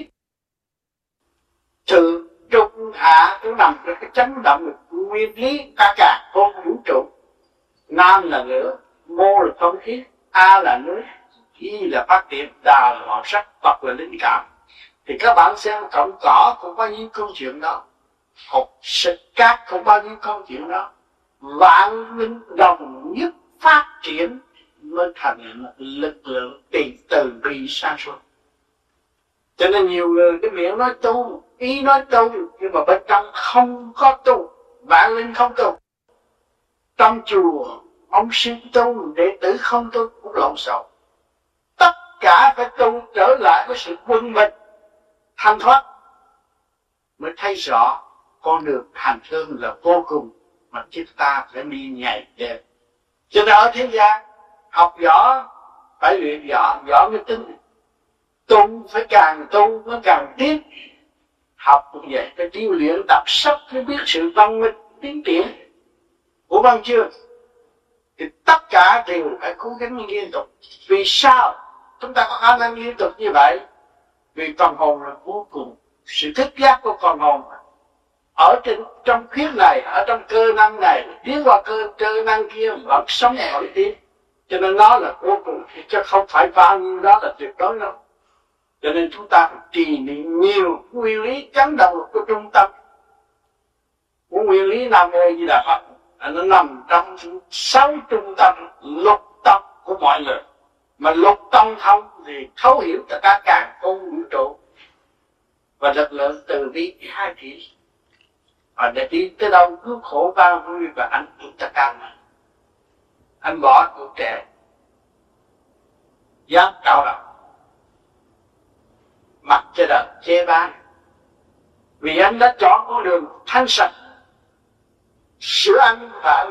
sự trung hạ cũng nằm trong cái chấn động được nguyên lý cả cả không vũ trụ. Nam là lửa, mô là không khí, a là nước, y là phát triển, đà là màu sắc, Phật là linh cảm. Thì các bạn xem cọng cỏ cũng bao nhiêu câu chuyện đó, hột sệt cát cũng bao nhiêu câu chuyện đó. Vạn linh đồng nhất phát triển mới thành lực lượng tiền từ bi sáng suốt. Cho nên nhiều người cái miệng nói tu, ý nói tu, nhưng mà bên trong không có tu, vạn linh không tu. Trong chùa ông sư tu, đệ tử không tu cũng lộn xộn. Tất cả phải tu trở lại với sự quân bình, thanh thoát, mới thấy rõ con đường hành hương là vô cùng mà chúng ta phải đi nhảy đêm. Cho nên ở thế gian học võ phải luyện võ, võ mới tin. Tu phải càng tu mới càng tiến. Học cũng vậy, phải tiêu luyện đọc sách mới biết sự văn minh tiến triển. Ủa bằng chưa? Thì tất cả đều phải cố gắng liên tục. Vì sao chúng ta có khả năng liên tục như vậy? Vì phần hồn là vô cùng. Sự thức giác của phần hồn ở trên trong khuyết này, ở trong cơ năng này, tiến qua cơ cơ năng kia vẫn sống vẫn tiến. Cho nên nó là vô cùng, chứ không phải bao nhiêu đó là tuyệt đối đâu. Cho nên chúng ta phải trì niệm nhiều nguyên lý chấn động của trung tâm. Của nguyên lý Nam Mô Di Đà Phật, nó nằm trong sáu trung tâm lục tâm của mọi người. Mà lục tâm thông thì thấu hiểu tất cả cả không vũ trụ và lực lượng từ bi hai chỉ. Và để đi tới đâu cứ khổ ba vui và anh cũng tất cả mà. Anh bỏ cuộc trẻ, dám cao đầu, mặc cho đời chê bai. Vì anh đã chọn con đường thanh sạch, sửa anh và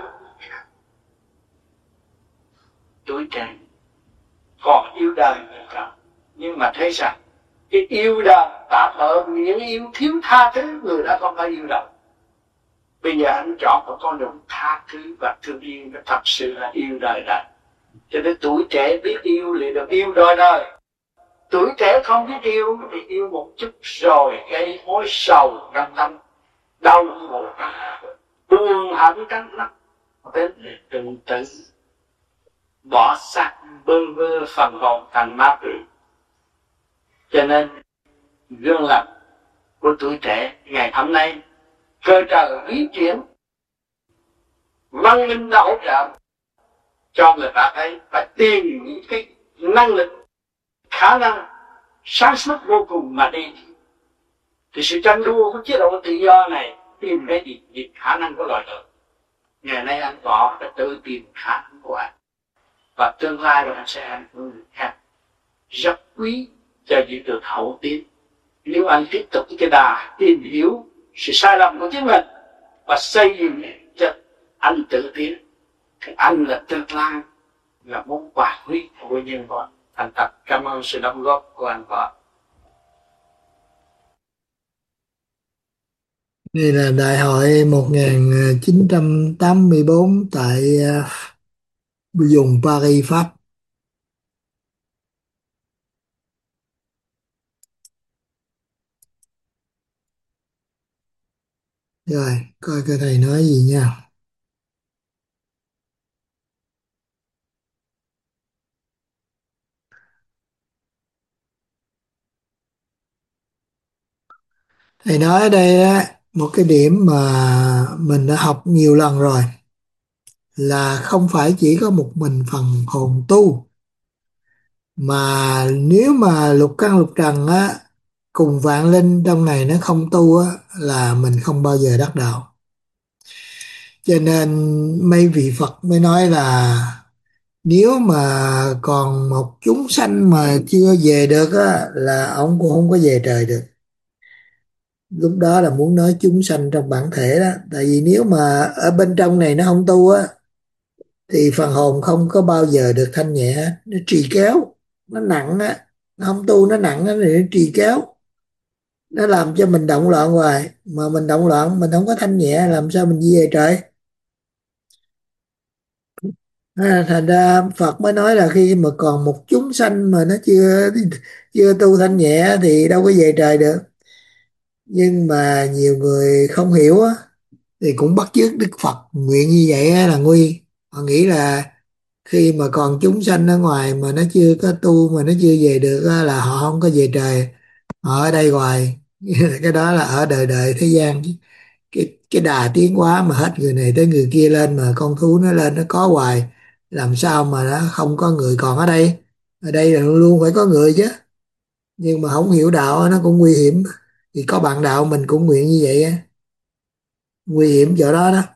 tuổi trẻ còn yêu đời nữa. Nhưng mà thấy rằng cái yêu đời tạm bợ miệng yêu thiếu tha thứ, người đã không phải yêu đời. Bây giờ anh chọn một con đường tha thứ và thương yêu, thật sự là yêu đời đó. Cho nên tuổi trẻ biết yêu liền được yêu đời đời. Tuổi trẻ không biết yêu thì yêu một chút rồi gây mối sầu trong tâm, đau khổ, buồn hận căng nặng, đến từ từ bỏ xác bơ vơ phần hồn thành ma quỷ. Cho nên gương lập của tuổi trẻ ngày hôm nay cơ trời biến chuyển, văn minh đã hỗ trợ cho người ta thấy phải tìm những cái năng lực, khả năng sáng suốt vô cùng mà đi. Thì sự tranh đua của chế độ tự do này tìm cái gì? Tìm khả năng của loài người. Ngày nay anh có phải tự tìm khả năng của anh, và tương lai rồi anh sẽ ảnh hưởng người khác. Rất quý cho những được hậu tiến. Nếu anh tiếp tục cái đà tìm hiểu sự sai lầm của chính mình và xây dựng cho anh tự tiến, thì anh là tương lai, là món quà quý của nhân loại. Thành thật cảm ơn sự đóng góp của anh Võ. Đây là đại hội một nghìn chín trăm tám mươi bốn tại uh, vùng Paris, Pháp. Rồi, coi cái thầy nói gì nha. Thầy nói ở đây á, một cái điểm mà mình đã học nhiều lần rồi là không phải chỉ có một mình phần hồn tu, mà nếu mà lục căn lục trần á cùng vạn linh trong này nó không tu á là mình không bao giờ đắc đạo. Cho nên mấy vị Phật mới nói là nếu mà còn một chúng sanh mà chưa về được á là ông cũng không có về trời được. Lúc đó là muốn nói chúng sanh trong bản thể đó, tại vì nếu mà ở bên trong này nó không tu á thì phần hồn không có bao giờ được thanh nhẹ hết. Nó trì kéo, nó nặng á, nó không tu nó nặng á thì nó trì kéo, nó làm cho mình động loạn hoài, mà mình động loạn mình không có thanh nhẹ làm sao mình đi về trời. À, thành ra Phật mới nói là khi mà còn một chúng sanh mà nó chưa chưa tu thanh nhẹ thì đâu có về trời được. Nhưng mà nhiều người không hiểu á thì cũng bắt chước Đức Phật nguyện như vậy á là nguy. Họ nghĩ là khi mà còn chúng sanh ở ngoài mà nó chưa có tu mà nó chưa về được á, là họ không có về trời, họ ở đây hoài. Cái đó là ở đời đời thế gian. cái cái đà tiến hóa mà hết người này tới người kia lên, mà con thú nó lên nó có hoài, làm sao mà nó không có người còn ở đây. Ở đây là luôn luôn phải có người chứ. Nhưng mà không hiểu đạo nó cũng nguy hiểm. Thì có bạn đạo mình cũng nguyện như vậy á, nguy hiểm chỗ đó đó.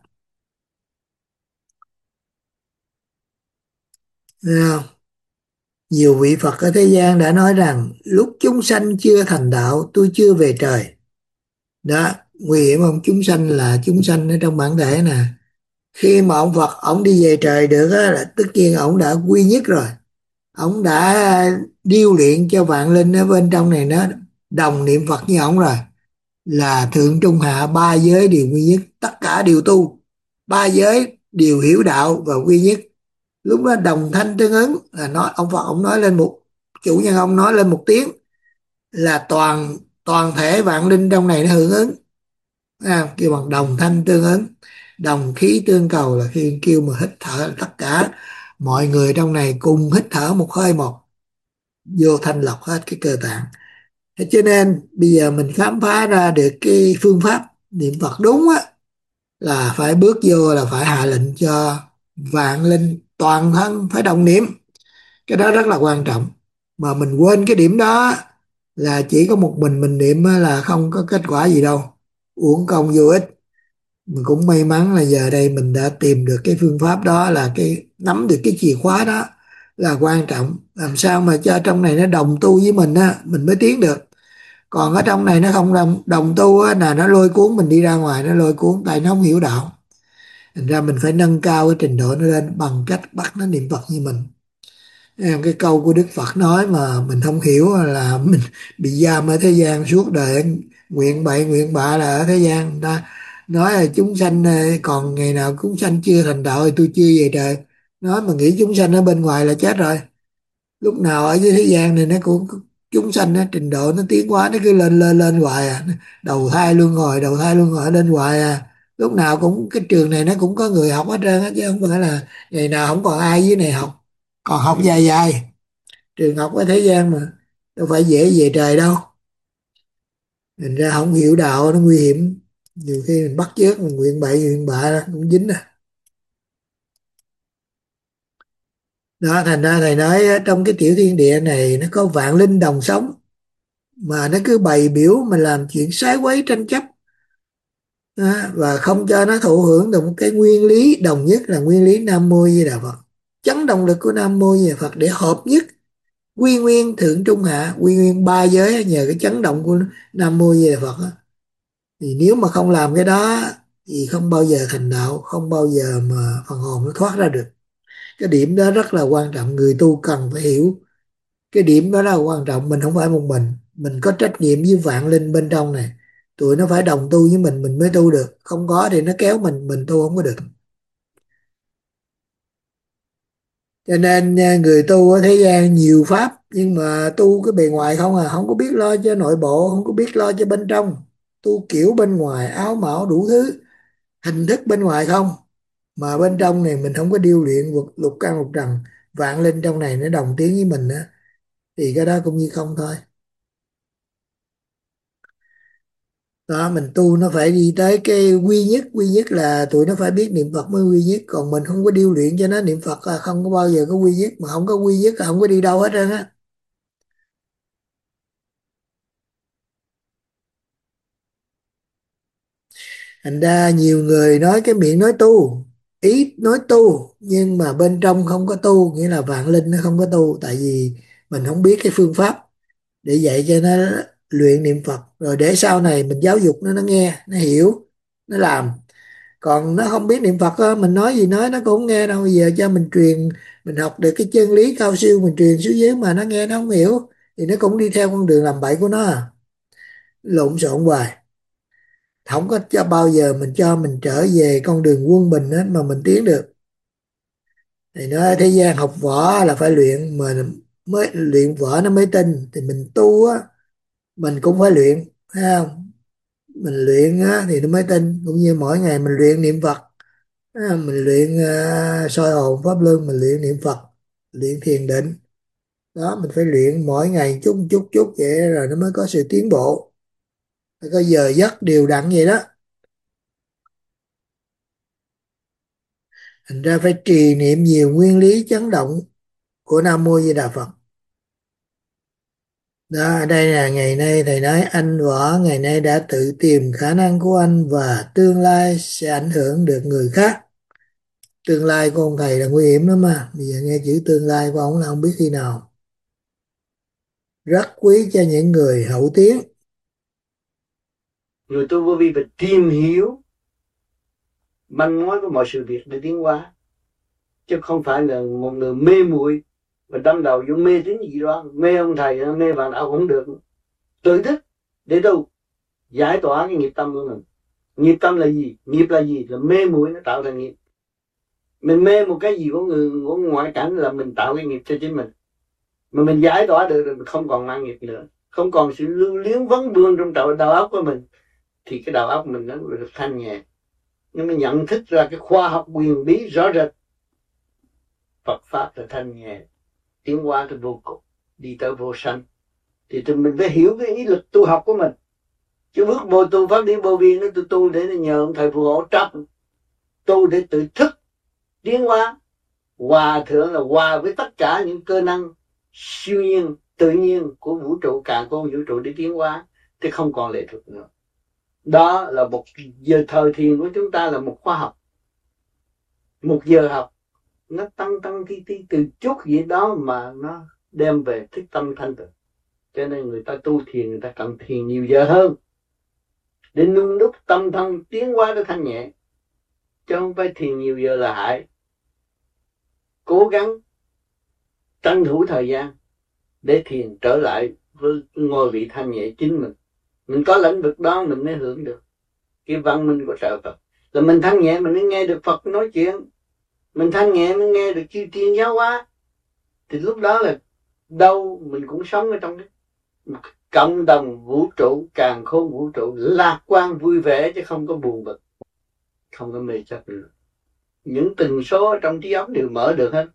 Thấy không? Nhiều vị Phật ở thế gian đã nói rằng lúc chúng sanh chưa thành đạo tôi chưa về trời. Đó, nguy hiểm không? Chúng sanh là chúng sanh ở trong bản thể nè. Khi mà ông Phật ông đi về trời được á, là tất nhiên ông đã quy nhất rồi. Ông đã điêu luyện cho vạn linh ở bên trong này nó đồng niệm Phật như ông rồi. Là thượng trung hạ ba giới đều quy nhất, tất cả đều tu. Ba giới đều hiểu đạo và quy nhất. Lúc đó đồng thanh tương ứng là nói ông Phật ông nói lên một chủ nhân ông nói lên một tiếng là toàn toàn thể vạn linh trong này nó hưởng ứng. À, kêu bằng đồng thanh tương ứng, đồng khí tương cầu là khi kêu mà hít thở là tất cả mọi người trong này cùng hít thở một hơi một, vô thanh lọc hết cái cơ tạng. Thế cho nên bây giờ mình khám phá ra được cái phương pháp niệm Phật đúng á, là phải bước vô là phải hạ lệnh cho vạn linh toàn thân phải đồng niệm. Cái đó rất là quan trọng, mà mình quên cái điểm đó là chỉ có một mình mình niệm là không có kết quả gì đâu, uổng công vô ích. Mình cũng may mắn là giờ đây mình đã tìm được cái phương pháp đó, là cái nắm được cái chìa khóa đó là quan trọng. Làm sao mà cho trong này nó đồng tu với mình á, mình mới tiến được. Còn ở trong này nó không đồng, đồng tu á, là nó lôi cuốn mình đi ra ngoài, nó lôi cuốn tại nó không hiểu đạo. Thành ra mình phải nâng cao cái trình độ nó lên bằng cách bắt nó niệm Phật như mình. Em, cái câu của Đức Phật nói mà mình không hiểu là mình bị giam ở thế gian suốt đời, nguyện bậy nguyện bạ là ở thế gian. Người ta nói là chúng sanh còn ngày nào chúng sanh chưa thành đạo thì tôi chưa về trời. Nói mà nghĩ chúng sanh ở bên ngoài là chết rồi. Lúc nào ở dưới thế gian này nó cũng chúng sanh nó trình độ nó tiến hóa, nó cứ lên lên lên hoài à, đầu thai luân hồi đầu thai luân hồi lên hoài à. Lúc nào cũng cái trường này nó cũng có người học hết trơn á, chứ không phải là ngày nào không còn ai dưới này học, còn học dài dài. Trường học ở thế gian mà đâu phải dễ về trời đâu. Thành ra không hiểu đạo nó nguy hiểm, nhiều khi mình bắt chước mình nguyện bậy nguyện bạ đó, cũng dính à. Đó, thành ra thầy nói á, trong cái tiểu thiên địa này nó có vạn linh đồng sống mà nó cứ bày biểu mà làm chuyện sai quấy tranh chấp đó, và không cho nó thụ hưởng được một cái nguyên lý đồng nhất là nguyên lý Nam Mô Di Đà Phật. Chấn động lực của Nam Mô Di Đà Phật để hợp nhất quy nguyên thượng trung hạ, quy nguyên ba giới nhờ cái chấn động của Nam Mô Di Đà Phật đó. Thì nếu mà không làm cái đó thì không bao giờ thành đạo, không bao giờ mà phần hồn nó thoát ra được. Cái điểm đó rất là quan trọng, người tu cần phải hiểu cái điểm đó là quan trọng. Mình không phải một mình, mình có trách nhiệm với vạn linh bên trong này, tụi nó phải đồng tu với mình mình mới tu được, không có thì nó kéo mình mình tu không có được. Cho nên nha, người tu ở thế gian nhiều pháp nhưng mà tu cái bề ngoài không à, không có biết lo cho nội bộ, không có biết lo cho bên trong. Tu kiểu bên ngoài áo mão đủ thứ, hình thức bên ngoài không, mà bên trong này mình không có điêu luyện vực lục căn lục trần, vạn linh trong này nó đồng tiếng với mình á, thì cái đó cũng như không thôi. Đó, mình tu nó phải đi tới cái quy nhất, quy nhất là tụi nó phải biết niệm Phật mới quy nhất, còn mình không có điêu luyện cho nó niệm Phật là không có bao giờ có quy nhất, mà không có quy nhất là không có đi đâu hết trơn á. Thành ra nhiều người nói cái miệng nói tu, ý nói tu nhưng mà bên trong không có tu, nghĩa là vạn linh nó không có tu, tại vì mình không biết cái phương pháp để dạy cho nó luyện niệm Phật, rồi để sau này mình giáo dục nó nó nghe nó hiểu nó làm. Còn nó không biết niệm Phật á, mình nói gì nói nó cũng không nghe đâu. Bây giờ cho mình truyền, mình học được cái chân lý cao siêu mình truyền xuống dưới mà nó nghe nó không hiểu thì nó cũng đi theo con đường làm bậy của nó à. Lộn xộn hoài, không có cho bao giờ mình cho mình trở về con đường quân bình hết mà mình tiến được. Thì nói thế gian học võ là phải luyện, mà mới luyện võ nó mới tin, thì mình tu á mình cũng phải luyện, thấy không? Mình luyện á thì nó mới tin, cũng như mỗi ngày mình luyện niệm Phật. À, mình luyện uh, soi hồn pháp luân, mình luyện niệm Phật, luyện thiền định. Đó, mình phải luyện mỗi ngày chút chút chút vậy rồi nó mới có sự tiến bộ, phải có giờ giấc đều đặn vậy đó. Thành ra phải trì niệm nhiều nguyên lý chấn động của Nam Mô Di Đà Phật. Đó, ở đây là ngày nay thầy nói anh Võ ngày nay đã tự tìm khả năng của anh và tương lai sẽ ảnh hưởng được người khác. Tương lai của ông thầy là nguy hiểm lắm mà, bây giờ nghe chữ tương lai của ông là không biết khi nào. Rất quý cho những người hậu tiến. Người tu vô vi phải tìm hiểu manh mối của mọi sự việc để tiến hóa, chứ không phải là một người mê muội và đâm đầu vô mê tín gì đó, mê ông thầy mê bạn đạo không được. Tự thức để tu, giải tỏa cái nghiệp tâm của mình. Nghiệp tâm là gì? Nghiệp là gì? Là mê muội nó tạo thành nghiệp. Mình mê một cái gì của người của ngoại cảnh là mình tạo cái nghiệp cho chính mình. Mà mình giải tỏa được rồi mình không còn mang nghiệp nữa, không còn sự lưu luyến vấn vương trong đầu, đầu óc của mình, thì cái đầu óc mình nó được thanh nhẹ. Nhưng mà nhận thức ra cái khoa học quyền bí rõ rệt, Phật pháp là thanh nhẹ, tiến hóa tới vô cùng, đi tới vô sanh, thì tụi mình phải hiểu cái ý lực tu học của mình. Chứ bước vô tu pháp lý vô vi nó tu tu để nhờ ông thầy phù hộ chấp, tu để tự thức tiến hóa. Hòa thượng là hòa với tất cả những cơ năng siêu nhiên tự nhiên của vũ trụ, cả con vũ trụ để tiến hóa, thì không còn lệ thuộc nữa. Đó là một giờ thời thiền của chúng ta, là một khoa học, một giờ học nó tăng tăng tí tí từ chút gì đó mà nó đem về thức tâm thanh tịnh. Cho nên người ta tu thiền, người ta cần thiền nhiều giờ hơn để nung đúc tâm thân tiến hóa để thanh nhẹ, chứ không phải thiền nhiều giờ là hại. Cố gắng tranh thủ thời gian để thiền trở lại với ngôi vị thanh nhẹ chính mình. Mình có lĩnh vực đó mình mới hưởng được cái văn minh của trời Phật. Là mình thanh nhẹ mình mới nghe được Phật nói chuyện, mình thanh nhẹ mới nghe được chư thiên giáo hóa. Thì lúc đó là đâu mình cũng sống ở trong cái cộng đồng vũ trụ, càn khôn vũ trụ, lạc quan vui vẻ chứ không có buồn bực, không có mê chấp nữa. Những tần số trong trí óc đều mở được hết.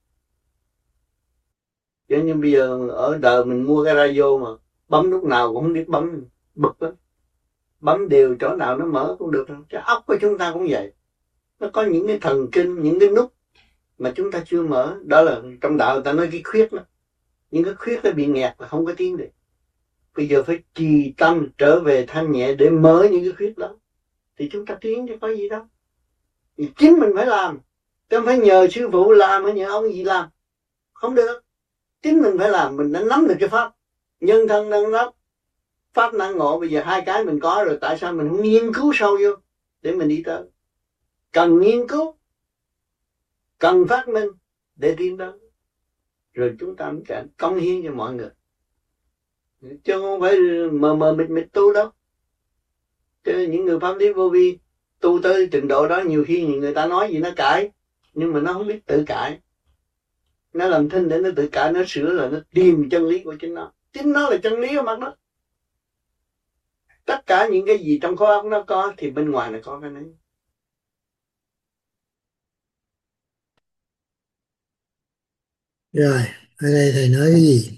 Chứ như bây giờ ở đời mình mua cái radio mà bấm lúc nào cũng không biết bấm, bực lắm. Bấm đều chỗ nào nó mở cũng được. Cái óc của chúng ta cũng vậy. Nó có những cái thần kinh, những cái nút mà chúng ta chưa mở. Đó là trong đạo người ta nói cái khuyết đó. Những cái khuyết nó bị nghẹt và không có tiến được. Bây giờ phải trì tâm trở về thanh nhẹ để mở những cái khuyết đó. Thì chúng ta tiến chứ có gì đâu. Thì chính mình phải làm. Chứ không phải nhờ sư phụ làm hay nhờ ông gì làm. Không được. Chính mình phải làm. Mình đã nắm được cái pháp. Nhân thân đang nắm. Pháp năng ngộ. Bây giờ hai cái mình có rồi. Tại sao mình không nghiên cứu sâu vô để mình đi tới. Cần nghiên cứu, cần phát minh để tiến tới. Rồi chúng ta mới cả cống hiến cho mọi người. Chứ không phải mờ mờ mịt mịt tu đâu. Chứ những người pháp lý vô vi tu tới trình độ đó, nhiều khi người ta nói gì nó cãi, nhưng mà nó không biết tự cãi. Nó làm thinh để nó tự cãi, nó sửa là nó tìm chân lý của chính nó. Chính nó là chân lý ở mặt đó. Tất cả những cái gì trong khối óc nó có thì bên ngoài nó có cái này. Rồi, ở đây thầy nói cái gì?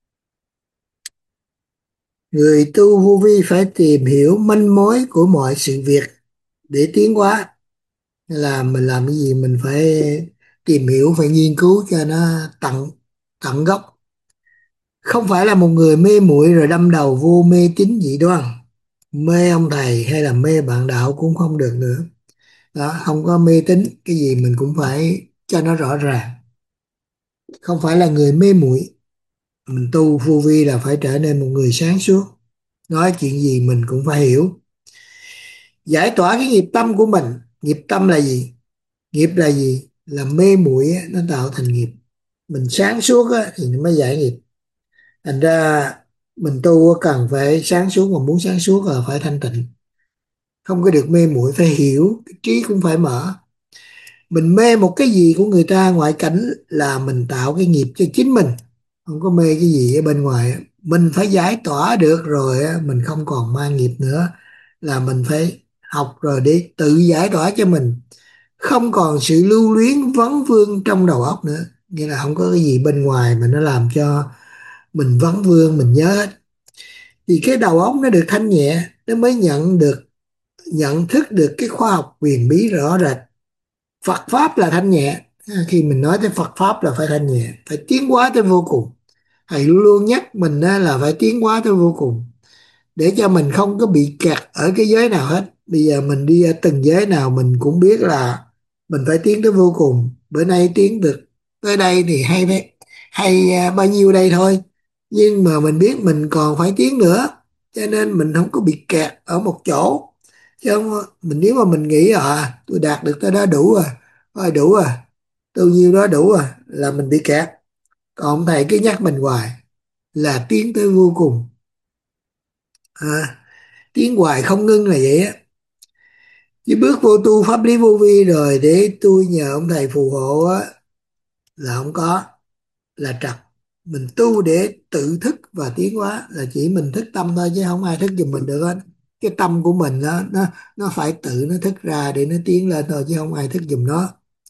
Người tu vô vi phải tìm hiểu manh mối của mọi sự việc để tiến hóa. Nên là mình làm cái gì mình phải tìm hiểu, phải nghiên cứu cho nó tận tận gốc. Không phải là một người mê muội rồi đâm đầu vô mê tín dị đoan. Mê ông thầy hay là mê bạn đạo cũng không được nữa. Đó, không có mê tín, cái gì mình cũng phải cho nó rõ ràng. Không phải là người mê muội. Mình tu vô vi là phải trở nên một người sáng suốt. Nói chuyện gì mình cũng phải hiểu. Giải tỏa cái nghiệp tâm của mình. Nghiệp tâm là gì? Nghiệp là gì? Là mê muội á, nó tạo thành nghiệp. Mình sáng suốt á, thì nó mới giải nghiệp. Thành ra mình tu cần phải sáng suốt, mà muốn sáng suốt là phải thanh tịnh. Không có được mê muội, phải hiểu, cái trí cũng phải mở. Mình mê một cái gì của người ta ngoại cảnh là mình tạo cái nghiệp cho chính mình. Không có mê cái gì ở bên ngoài. Mình phải giải tỏa được rồi á, mình không còn mang nghiệp nữa. Là mình phải học rồi để tự giải tỏa cho mình. Không còn sự lưu luyến vấn vương trong đầu óc nữa. Nghĩa là không có cái gì bên ngoài mà nó làm cho mình vấn vương, mình nhớ hết. Thì cái đầu óc nó được thanh nhẹ, nó mới nhận được, nhận thức được cái khoa học huyền bí rõ rệt. Phật Pháp là thanh nhẹ. Khi mình nói tới Phật Pháp là phải thanh nhẹ, phải tiến hóa tới vô cùng. Thầy luôn luôn nhắc mình là phải tiến hóa tới vô cùng, để cho mình không có bị kẹt ở cái giới nào hết. Bây giờ mình đi ở từng giới nào mình cũng biết là mình phải tiến tới vô cùng. Bữa nay tiến được tới đây thì hay đấy, hay à, bao nhiêu đây thôi. Nhưng mà mình biết mình còn phải tiến nữa, cho nên mình không có bị kẹt ở một chỗ. Chứ không, mình nếu mà mình nghĩ à tôi đạt được tới đó đủ rồi, thôi đủ rồi, bao nhiêu đó đủ rồi, là mình bị kẹt. Còn thầy cứ nhắc mình hoài là tiến tới vô cùng. À, tiến hoài không ngưng là vậy á. Chứ bước vô tu pháp lý vô vi rồi để tôi nhờ ông thầy phù hộ á là không có, là trật. Mình tu để tự thức và tiến hóa, là chỉ mình thức tâm thôi chứ không ai thức giùm mình được hết. Cái tâm của mình nó nó nó phải tự nó thức ra để nó tiến lên thôi, chứ không ai thức giùm nó.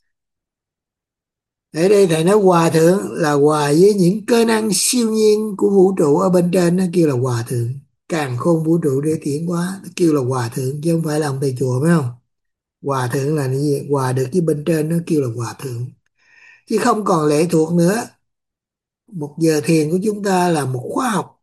Ở đây thầy nói hòa thượng là hòa với những cơ năng siêu nhiên của vũ trụ ở bên trên, nó kêu là hòa thượng. Càn khôn vũ trụ để tiến hóa, nó kêu là hòa thượng, chứ không phải là ông thầy chùa, phải không? Hòa thượng là cái gì? Hòa được với bên trên nó kêu là hòa thượng, chứ không còn lệ thuộc nữa. Một giờ thiền của chúng ta là một khóa học,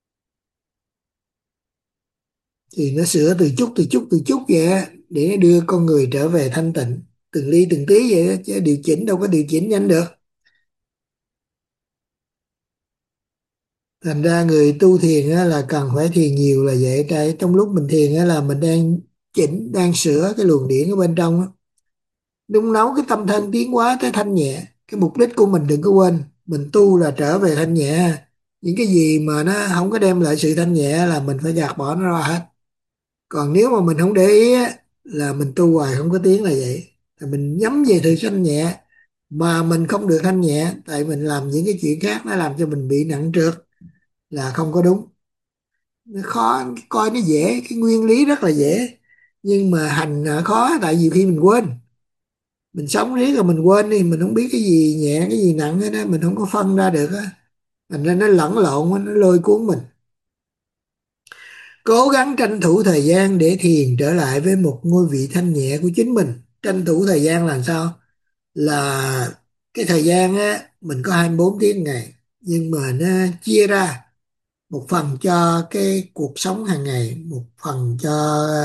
thì nó sửa từ chút từ chút từ chút vậy á, để nó đưa con người trở về thanh tịnh, từng ly từng tí vậy đó, chứ điều chỉnh đâu có điều chỉnh nhanh được. Thành ra người tu thiền á, là cần phải thiền nhiều là vậy. Tại trong lúc mình thiền á, là mình đang chỉnh, đang sửa cái luồng điển ở bên trong á, nung nấu cái tâm thân tiến hóa tới thanh nhẹ. Cái mục đích của mình đừng có quên, mình tu là trở về thanh nhẹ. Những cái gì mà nó không có đem lại sự thanh nhẹ là mình phải gạt bỏ nó ra hết. Còn nếu mà mình không để ý á, là mình tu hoài không có tiến là vậy. Thì mình nhắm về sự thanh nhẹ mà mình không được thanh nhẹ, tại mình làm những cái chuyện khác nó làm cho mình bị nặng trược, là không có đúng. Nó khó, coi nó dễ, cái nguyên lý rất là dễ, nhưng mà hành là khó, tại vì khi mình quên, mình sống riết rồi mình quên đi, mình không biết cái gì nhẹ cái gì nặng hết á, mình không có phân ra được á, thành ra nó lẫn lộn á, nó lôi cuốn mình. Cố gắng tranh thủ thời gian để thiền trở lại với một ngôi vị thanh nhẹ của chính mình. Tranh thủ thời gian là sao? Là cái thời gian á, mình có hai mươi bốn tiếng ngày, nhưng mà nó chia ra, một phần cho cái cuộc sống hàng ngày, một phần cho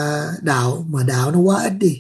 đạo, mà đạo nó quá ít đi.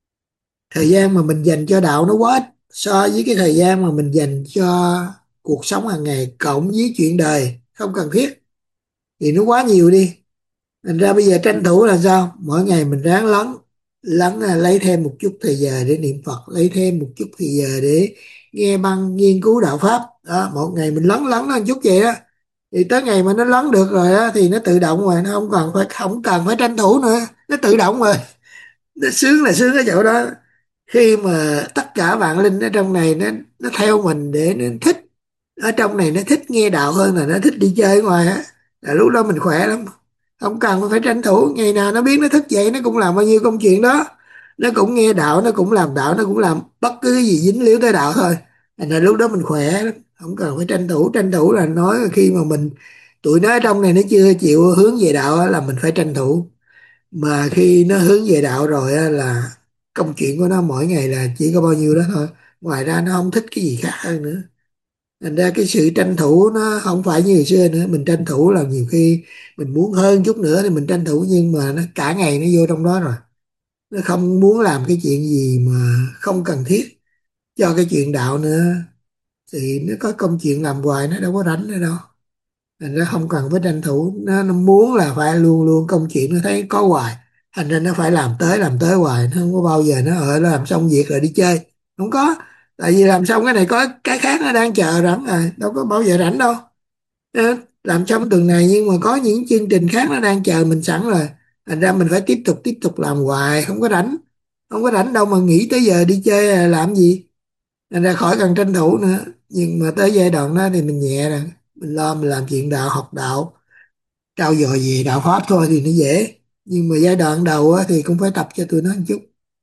Thời gian mà mình dành cho đạo nó quá ít so với cái thời gian mà mình dành cho cuộc sống hàng ngày cộng với chuyện đời không cần thiết thì nó quá nhiều đi. Thành ra bây giờ tranh thủ là sao? Mỗi ngày mình ráng lắng, lắng là lấy thêm một chút thời giờ để niệm Phật, lấy thêm một chút thời giờ để nghe băng nghiên cứu đạo Pháp. Đó, một ngày mình lắng lắng nó một chút vậy đó. Thì tới ngày mà nó lắng được rồi á, thì nó tự động rồi, nó không cần phải không cần phải tranh thủ nữa, nó tự động rồi. Nó sướng là sướng ở chỗ đó, khi mà tất cả vạn linh ở trong này nó nó theo mình để nó thích, ở trong này nó thích nghe đạo hơn là nó thích đi chơi ở ngoài á, là lúc đó mình khỏe lắm. Không cần phải tranh thủ, ngày nào nó biết nó thức dậy nó cũng làm bao nhiêu công chuyện đó, nó cũng nghe đạo, nó cũng làm đạo, nó cũng làm bất cứ cái gì dính líu tới đạo thôi. Thành ra lúc đó mình khỏe lắm, không cần phải tranh thủ. Tranh thủ là nói là khi mà mình, tụi nó ở trong này nó chưa chịu hướng về đạo á, là mình phải tranh thủ. Mà khi nó hướng về đạo rồi á, là công chuyện của nó mỗi ngày là chỉ có bao nhiêu đó thôi, ngoài ra nó không thích cái gì khác hơn nữa. Thành ra cái sự tranh thủ nó không phải như hồi xưa nữa. Mình tranh thủ là nhiều khi mình muốn hơn chút nữa thì mình tranh thủ, nhưng mà nó cả ngày nó vô trong đó rồi, nó không muốn làm cái chuyện gì mà không cần thiết cho cái chuyện đạo nữa, thì nó có công chuyện làm hoài, nó đâu có rảnh nữa đâu. Thành ra không cần phải tranh thủ, nó, nó muốn là phải luôn luôn công chuyện nó thấy có hoài, thành ra nó phải làm tới làm tới hoài, nó không có bao giờ nó ở nó làm xong việc rồi đi chơi. Không có, tại vì làm xong cái này có cái khác nó đang chờ rảnh rồi, đâu có bao giờ rảnh đâu. Đó, làm xong tuần này nhưng mà có những chương trình khác nó đang chờ mình sẵn rồi, thành ra mình phải tiếp tục tiếp tục làm hoài, không có rảnh. Không có rảnh đâu mà nghỉ tới giờ đi chơi là làm gì. Thành ra khỏi cần tranh thủ nữa. Nhưng mà tới giai đoạn đó thì mình nhẹ rồi, mình lo mình làm chuyện đạo, học đạo, trau dồi về đạo pháp thôi thì nó dễ. Nhưng mà giai đoạn đầu á, thì cũng phải tập cho tụi nó một chút,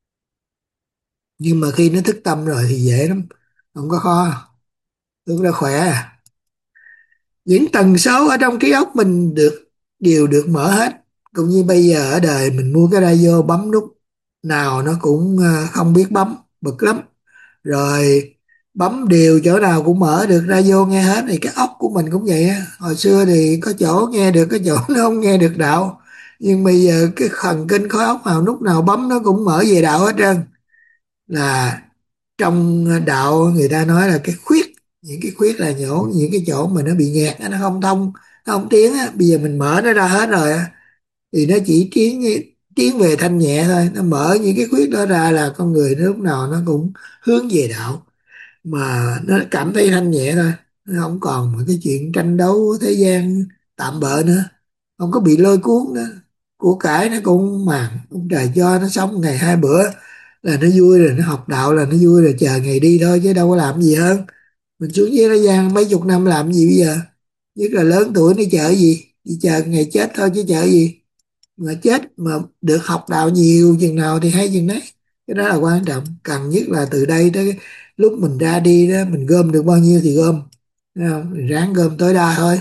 nhưng mà khi nó thức tâm rồi thì dễ lắm, không có khó. Lúc đó khỏe à. Những tần số ở trong trí óc mình được đều được mở hết, cũng như bây giờ ở đời mình mua cái radio bấm nút nào nó cũng ờ, không biết bấm, bực lắm. Rồi bấm đều chỗ nào cũng mở được radio nghe hết, thì cái óc của mình cũng vậy á. Hồi xưa thì có chỗ nghe được, có chỗ nó không nghe được đạo, nhưng bây giờ cái thần kinh khối óc nào lúc nào bấm nó cũng mở về đạo hết trơn. Là trong đạo người ta nói là cái khuyết, những cái khuyết là nhổ những cái chỗ mà nó bị nghẹt á, nó không thông, nó không tiến á, bây giờ mình mở nó ra hết rồi á, thì nó chỉ tiến tiến về thanh nhẹ thôi. Nó mở những cái khuyết đó ra là con người nó lúc nào nó cũng hướng về đạo, mà nó cảm thấy thanh nhẹ thôi. Nó không còn một cái chuyện tranh đấu thế gian tạm bợ nữa, không có bị lôi cuốn nữa. Của cải nó cũng màng, ông trời cho nó sống ngày hai bữa là nó vui rồi, nó học đạo là nó vui rồi, chờ ngày đi thôi chứ đâu có làm gì hơn. Mình xuống dưới thế gian mấy chục năm làm gì bây giờ, nhất là lớn tuổi nó chờ gì, chỉ chờ ngày chết thôi chứ chờ gì. Mà chết mà được học đạo nhiều chừng nào thì hay chừng đấy. Cái đó là quan trọng, cần nhất là từ đây tới cái lúc mình ra đi đó, mình gom được bao nhiêu thì gom. Thấy không? Mình ráng gom tối đa thôi.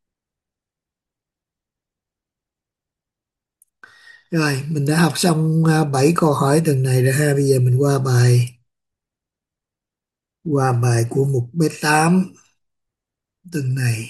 Rồi mình đã học xong à, bảy câu hỏi tuần này rồi ha. Bây giờ mình qua bài qua bài của mục b tám tuần này.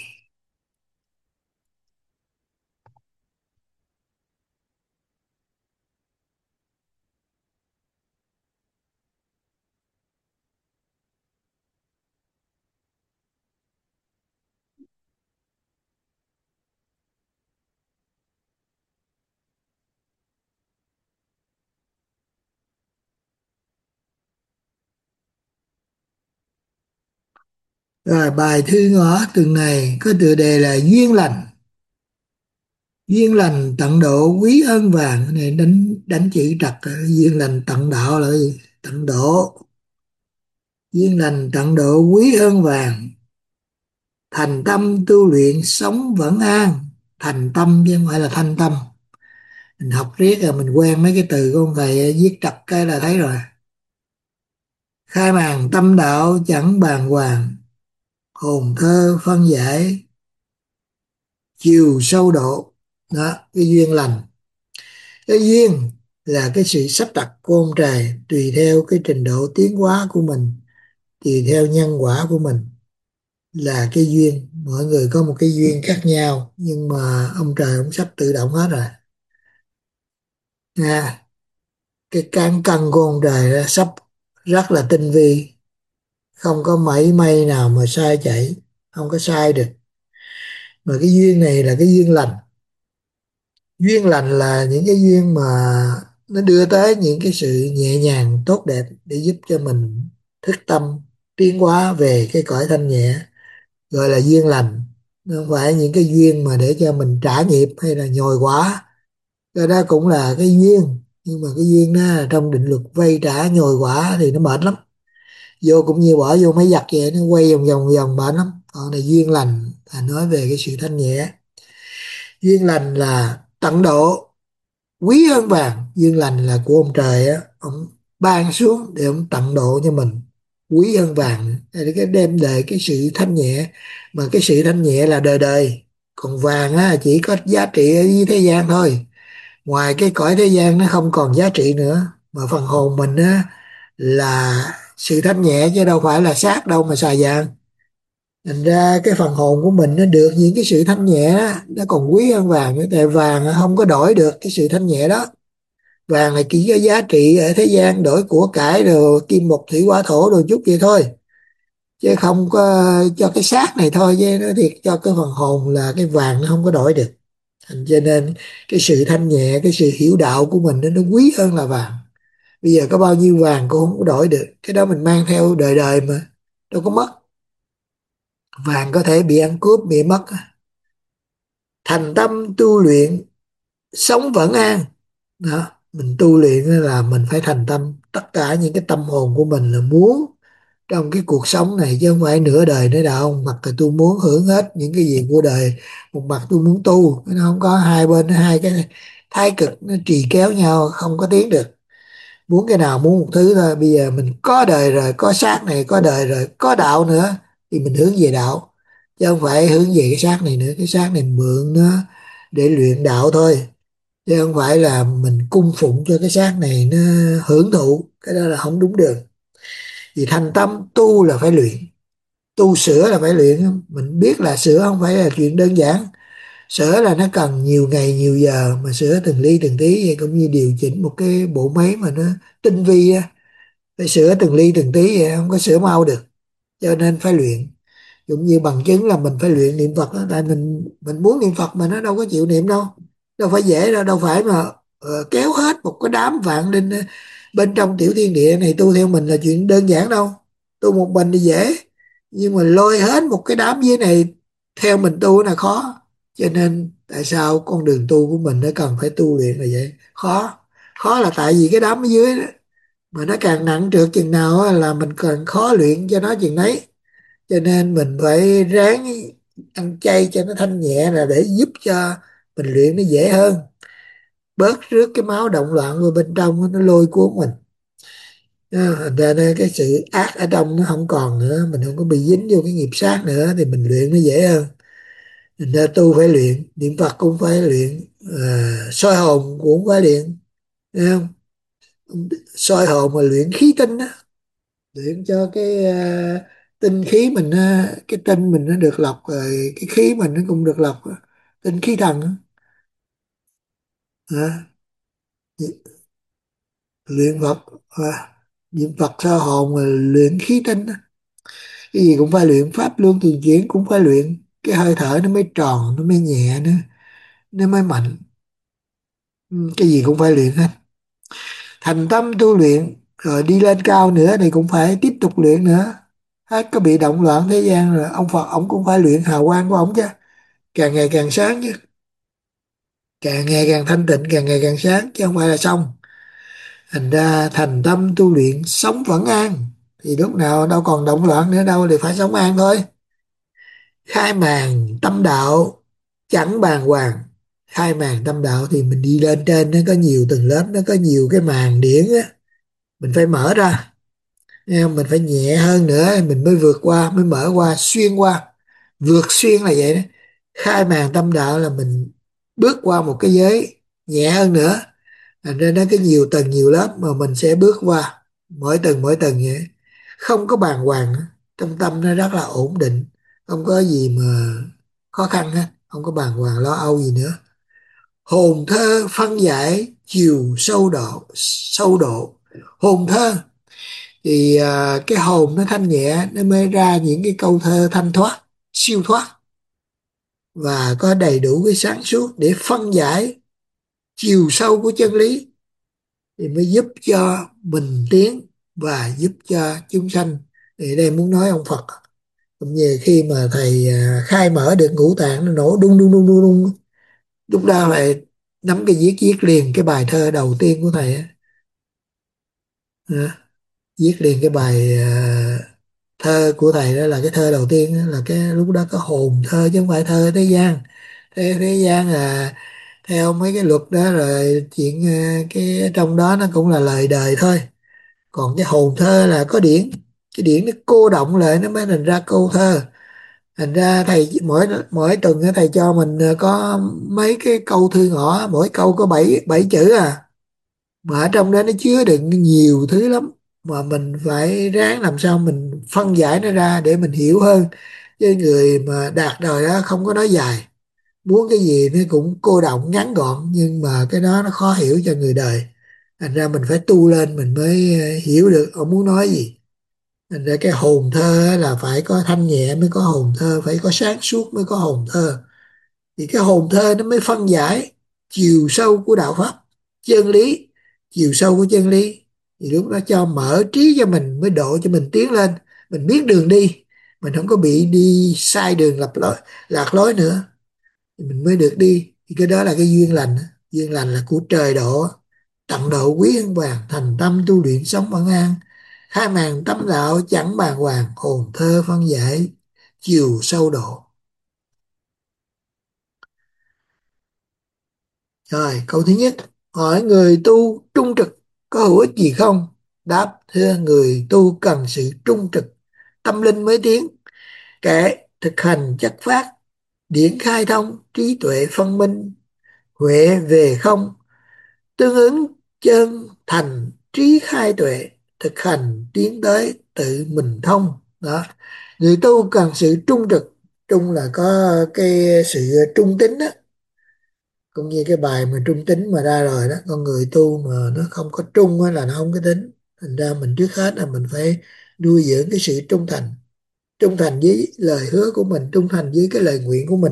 Rồi bài thư ngõ tuần này có tựa đề là duyên lành. Duyên lành tận độ quý ơn vàng. Cái này đánh đánh chữ trật. Duyên lành tận đạo là gì? Tận độ. Duyên lành tận độ quý ơn vàng. Thành tâm tu luyện sống vẫn an. Thành tâm chứ không phải là thanh tâm. Mình học riết rồi mình quen mấy cái từ của ông thầy viết trật cái là thấy rồi. Khai màn tâm đạo chẳng bàng hoàng. Hồn thơ phân giải chiều sâu độ. Đó, cái duyên lành. Cái duyên là cái sự sắp đặt của ông trời tùy theo cái trình độ tiến hóa của mình, tùy theo nhân quả của mình là cái duyên. Mọi người có một cái duyên khác nhau nhưng mà ông trời cũng sắp tự động hết rồi nha. Cái cán cân của ông trời đó sắp rất là tinh vi, không có mảy may nào mà sai chạy, không có sai được. Mà cái duyên này là cái duyên lành. Duyên lành là những cái duyên mà nó đưa tới những cái sự nhẹ nhàng tốt đẹp để giúp cho mình thức tâm tiến hóa về cái cõi thanh nhẹ, gọi là duyên lành. Nó không phải những cái duyên mà để cho mình trả nghiệp hay là nhồi quả. Cái đó cũng là cái duyên, nhưng mà cái duyên đó trong định luật vay trả nhồi quả thì nó mệt lắm. Vô cũng như bỏ vô máy giặt vậy, nó quay vòng vòng vòng mệt lắm. Còn này duyên lành là nói về cái sự thanh nhẹ. Duyên lành là tận độ quý hơn vàng. Duyên lành là của ông trời á, ông ban xuống để ông tận độ cho mình, quý hơn vàng để cái đem lại cái sự thanh nhẹ. Mà cái sự thanh nhẹ là đời đời, còn vàng á chỉ có giá trị ở thế gian thôi, ngoài cái cõi thế gian nó không còn giá trị nữa. Mà phần hồn mình á là sự thanh nhẹ chứ đâu phải là xác đâu mà xài vàng. Thành ra cái phần hồn của mình nó được những cái sự thanh nhẹ đó, nó còn quý hơn vàng nữa. Tại vàng không có đổi được cái sự thanh nhẹ đó. Vàng là chỉ có giá trị ở thế gian, đổi của cải rồi kim mộc thủy hỏa thổ rồi chút vậy thôi, chứ không có cho cái xác này thôi. Chứ nói thiệt, cho cái phần hồn là cái vàng nó không có đổi được. Thành cho nên cái sự thanh nhẹ, cái sự hiểu đạo của mình nó, nó quý hơn là vàng. Bây giờ có bao nhiêu vàng cũng không có đổi được, cái đó mình mang theo đời đời mà đâu có mất. Vàng có thể bị ăn cướp, bị mất. Thành tâm tu luyện sống vẫn an. Đó, mình tu luyện là mình phải thành tâm. Tất cả những cái tâm hồn của mình là muốn trong cái cuộc sống này, chứ không phải nửa đời nữa đâu. Mặt là tôi muốn hưởng hết những cái gì của đời, một mặt tôi muốn tu. Nó không có hai bên, hai cái thái cực nó trì kéo nhau, không có tiến được. Muốn cái nào muốn một thứ thôi. Bây giờ mình có đời rồi, có xác này, có đời rồi, có đạo nữa thì mình hướng về đạo, chứ không phải hướng về cái xác này nữa. Cái xác này mượn nó để luyện đạo thôi, chứ không phải là mình cung phụng cho cái xác này nó hưởng thụ. Cái đó là không đúng đường. Vì thành tâm tu là phải luyện, tu sửa là phải luyện. Mình biết là sửa không phải là chuyện đơn giản. Sửa là nó cần nhiều ngày nhiều giờ, mà sửa từng ly từng tí vậy, cũng như điều chỉnh một cái bộ máy mà nó tinh vi á, phải sửa từng ly từng tí vậy, không có sửa mau được. Cho nên phải luyện. Cũng như bằng chứng là mình phải luyện niệm Phật đó. Tại mình mình muốn niệm Phật mà nó đâu có chịu niệm đâu, đâu phải dễ đâu. Đâu phải mà ờ, kéo hết một cái đám vạn linh ờ, bên trong tiểu thiên địa này tu theo mình là chuyện đơn giản đâu. Tu một mình thì dễ, nhưng mà lôi hết một cái đám dưới này theo mình tu là khó. Cho nên tại sao con đường tu của mình nó cần phải tu luyện là vậy. Khó. Khó là tại vì cái đám ở dưới đó, mà nó càng nặng trược chừng nào á, là mình càng khó luyện cho nó chừng đấy. Cho nên mình phải ráng ăn chay cho nó thanh nhẹ, là để giúp cho mình luyện nó dễ hơn, bớt rước cái máu động loạn vào bên trong nó lôi cuốn mình. À, thành ra nên cái sự ác ở trong nó không còn nữa, mình không có bị dính vô cái nghiệp sát nữa thì mình luyện nó dễ hơn. Thành ra tu phải luyện, niệm Phật cũng phải luyện, à, soi hồn cũng phải luyện, thấy không? Soi hồn mà luyện khí tinh á, luyện cho cái à, tinh khí mình á, cái tinh mình nó được lọc rồi, cái khí mình nó cũng được lọc. Tinh khí thần á. À, luyện Phật, à, niệm Phật soi hồn mà luyện khí tinh á. Cái gì cũng phải luyện, pháp luân thường chuyển cũng phải luyện, cái hơi thở nó mới tròn, nó mới nhẹ nữa, nó mới mạnh. Ừ, cái gì cũng phải luyện hết. Thành tâm tu luyện rồi đi lên cao nữa thì cũng phải tiếp tục luyện nữa. hết có bị động loạn thế gian rồi, ông Phật ông cũng phải luyện hào quang của ông chứ, càng ngày càng sáng chứ, càng ngày càng thanh tịnh, càng ngày càng sáng chứ không phải là xong. Thành ra thành tâm tu luyện sống vẫn an, thì lúc nào đâu còn động loạn nữa đâu, thì phải sống an thôi. Khai màn tâm đạo chẳng bàng hoàng. Khai màn tâm đạo thì mình đi lên trên, nó có nhiều tầng lớp, nó có nhiều cái màn điển á, mình phải mở ra. Nghe không? Mình phải nhẹ hơn nữa mình mới vượt qua, mới mở qua, xuyên qua. Vượt xuyên là vậy đó. Khai màn tâm đạo là mình bước qua một cái giới nhẹ hơn nữa. Thành ra nó có nhiều tầng nhiều lớp mà mình sẽ bước qua, mỗi tầng mỗi tầng vậy. Không có bàng hoàng, trong tâm nó rất là ổn định, không có gì mà khó khăn hết, không có bàng hoàng lo âu gì nữa. Hồn thơ phân giải chiều sâu độ, sâu độ. Hồn thơ thì à, cái hồn nó thanh nhẹ, nó mới ra những cái câu thơ thanh thoát, siêu thoát, và có đầy đủ cái sáng suốt để phân giải chiều sâu của chân lý, thì mới giúp cho mình tiến và giúp cho chúng sanh. Thì đây muốn nói ông Phật, cũng như khi mà thầy à, khai mở được ngũ tạng, nó nổ đung đung đung đung đung, lúc đó lại nắm cái viết viết liền cái bài thơ đầu tiên của thầy á. Đó, viết liền cái bài à, thơ của thầy, đó là cái thơ đầu tiên đó, là cái lúc đó có hồn thơ chứ không phải thơ thế gian. Thế thế gian là theo mấy cái luật đó rồi, chuyện à, cái trong đó nó cũng là lời đời thôi. Còn cái hồn thơ là có điển, cái điển nó cô động lại nó mới thành ra câu thơ. Thành ra thầy mỗi mỗi tuần á, thầy cho mình ờ, có mấy cái câu thư ngõ, mỗi câu có bảy bảy chữ à, mà ở trong đó nó chứa đựng nhiều thứ lắm, mà mình phải ráng làm sao mình phân giải nó ra để mình hiểu hơn. Với người mà đạt đời đó không có nói dài, muốn cái gì nó cũng cô động ngắn gọn, nhưng mà cái đó nó khó hiểu cho người đời. Thành ra mình phải tu lên mình mới ờ, hiểu được ông muốn nói gì. Thành ra cái hồn thơ á là phải có thanh nhẹ mới có hồn thơ, phải có sáng suốt mới có hồn thơ. Thì cái hồn thơ nó mới phân giải chiều sâu của đạo pháp, chân lý, chiều sâu của chân lý. Thì lúc đó cho mở trí cho mình, mới độ cho mình tiến lên, mình biết đường đi, mình không có bị đi sai đường lạc lối, lạc lối nữa, thì mình mới được đi. Thì cái đó là cái duyên lành. Duyên lành là của trời độ, tận độ quý hơn vàng, thành tâm tu luyện sống vẫn an. Khai màn tâm đạo chẳng bàng hoàng, hồn thơ phân giải chiều sâu độ. Rồi, câu thứ nhất, hỏi người tu trung trực có hữu ích gì không? Đáp, thưa người tu cần sự trung trực, tâm linh mới tiến. Kẻ thực hành chất phát, điển khai thông, trí tuệ phân minh, huệ về không, tương ứng chân thành, trí khai tuệ, thực hành tiến tới tự mình thông. Đó, người tu cần sự trung trực. Trung là có cái sự trung tín đó, cũng như cái bài mà trung tín mà ra rồi đó. Con người tu mà nó không có trung á là nó không có tính. Thành ra mình trước hết là mình phải nuôi dưỡng cái sự trung thành, trung thành với lời hứa của mình, trung thành với cái lời nguyện của mình,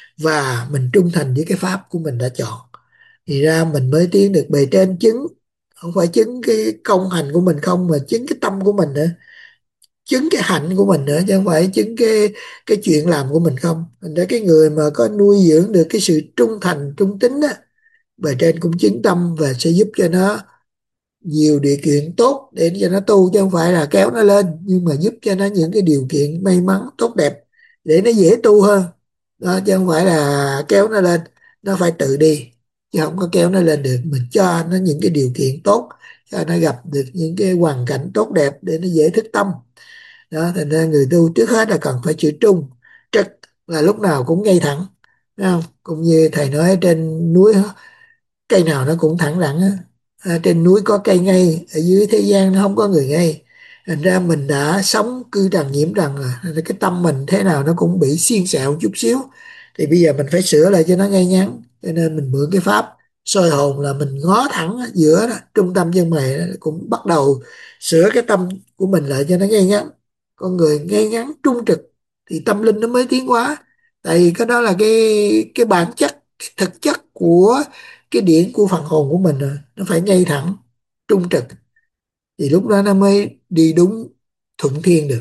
và mình trung thành với cái pháp của mình đã chọn. Thì ra mình mới tiến được bề trên, chứng không phải chứng cái công hành của mình không, mà chứng cái tâm của mình nữa, chứng cái hạnh của mình nữa, chứ không phải chứng cái cái chuyện làm của mình không. Thành ra cái người mà có nuôi dưỡng được cái sự trung thành trung tín á, bề trên cũng chứng tâm và sẽ giúp cho nó nhiều điều kiện tốt để cho nó tu, chứ không phải là kéo nó lên, nhưng mà giúp cho nó những cái điều kiện may mắn tốt đẹp để nó dễ tu hơn. Đó, chứ không phải là kéo nó lên, nó phải tự đi, chứ không có kéo nó lên được. Mình cho nó những cái điều kiện tốt, cho nó gặp được những cái hoàn cảnh tốt đẹp để nó dễ thức tâm. Đó, thành ra người tu trước hết là cần phải chữ trung trực, là lúc nào cũng ngay thẳng, thấy không? Cũng như thầy nói ở trên núi, cây nào nó cũng thẳng lặng á. À, trên núi có cây ngay, ở dưới thế gian nó không có người ngay. Thành ra mình đã sống cư trần nhiễm trần rồi, thành ra cái tâm mình thế nào nó cũng bị xiên xẹo chút xíu, thì bây giờ mình phải sửa lại cho nó ngay ngắn. Cho nên mình mượn cái pháp soi hồn là mình ngó thẳng ở giữa đó, trung tâm chân mày đó, cũng bắt đầu sửa cái tâm của mình lại cho nó ngay ngắn. Con người ngay ngắn trung trực thì tâm linh nó mới tiến hóa. Tại vì cái đó là cái cái bản chất, thực chất của cái điển của phần hồn của mình rồi, nó phải ngay thẳng trung trực, thì lúc đó nó mới đi đúng thuận thiên được.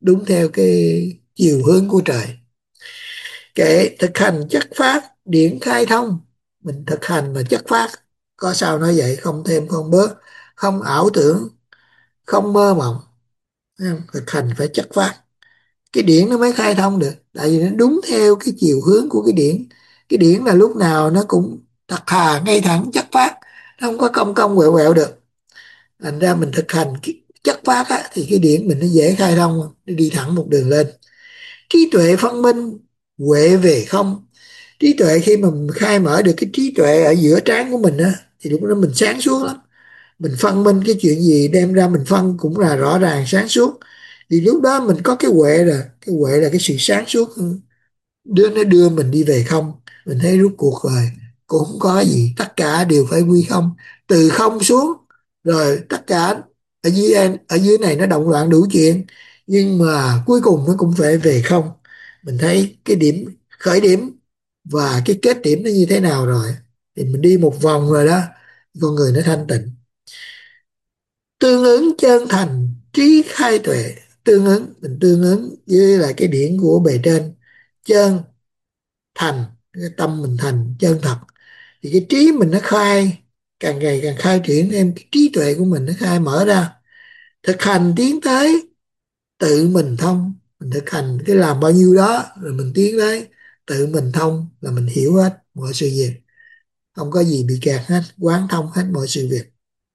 đúng theo cái chiều hướng của trời. Kệ thực hành chất phát, điển khai thông. Mình thực hành mà chất phát, có sao nói vậy, không thêm không bớt, không ảo tưởng, không mơ mộng. Thực hành phải chất phát, cái điển nó mới khai thông được, tại vì nó đúng theo cái chiều hướng của cái điển. Cái điển là lúc nào nó cũng thật thà ngay thẳng chất phát, nó không có cong cong quẹo quẹo được. Thành ra mình thực hành cái chất phát á, thì cái điển mình nó dễ khai thông, nó đi thẳng một đường lên. Trí tuệ phân minh, huệ về không. Trí tuệ khi mà mình khai mở được cái trí tuệ ở giữa trán của mình á, thì lúc đó mình sáng suốt lắm. Mình phân minh cái chuyện gì đem ra mình phân cũng là rõ ràng sáng suốt. Thì lúc đó mình có cái huệ rồi, cái huệ là cái sự sáng suốt, đưa nó đưa mình đi về không. Mình thấy rốt cuộc rồi cũng không có gì, tất cả đều phải quy không, từ không xuống, rồi tất cả ở dưới ở dưới này nó động loạn đủ chuyện, nhưng mà cuối cùng nó cũng phải về không. Mình thấy cái điểm khởi điểm và cái kết điểm nó như thế nào rồi, thì mình đi một vòng rồi đó, con người nó thanh tịnh. Tương ứng chân thành, trí khai tuệ. Tương ứng, mình tương ứng với lại cái điển của bề trên. Chân thành, cái tâm mình thành chân thật, thì cái trí mình nó khai, càng ngày càng khai triển thêm cái trí tuệ của mình, nó khai mở ra. Thực hành tiến tới tự mình thông. Mình thực hành cái làm bao nhiêu đó rồi mình tiến tới tự mình thông, là mình hiểu hết mọi sự việc, không có gì bị kẹt hết, quán thông hết mọi sự việc.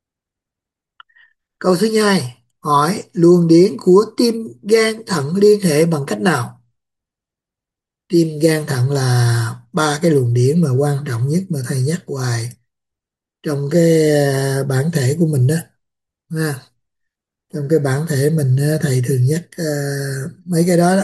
Câu thứ hai hỏi luồng điển của tim gan thận liên hệ bằng cách nào? Tim gan thận là ba cái luồng điển mà quan trọng nhất mà thầy nhắc hoài trong cái à, bản thể của mình đó ha. Trong cái bản thể mình á, thầy thường nhắc uh, mấy cái đó đó.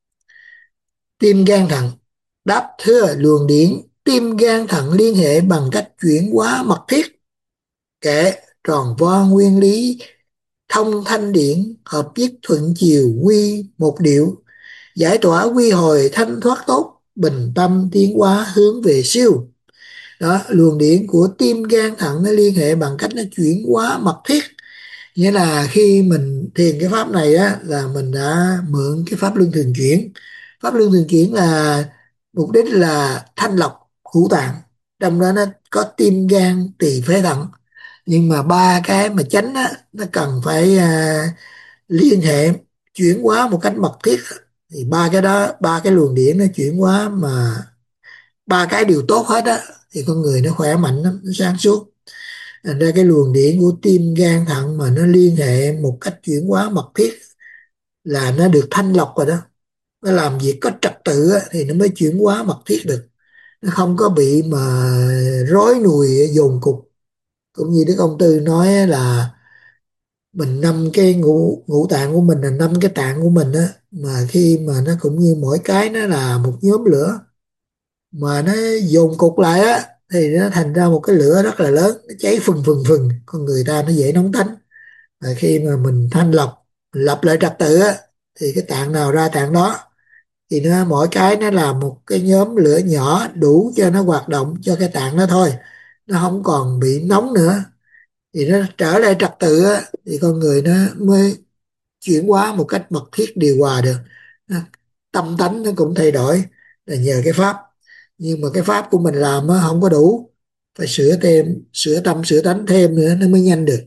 Tim gan thận. Đáp thưa, luồng điển tim gan thận liên hệ bằng cách chuyển hóa mật thiết. Kệ tròn vo nguyên lý, thông thanh điển, hợp nhất thuận chiều quy một điệu, giải tỏa quy hồi thanh thoát tốt, bình tâm tiến hóa hướng về siêu. Đó, luồng điển của tim gan thận nó liên hệ bằng cách nó chuyển hóa mật thiết. Nghĩa là khi mình thiền cái pháp này á, là mình đã mượn cái pháp luân thường chuyển. Pháp luân thường chuyển là mục đích là thanh lọc ngũ tạng, trong đó nó có tim gan tỳ phế thận, nhưng mà ba cái mà chánh á, nó cần phải à, liên hệ chuyển hóa một cách mật thiết. Thì ba cái đó, ba cái luồng điển nó chuyển hóa mà ba cái đều tốt hết á, thì con người nó khỏe mạnh lắm, nó sáng suốt. Thành ra cái luồng điển của tim gan thận mà nó liên hệ một cách chuyển hóa mật thiết là nó được thanh lọc rồi đó. Nó làm việc có trật tự á, thì nó mới chuyển hóa mật thiết được, nó không có bị mà rối nùi dồn cục. Cũng như Đức Ông Tư nói là mình năm cái ngũ ngũ tạng của mình là năm cái tạng của mình á, mà khi mà nó cũng như mỗi cái nó là một nhóm lửa, mà nó dồn cục lại á, thì nó thành ra một cái lửa rất là lớn, nó cháy phừng phừng phừng, con người ta nó dễ nóng tánh. Và khi mà mình thanh lọc, mình lập lại trật tự á, thì cái tạng nào ra tạng đó, thì nó mỗi cái nó là một cái nhóm lửa nhỏ đủ cho nó hoạt động cho cái tạng đó thôi, nó không còn bị nóng nữa. Thì nó trở lại trật tự á, thì con người nó mới chuyển hóa một cách mật thiết điều hòa được. Tâm tánh nó cũng thay đổi là nhờ cái pháp, nhưng mà cái pháp của mình làm á, không có đủ, phải sửa thêm, sửa tâm sửa tánh thêm nữa nó mới nhanh được.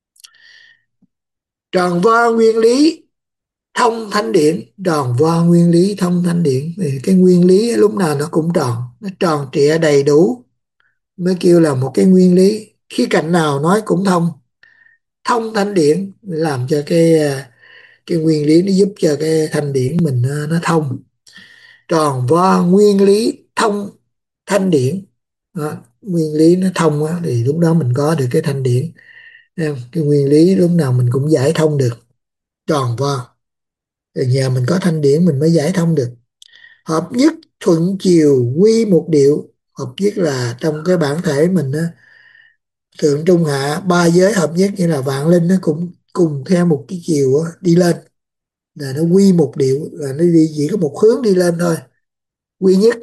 Tròn vo nguyên lý thông thanh điển. Tròn vo nguyên lý thông thanh điển, thì cái nguyên lý lúc nào nó cũng tròn, nó tròn trịa đầy đủ mới kêu là một cái nguyên lý. Khía cạnh nào nói cũng thông. Thông thanh điển làm cho cái cái nguyên lý nó giúp cho cái thanh điển mình nó, nó thông. Tròn vo nguyên lý thông thanh điển. Đó, nguyên lý nó thông á, thì lúc đó mình có được cái thanh điển. Cái nguyên lý lúc nào mình cũng giải thông được, tròn vo. Rồi nhờ mình có thanh điển mình mới giải thông được. Hợp nhất thuận chiều quy một điệu. Hợp nhất là trong cái bản thể mình á, thượng trung hạ ba giới hợp nhất, như là vạn linh nó cũng cùng theo một cái chiều á, đi lên, là nó quy một điệu, là nó đi chỉ có một hướng đi lên thôi, quy nhất.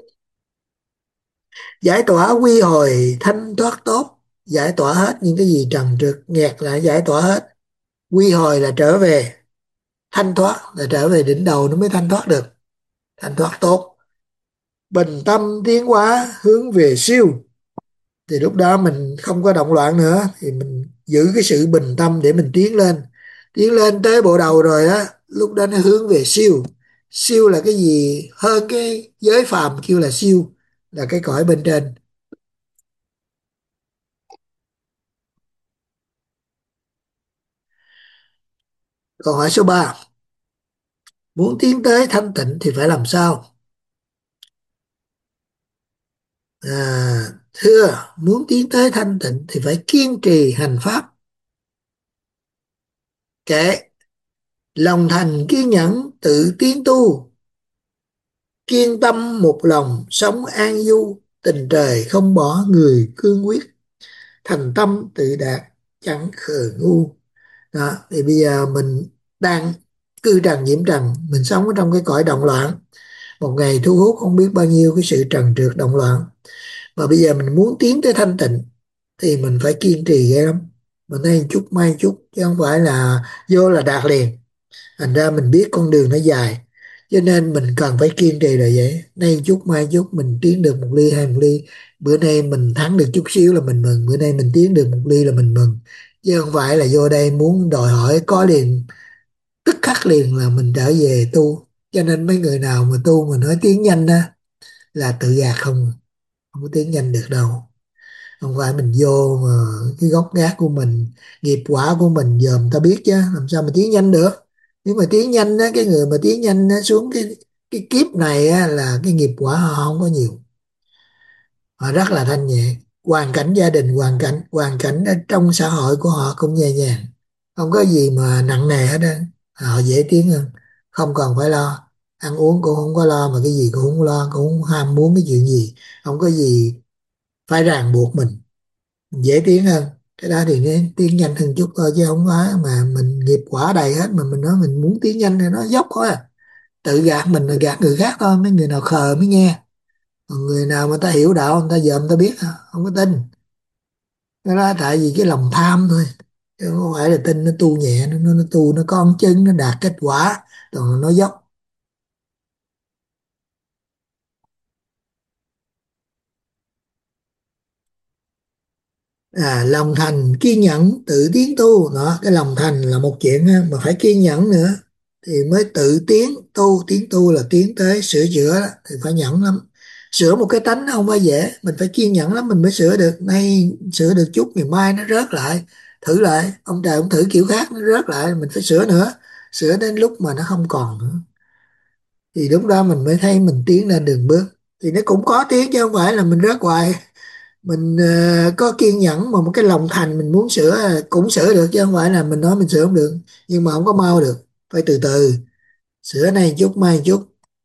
Giải tỏa quy hồi thanh thoát tốt. Giải tỏa hết những cái gì trần trượt nghẹt lại, giải tỏa hết. Quy hồi là trở về, thanh thoát, là trở về đỉnh đầu nó mới thanh thoát được, thanh thoát tốt. Bình tâm tiến hóa hướng về siêu, thì lúc đó mình không có động loạn nữa, thì mình giữ cái sự bình tâm để mình tiến lên. Tiến lên tới bộ đầu rồi á, lúc đó nó hướng về siêu. Siêu là cái gì hơn cái giới phàm kêu là siêu, là cái cõi bên trên. Câu hỏi số ba, muốn tiến tới thanh tịnh thì phải làm sao? À, thưa, muốn tiến tới thanh tịnh thì phải kiên trì hành pháp, kệ, lòng thành kiên nhẫn tự tiến tu, kiên tâm một lòng sống an du, tình trời không bỏ người cương quyết, thành tâm tự đạt chẳng khờ ngu. Đó, thì bây giờ mình đang cư trần nhiễm trần, mình sống ở trong cái cõi động loạn, một ngày thu hút không biết bao nhiêu cái sự trần trượt động loạn, mà bây giờ mình muốn tiến tới thanh tịnh thì mình phải kiên trì ghê lắm. Mình nay chút mai chút, chứ không phải là vô là đạt liền. Thành ra mình biết con đường nó dài, cho nên mình cần phải kiên trì là vậy. Nay chút mai chút, mình tiến được một ly hai một ly. Bữa nay mình thắng được chút xíu là mình mừng, bữa nay mình tiến được một ly là mình mừng, chứ không phải là vô đây muốn đòi hỏi có liền, tức khắc liền là mình trở về tu. Cho nên mấy người nào mà tu mà nói tiến nhanh á là tự gạt không, không có tiến nhanh được đâu. Không phải mình vô mà cái gốc gác của mình, nghiệp quả của mình giờ người ta biết chứ làm sao mà tiến nhanh được. Nếu mà tiến nhanh á, cái người mà tiến nhanh á, xuống cái cái kiếp này á, là cái nghiệp quả họ không có nhiều, họ rất là thanh nhẹ. Hoàn cảnh gia đình, hoàn cảnh hoàn cảnh ở trong xã hội của họ cũng nhẹ nhàng, không có gì mà nặng nề hết á, họ dễ tiến hơn, không cần phải lo. Ăn uống cũng không có lo, mà cái gì cũng không lo, cũng không ham muốn cái chuyện gì, không có gì phải ràng buộc mình, dễ tiến hơn. Cái đó thì nên tiến nhanh hơn chút thôi, chứ không phải mà mình nghiệp quả đầy hết mà mình nói mình muốn tiến nhanh thì nó dốc thôi à. Tự gạt mình là gạt người khác thôi. Mấy người nào khờ mới nghe, còn người nào mà ta hiểu đạo, người ta giờ người ta biết à, không có tin. Cái đó tại vì cái lòng tham thôi, chứ không phải là tin nó tu nhẹ, nó nó, nó tu nó có chân, nó đạt kết quả, còn nó dốc. À, lòng thành kiên nhẫn tự tiến tu đó, cái lòng thành là một chuyện ha, mà phải kiên nhẫn nữa thì mới tự tiến tu. Tiến tu là tiến tới sửa chữa đó, thì phải nhẫn lắm. Sửa một cái tánh nó không phải dễ, mình phải kiên nhẫn lắm mình mới sửa được. Nay sửa được chút, ngày mai nó rớt lại, thử lại, ông trời ông thử kiểu khác nó rớt lại, mình phải sửa nữa, sửa đến lúc mà nó không còn nữa, thì lúc đó mình mới thấy mình tiến lên đường bước. Thì nó cũng có tiến chứ không phải là mình rớt hoài. Mình ờ, có kiên nhẫn mà một cái lòng thành mình muốn sửa ờ, cũng sửa được, chứ không phải là mình nói mình sửa không được, nhưng mà không có mau được, phải từ từ, sửa này chút mai chút.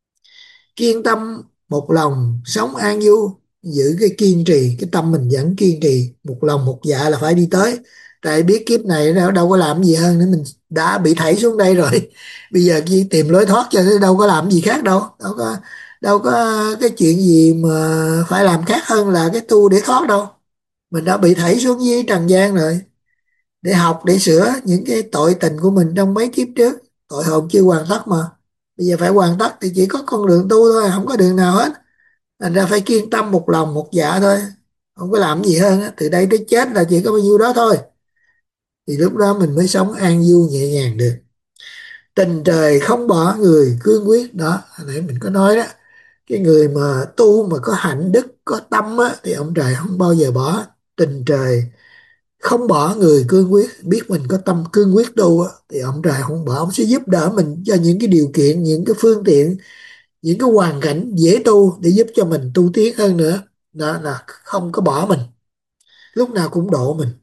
Kiên tâm một lòng sống an vui, giữ cái kiên trì, cái tâm mình vẫn kiên trì, một lòng một dạ là phải đi tới. Tại biết kiếp này đâu, đâu có làm gì hơn nữa, mình đã bị thảy xuống đây rồi bây giờ chỉ tìm lối thoát, cho nên đâu có làm gì khác đâu, đâu có đâu có cái chuyện gì mà phải làm khác hơn là cái tu để thoát đâu. Mình đã bị thảy xuống dưới trần gian rồi, để học để sửa những cái tội tình của mình trong mấy kiếp trước, tội hồn chưa hoàn tất mà. Bây giờ phải hoàn tất thì chỉ có con đường tu thôi, không có đường nào hết. Thành ra phải kiên tâm một lòng một dạ thôi, không có làm gì hơn á. Từ đây tới chết là chỉ có bao nhiêu đó thôi, thì lúc đó mình mới sống an vui nhẹ nhàng được. Tình trời không bỏ người cương quyết đó, hồi nãy mình có nói đó, cái người mà tu mà có hạnh đức có tâm á thì ông trời không bao giờ bỏ. Tình trời không bỏ người cương quyết, biết mình có tâm cương quyết tu á, thì ông trời không bỏ, ông sẽ giúp đỡ mình cho những cái điều kiện, những cái phương tiện, những cái hoàn cảnh dễ tu để giúp cho mình tu tiến hơn nữa. Đó là không có bỏ mình, lúc nào cũng độ mình.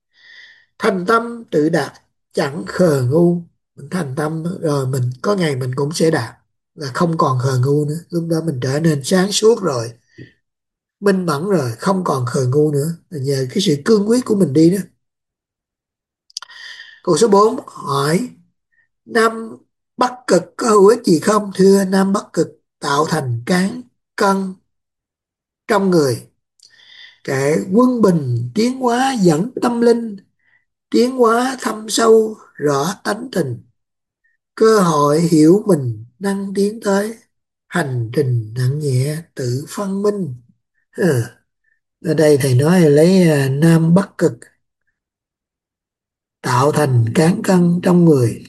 Thành tâm tự đạt chẳng khờ ngu, mình thành tâm rồi mình có ngày mình cũng sẽ đạt, là không còn khờ ngu nữa. Lúc đó mình trở nên sáng suốt rồi, minh mẫn rồi, không còn khờ ngu nữa, là nhờ cái sự cương quyết của mình đi đó. Câu số bốn hỏi, Nam Bắc Cực có hữu ích gì không? Thưa, Nam Bắc Cực tạo thành cán cân trong người, kệ quân bình tiến hóa dẫn tâm linh, tiến hóa thâm sâu rõ tánh tình, cơ hội hiểu mình năng tiến tới, hành trình nặng nhẹ tự phân minh. Ừ. Ở đây thầy nói là lấy à, nam bắc cực tạo thành cán cân trong người.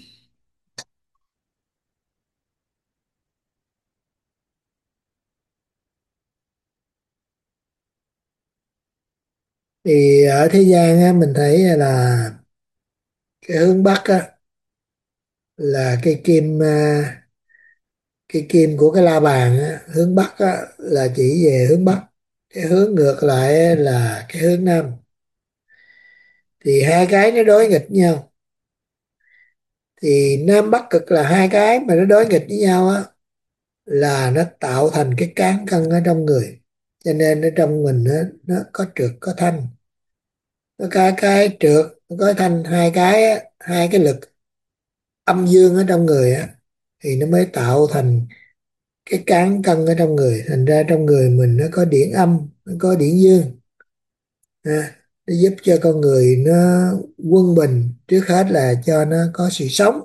Thì ở thế gian á, mình thấy là cái hướng bắc á, là cái kim à, cái kim của cái la bàn á, hướng bắc á, là chỉ về hướng bắc, cái hướng ngược lại á, là cái hướng nam. Thì hai cái nó đối nghịch nhau, thì nam bắc cực là hai cái mà nó đối nghịch với nhau á, là nó tạo thành cái cán cân ở trong người. Cho nên ở trong mình á, nó có trượt có thanh, nó có cái trượt nó có thanh, hai cái á, hai cái lực âm dương ở trong người á, thì nó mới tạo thành cái cán cân ở trong người. Thành ra trong người mình nó có điển âm, nó có điển dương ha. Nó giúp cho con người nó quân bình, trước hết là cho nó có sự sống,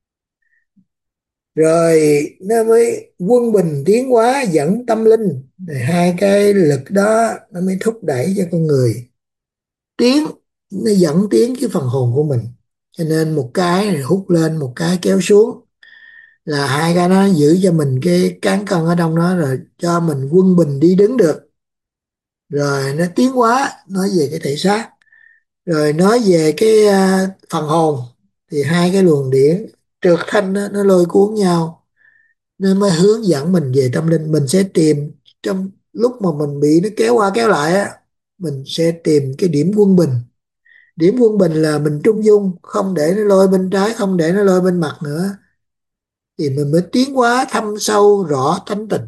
rồi nó mới quân bình tiến hóa dẫn tâm linh. Rồi hai cái lực đó nó mới thúc đẩy cho con người tiến, nó dẫn tiến cái phần hồn của mình. Cho nên một cái hút lên, một cái kéo xuống, là hai cái nó giữ cho mình cái cán cân ở trong đó, rồi cho mình quân bình đi đứng được. Rồi nó tiến hóa, nói về cái thể xác, rồi nói về cái à, phần hồn, thì hai cái luồng điển trượt thanh đó, nó lôi cuốn nhau, nó mới hướng dẫn mình về tâm linh. Mình sẽ tìm, trong lúc mà mình bị nó kéo qua kéo lại á, mình sẽ tìm cái điểm quân bình. Điểm quân bình là mình trung dung, không để nó lôi bên trái, không để nó lôi bên mặt nữa, thì mình mới tiến hóa thâm sâu rõ tánh tình.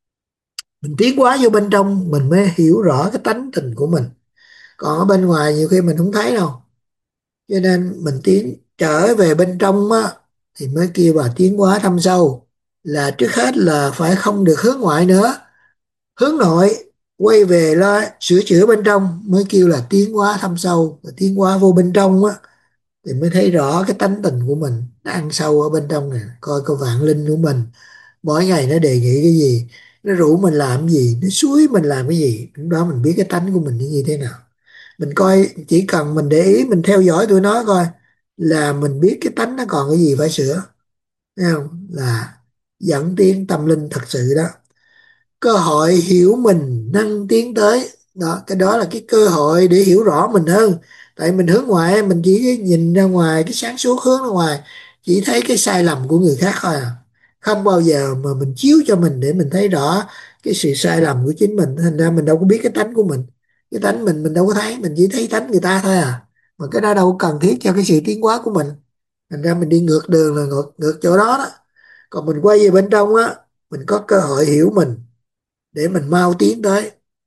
Mình tiến hóa vô bên trong mình mới hiểu rõ cái tánh tình của mình, còn ở bên ngoài nhiều khi mình không thấy đâu. Cho nên mình tiến trở về bên trong á, thì mới kêu là tiến hóa thâm sâu. Là trước hết là phải không được hướng ngoại nữa, hướng nội, quay về lo sửa chữa bên trong, mới kêu là tiến hóa thâm sâu. Và tiến hóa vô bên trong á, thì mới thấy rõ cái tánh tình của mình nó ăn sâu ở bên trong nè. Coi coi vạn linh của mình mỗi ngày nó đề nghị cái gì, nó rủ mình làm cái gì, nó xúi mình làm cái gì, lúc đó mình biết cái tánh của mình như thế nào. Mình coi, chỉ cần mình để ý, mình theo dõi tụi nó coi, là mình biết cái tánh nó còn cái gì phải sửa. Thấy không? Là dẫn tiến tâm linh thật sự đó. Cơ hội hiểu mình nâng tiến tới đó, cái đó là cái cơ hội để hiểu rõ mình hơn. Tại mình hướng ngoại, mình chỉ nhìn ra ngoài, cái sáng suốt hướng ra ngoài, chỉ thấy cái sai lầm của người khác thôi à, không bao giờ mà mình chiếu cho mình để mình thấy rõ cái sự sai lầm của chính mình. Thành ra mình đâu có biết cái tánh của mình, cái tánh mình mình đâu có thấy, mình chỉ thấy tánh người ta thôi à, mà cái đó đâu có cần thiết cho cái sự tiến hóa của mình. Thành ra mình đi ngược đường là ngược ngược chỗ đó đó. Còn mình quay về bên trong á, mình có cơ hội hiểu mình để mình mau tiến tới.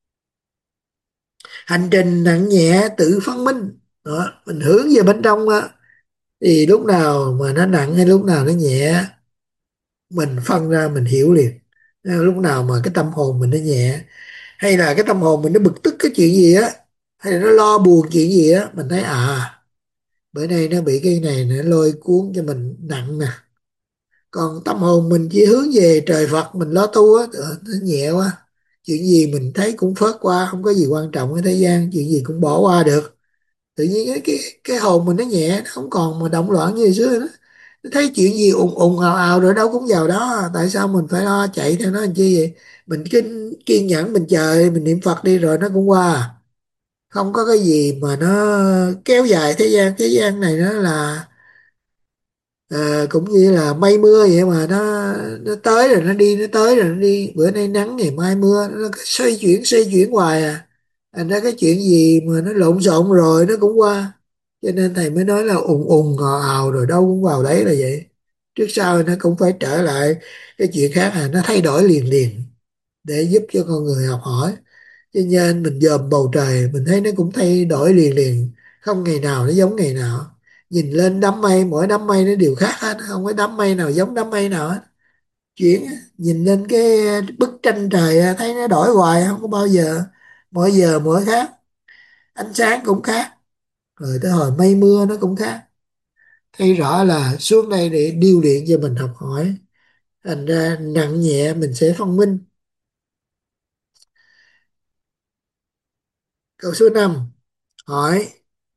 Hành trình nặng nhẹ tự phân minh đó, mình hướng về bên trong á, thì lúc nào mà nó nặng hay lúc nào nó nhẹ, mình phân ra mình hiểu liền. Lúc nào mà cái tâm hồn mình nó nhẹ, hay là cái tâm hồn mình nó bực tức cái chuyện gì á, hay là nó lo buồn chuyện gì á, mình thấy à, bữa nay nó bị cái này nó lôi cuốn cho mình nặng nè. Còn tâm hồn mình chỉ hướng về trời Phật, mình lo tu á, ờ, nó nhẹ quá. Chuyện gì mình thấy cũng phớt qua, không có gì quan trọng ở thế gian, chuyện gì cũng bỏ qua được. Tự nhiên cái cái, cái hồn mình nó nhẹ, nó không còn mà động loạn như hồi xưa nữa. Nó thấy chuyện gì ùng ùng ào ào rồi đâu cũng vào đó, tại sao mình phải lo chạy theo nó làm chi vậy? Mình kiên, kiên nhẫn mình chờ, mình niệm Phật đi rồi nó cũng qua. Không có cái gì mà nó kéo dài thế gian. Thế gian này nó là Ờ, cũng như là mây mưa vậy mà, nó nó tới rồi nó đi, nó tới rồi nó đi, bữa nay nắng ngày mai mưa, nó cứ xoay chuyển xoay chuyển hoài à. Thành ra cái chuyện gì mà nó lộn xộn rồi nó cũng qua. Cho nên thầy mới nói là ùn ùn ào ào rồi đâu cũng vào đấy là vậy. Trước sau nó cũng phải trở lại cái chuyện khác à, nó thay đổi liền liền để giúp cho con người học hỏi. Cho nên mình dòm bầu trời mình thấy nó cũng thay đổi liền liền, không ngày nào nó giống ngày nào. Nhìn lên đám mây, mỗi đám mây nó đều khác hết, không có đám mây nào giống đám mây nào hết. Chuyển nhìn lên cái bức tranh trời thấy nó đổi hoài, không có bao giờ, mỗi giờ mỗi khác. Ánh sáng cũng khác, rồi tới hồi mây mưa nó cũng khác. thấy rõ là xuống đây để điêu luyện cho mình học hỏi, thành ra nặng nhẹ mình sẽ thông minh. Câu số năm hỏi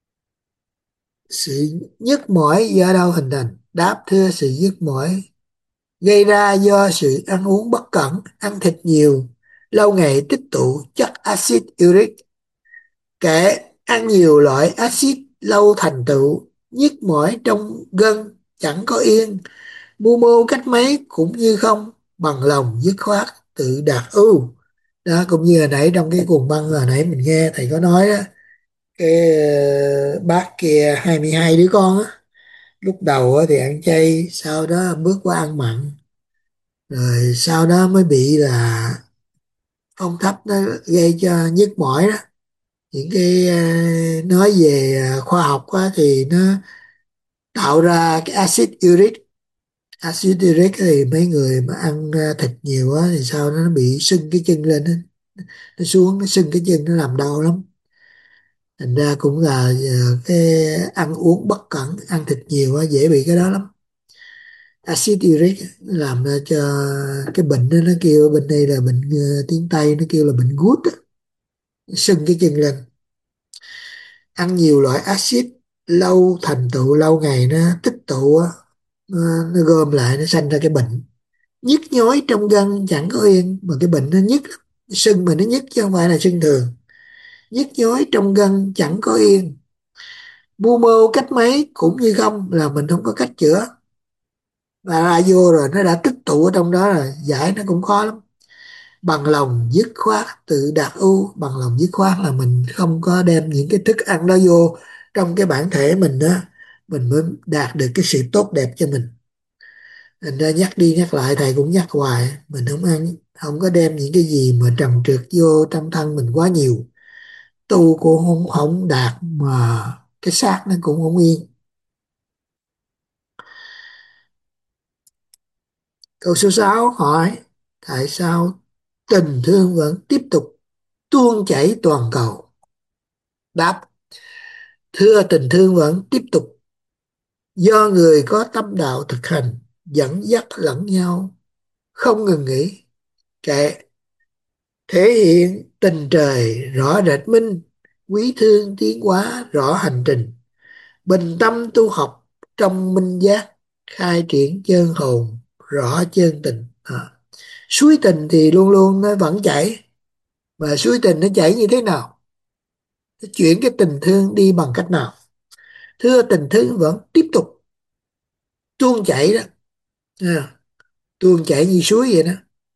sự nhức mỏi do đâu hình thành? Đáp: thưa, sự nhức mỏi gây ra do sự ăn uống bất cẩn, ăn thịt nhiều, lâu ngày tích tụ chất axit uric. Kể ăn nhiều loại axit lâu thành tựu nhức mỏi trong gân chẳng có yên, mưu mô cách mấy cũng như không, bằng lòng dứt khoát tự đạt ưu. Đó, cũng như hồi nãy trong cái cuồng băng hồi nãy mình nghe thầy có nói đó, cái ờ, bác kia hai mươi hai đứa con á, lúc đầu á thì ăn chay, sau đó bước qua ăn mặn, rồi sau đó mới bị là phong thấp nó gây cho nhức mỏi đó. Những cái ờ, nói về ờ, khoa học á, thì nó tạo ra cái axit uric. Axit uric thì mấy người mà ăn ờ, thịt nhiều á thì sau đó nó bị sưng cái chân lên á, nó xuống nó sưng cái chân, nó làm đau lắm. Thành ra cũng là ờ, cái ăn uống bất cẩn, ăn thịt nhiều á dễ bị cái đó lắm. Axit uric làm ra cho cái bệnh đó, nó kêu bệnh này là bệnh ờ, tiếng Tây nó kêu là bệnh gút á, sưng cái chân lên. Ăn nhiều loại axit lâu thành tựu lâu ngày nó tích tụ á, nó, nó gom lại nó sanh ra cái bệnh nhức nhối trong gân chẳng có yên. Mà cái bệnh nó nhức lắm. Sưng mà nó nhức chứ không phải là sưng thường, nhức nhối trong gân chẳng có yên, mưu mô cách mấy cũng như không, là mình không có cách chữa, và ra vô rồi nó đã tích tụ ở trong đó rồi, giải nó cũng khó lắm. Bằng lòng dứt khoát tự đạt ưu. Bằng lòng dứt khoát là mình không có đem những cái thức ăn đó vô trong cái bản thể mình đó, mình mới đạt được cái sự tốt đẹp cho mình. Thành ra nhắc đi nhắc lại thầy cũng nhắc hoài, mình không ăn, không có đem những cái gì mà trần trượt vô trong thân mình quá nhiều, tu cũng không không đạt, mà cái xác nó cũng không yên. Câu số sáu hỏi tại sao tình thương vẫn tiếp tục tuôn chảy toàn cầu? Đáp: thưa, tình thương vẫn tiếp tục do người có tâm đạo thực hành dẫn dắt lẫn nhau không ngừng nghỉ. Kệ thể hiện tình trời rõ rệt minh, quý thương tiến hóa rõ hành trình, bình tâm tu học trong minh giác, khai triển chân hồn rõ chân tình. À, suối tình thì luôn luôn nó vẫn chảy, mà suối tình nó chảy như thế nào, nó chuyển cái tình thương đi bằng cách nào? Thưa, tình thương vẫn tiếp tục tuôn chảy đó, à, tuôn chảy như suối vậy đó,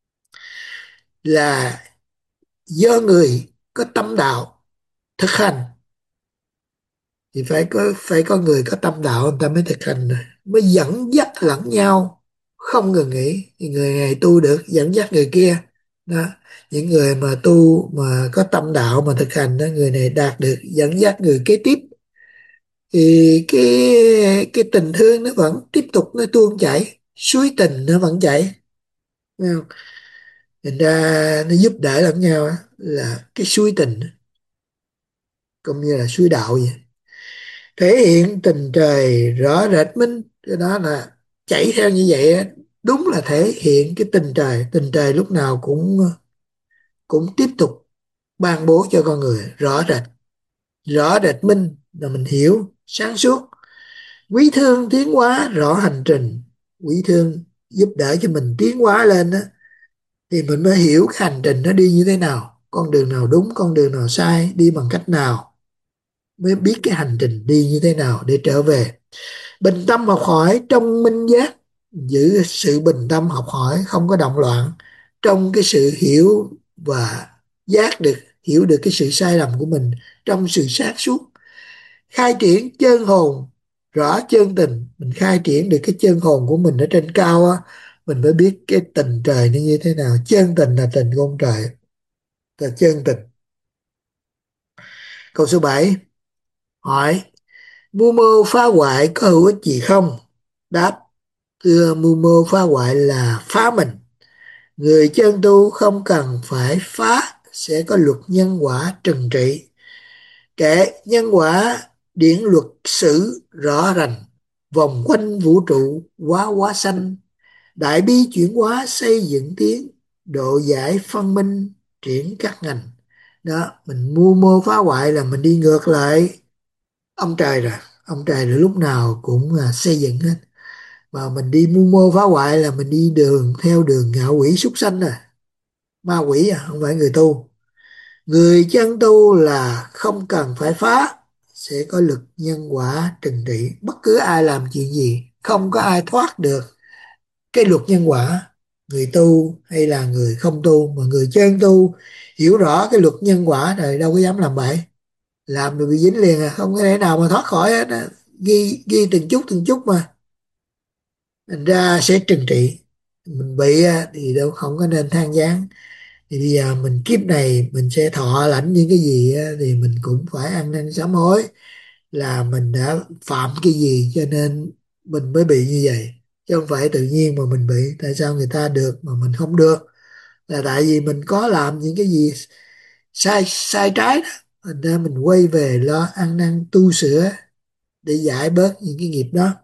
là do người có tâm đạo thực hành. Thì phải có phải có người có tâm đạo người ta mới thực hành rồi, mới dẫn dắt lẫn nhau không ngừng nghỉ, thì người này tu được dẫn dắt người kia đó. Những người mà tu mà có tâm đạo mà thực hành đó, người này đạt được dẫn dắt người kế tiếp, thì cái cái tình thương nó vẫn tiếp tục nó tuôn chảy, suối tình nó vẫn chảy, thấy không? Thành ra nó giúp đỡ lẫn nhau á, là cái suối tình cũng như là suối đạo vậy. Thể hiện tình trời rõ rệt minh, cái đó là chảy theo như vậy á, đúng là thể hiện cái tình trời. Tình trời lúc nào cũng cũng tiếp tục ban bố cho con người rõ rệt. Rõ rệt minh là mình hiểu sáng suốt. Quý thương tiến hóa rõ hành trình. Quý thương giúp đỡ cho mình tiến hóa lên đó, thì mình mới hiểu cái hành trình nó đi như thế nào, con đường nào đúng, con đường nào sai, đi bằng cách nào, mới biết cái hành trình đi như thế nào để trở về. Bình tâm học hỏi trong minh giác, giữ sự bình tâm học hỏi không có động loạn trong cái sự hiểu và giác được, hiểu được cái sự sai lầm của mình trong sự sáng suốt. Khai triển chân hồn rõ chân tình, mình khai triển được cái chân hồn của mình ở trên cao á, mình mới biết cái tình trời nó như thế nào. Chân tình là tình của ông trời, là chân tình. Câu số bảy hỏi mưu mô phá hoại có hữu ích gì không? Đáp: thưa, mưu mô phá hoại là phá mình. Người chân tu không cần phải phá, sẽ có luật nhân quả trừng trị. Kệ nhân quả điển luật sử rõ rành, vòng quanh vũ trụ quá quá sanh, đại bi chuyển hóa xây dựng tiến, độ giải phân minh triển các ngành. Đó, mình mưu mô phá hoại là mình đi ngược lại ông trời rồi. Ông trời rồi lúc nào cũng là xây dựng hết, mà mình đi mưu mô phá hoại là mình đi đường theo đường ngạo quỷ súc sanh à, ma quỷ à, không phải người tu. Người chân tu là không cần phải phá, sẽ có lực nhân quả trừng trị. Bất cứ ai làm chuyện gì không có ai thoát được cái luật nhân quả, người tu hay là người không tu. Mà người chân tu hiểu rõ cái luật nhân quả rồi đâu có dám làm bậy, làm được bị dính liền à, không có thể nào mà thoát khỏi hết á. Ghi ghi từng chút từng chút mà, thành ra sẽ trừng trị. Mình bị á, thì đâu không có nên than vãn. Thì bây giờ mình kiếp này mình sẽ thọ lãnh những cái gì á, thì mình cũng phải ăn năn sám hối là mình đã phạm cái gì cho nên mình mới bị như vậy, chứ không phải tự nhiên mà mình bị. Tại sao người ta được mà mình không được? Là tại vì mình có làm những cái gì sai sai trái đó, thành ra mình quay về lo ăn năn tu sửa để giải bớt những cái nghiệp đó.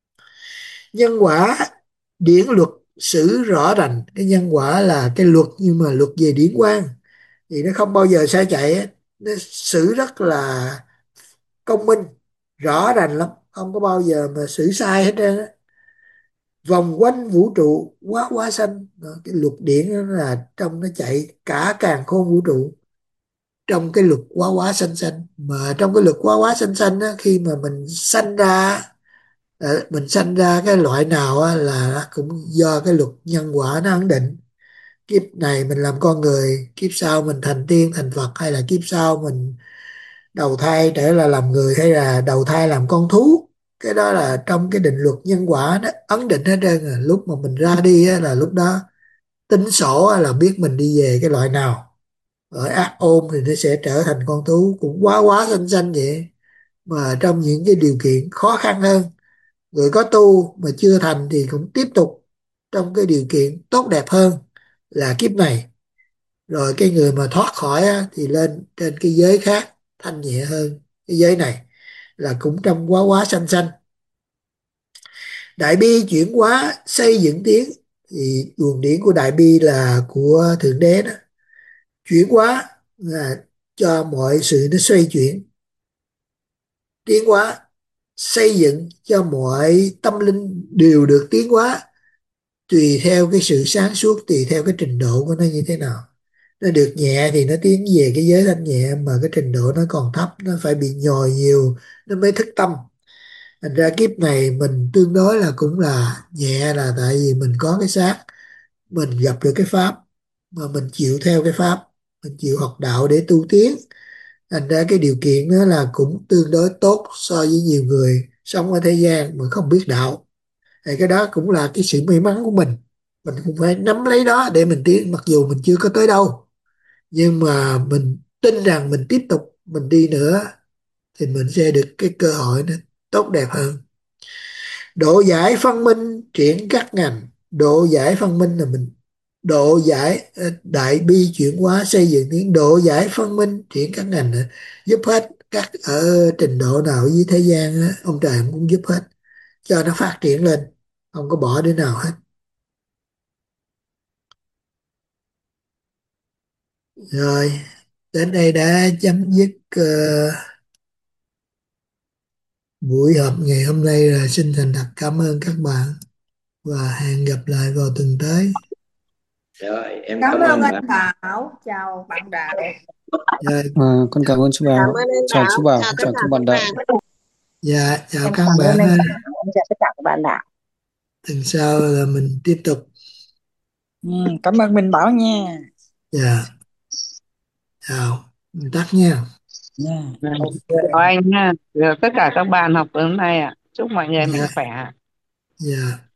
Nhân quả, điển luật xử rõ rành. Cái nhân quả là cái luật, nhưng mà luật về điển quan thì nó không bao giờ sai chạy hết. Nó xử rất là công minh, rõ rành lắm, không có bao giờ mà xử sai hết trơn á. Vòng quanh vũ trụ quá quá xanh. Đó, cái luật điển đó là trong nó chạy cả càn khôn vũ trụ, trong cái luật quá quá xanh xanh. Mà trong cái luật quá quá xanh xanh á, khi mà mình sanh ra, ờ, mình sanh ra cái loại nào á, là cũng do cái luật nhân quả nó ấn định. Kiếp này mình làm con người, kiếp sau mình thành tiên thành Phật, hay là kiếp sau mình đầu thai trở là làm người, hay là đầu thai làm con thú. Cái đó là trong cái định luật nhân quả đó ấn định hết trơn. À lúc mà mình ra đi á, là lúc đó tính sổ á, là biết mình đi về cái loại nào. Ở ác ôn thì nó sẽ trở thành con thú, cũng quá quá xanh xanh vậy. Mà trong những cái điều kiện khó khăn hơn, người có tu mà chưa thành thì cũng tiếp tục trong cái điều kiện tốt đẹp hơn là kiếp này. Rồi cái người mà thoát khỏi á, thì lên trên cái giới khác thanh nhẹ hơn cái giới này, là cũng trong quá quá xanh xanh. Đại bi chuyển hóa xây dựng tiến, thì luồng điển của đại bi là của thượng đế đó. Chuyển hóa là cho mọi sự nó xoay chuyển, tiến hóa xây dựng cho mọi tâm linh đều được tiến hóa, tùy theo cái sự sáng suốt, tùy theo cái trình độ của nó như thế nào. Nó được nhẹ thì nó tiến về cái giới thanh nhẹ, mà cái trình độ nó còn thấp, nó phải bị nhồi nhiều nó mới thức tâm. Thành ra kiếp này mình tương đối là cũng là nhẹ, là tại vì mình có cái xác, mình gặp được cái pháp, mà mình chịu theo cái pháp, mình chịu học đạo để tu tiến. Thành ra cái điều kiện đó là cũng tương đối tốt so với nhiều người sống ở thế gian mà không biết đạo. Thì cái đó cũng là cái sự may mắn của mình. Mình cũng phải nắm lấy đó để mình tiến, mặc dù mình chưa có tới đâu, nhưng mà mình tin rằng mình tiếp tục mình đi nữa thì mình sẽ được cái cơ hội nó tốt đẹp hơn. Độ giải phân minh triển các ngành. Độ giải phân minh là mình độ giải, ờ, đại bi chuyển hóa xây dựng tiến, độ giải phân minh triển các ngành nữa. Giúp hết các ở trình độ nào dưới thế gian á, ông trời cũng giúp hết cho nó phát triển lên, không có bỏ đứa nào hết. Rồi, đến đây đã chấm dứt ờ, buổi họp ngày hôm nay rồi. Xin thành thật cảm ơn các bạn và hẹn gặp lại vào tuần tới. Rồi em Cảm cảm ơn ơn anh bạn. Bảo, chào bạn Đạo. Dạ, À, con cảm ơn chú Cảm Bảo. ơn anh Chào chú Bảo, Bảo, chào tất chào cả các các bạn đạo. bạn. dạ chào Em các cảm ơn bạn. anh Ha. Bảo, em chào tất cả các bạn Đạo. Tuần sau là mình tiếp tục. Ừ, cảm ơn Minh Bảo nha. Dạ, chào. Mình tắt nha. Nha. Chào anh nha. Rồi tất cả các bạn học tối hôm nay ạ. Chúc mọi người Dạ, mạnh khỏe. dạ.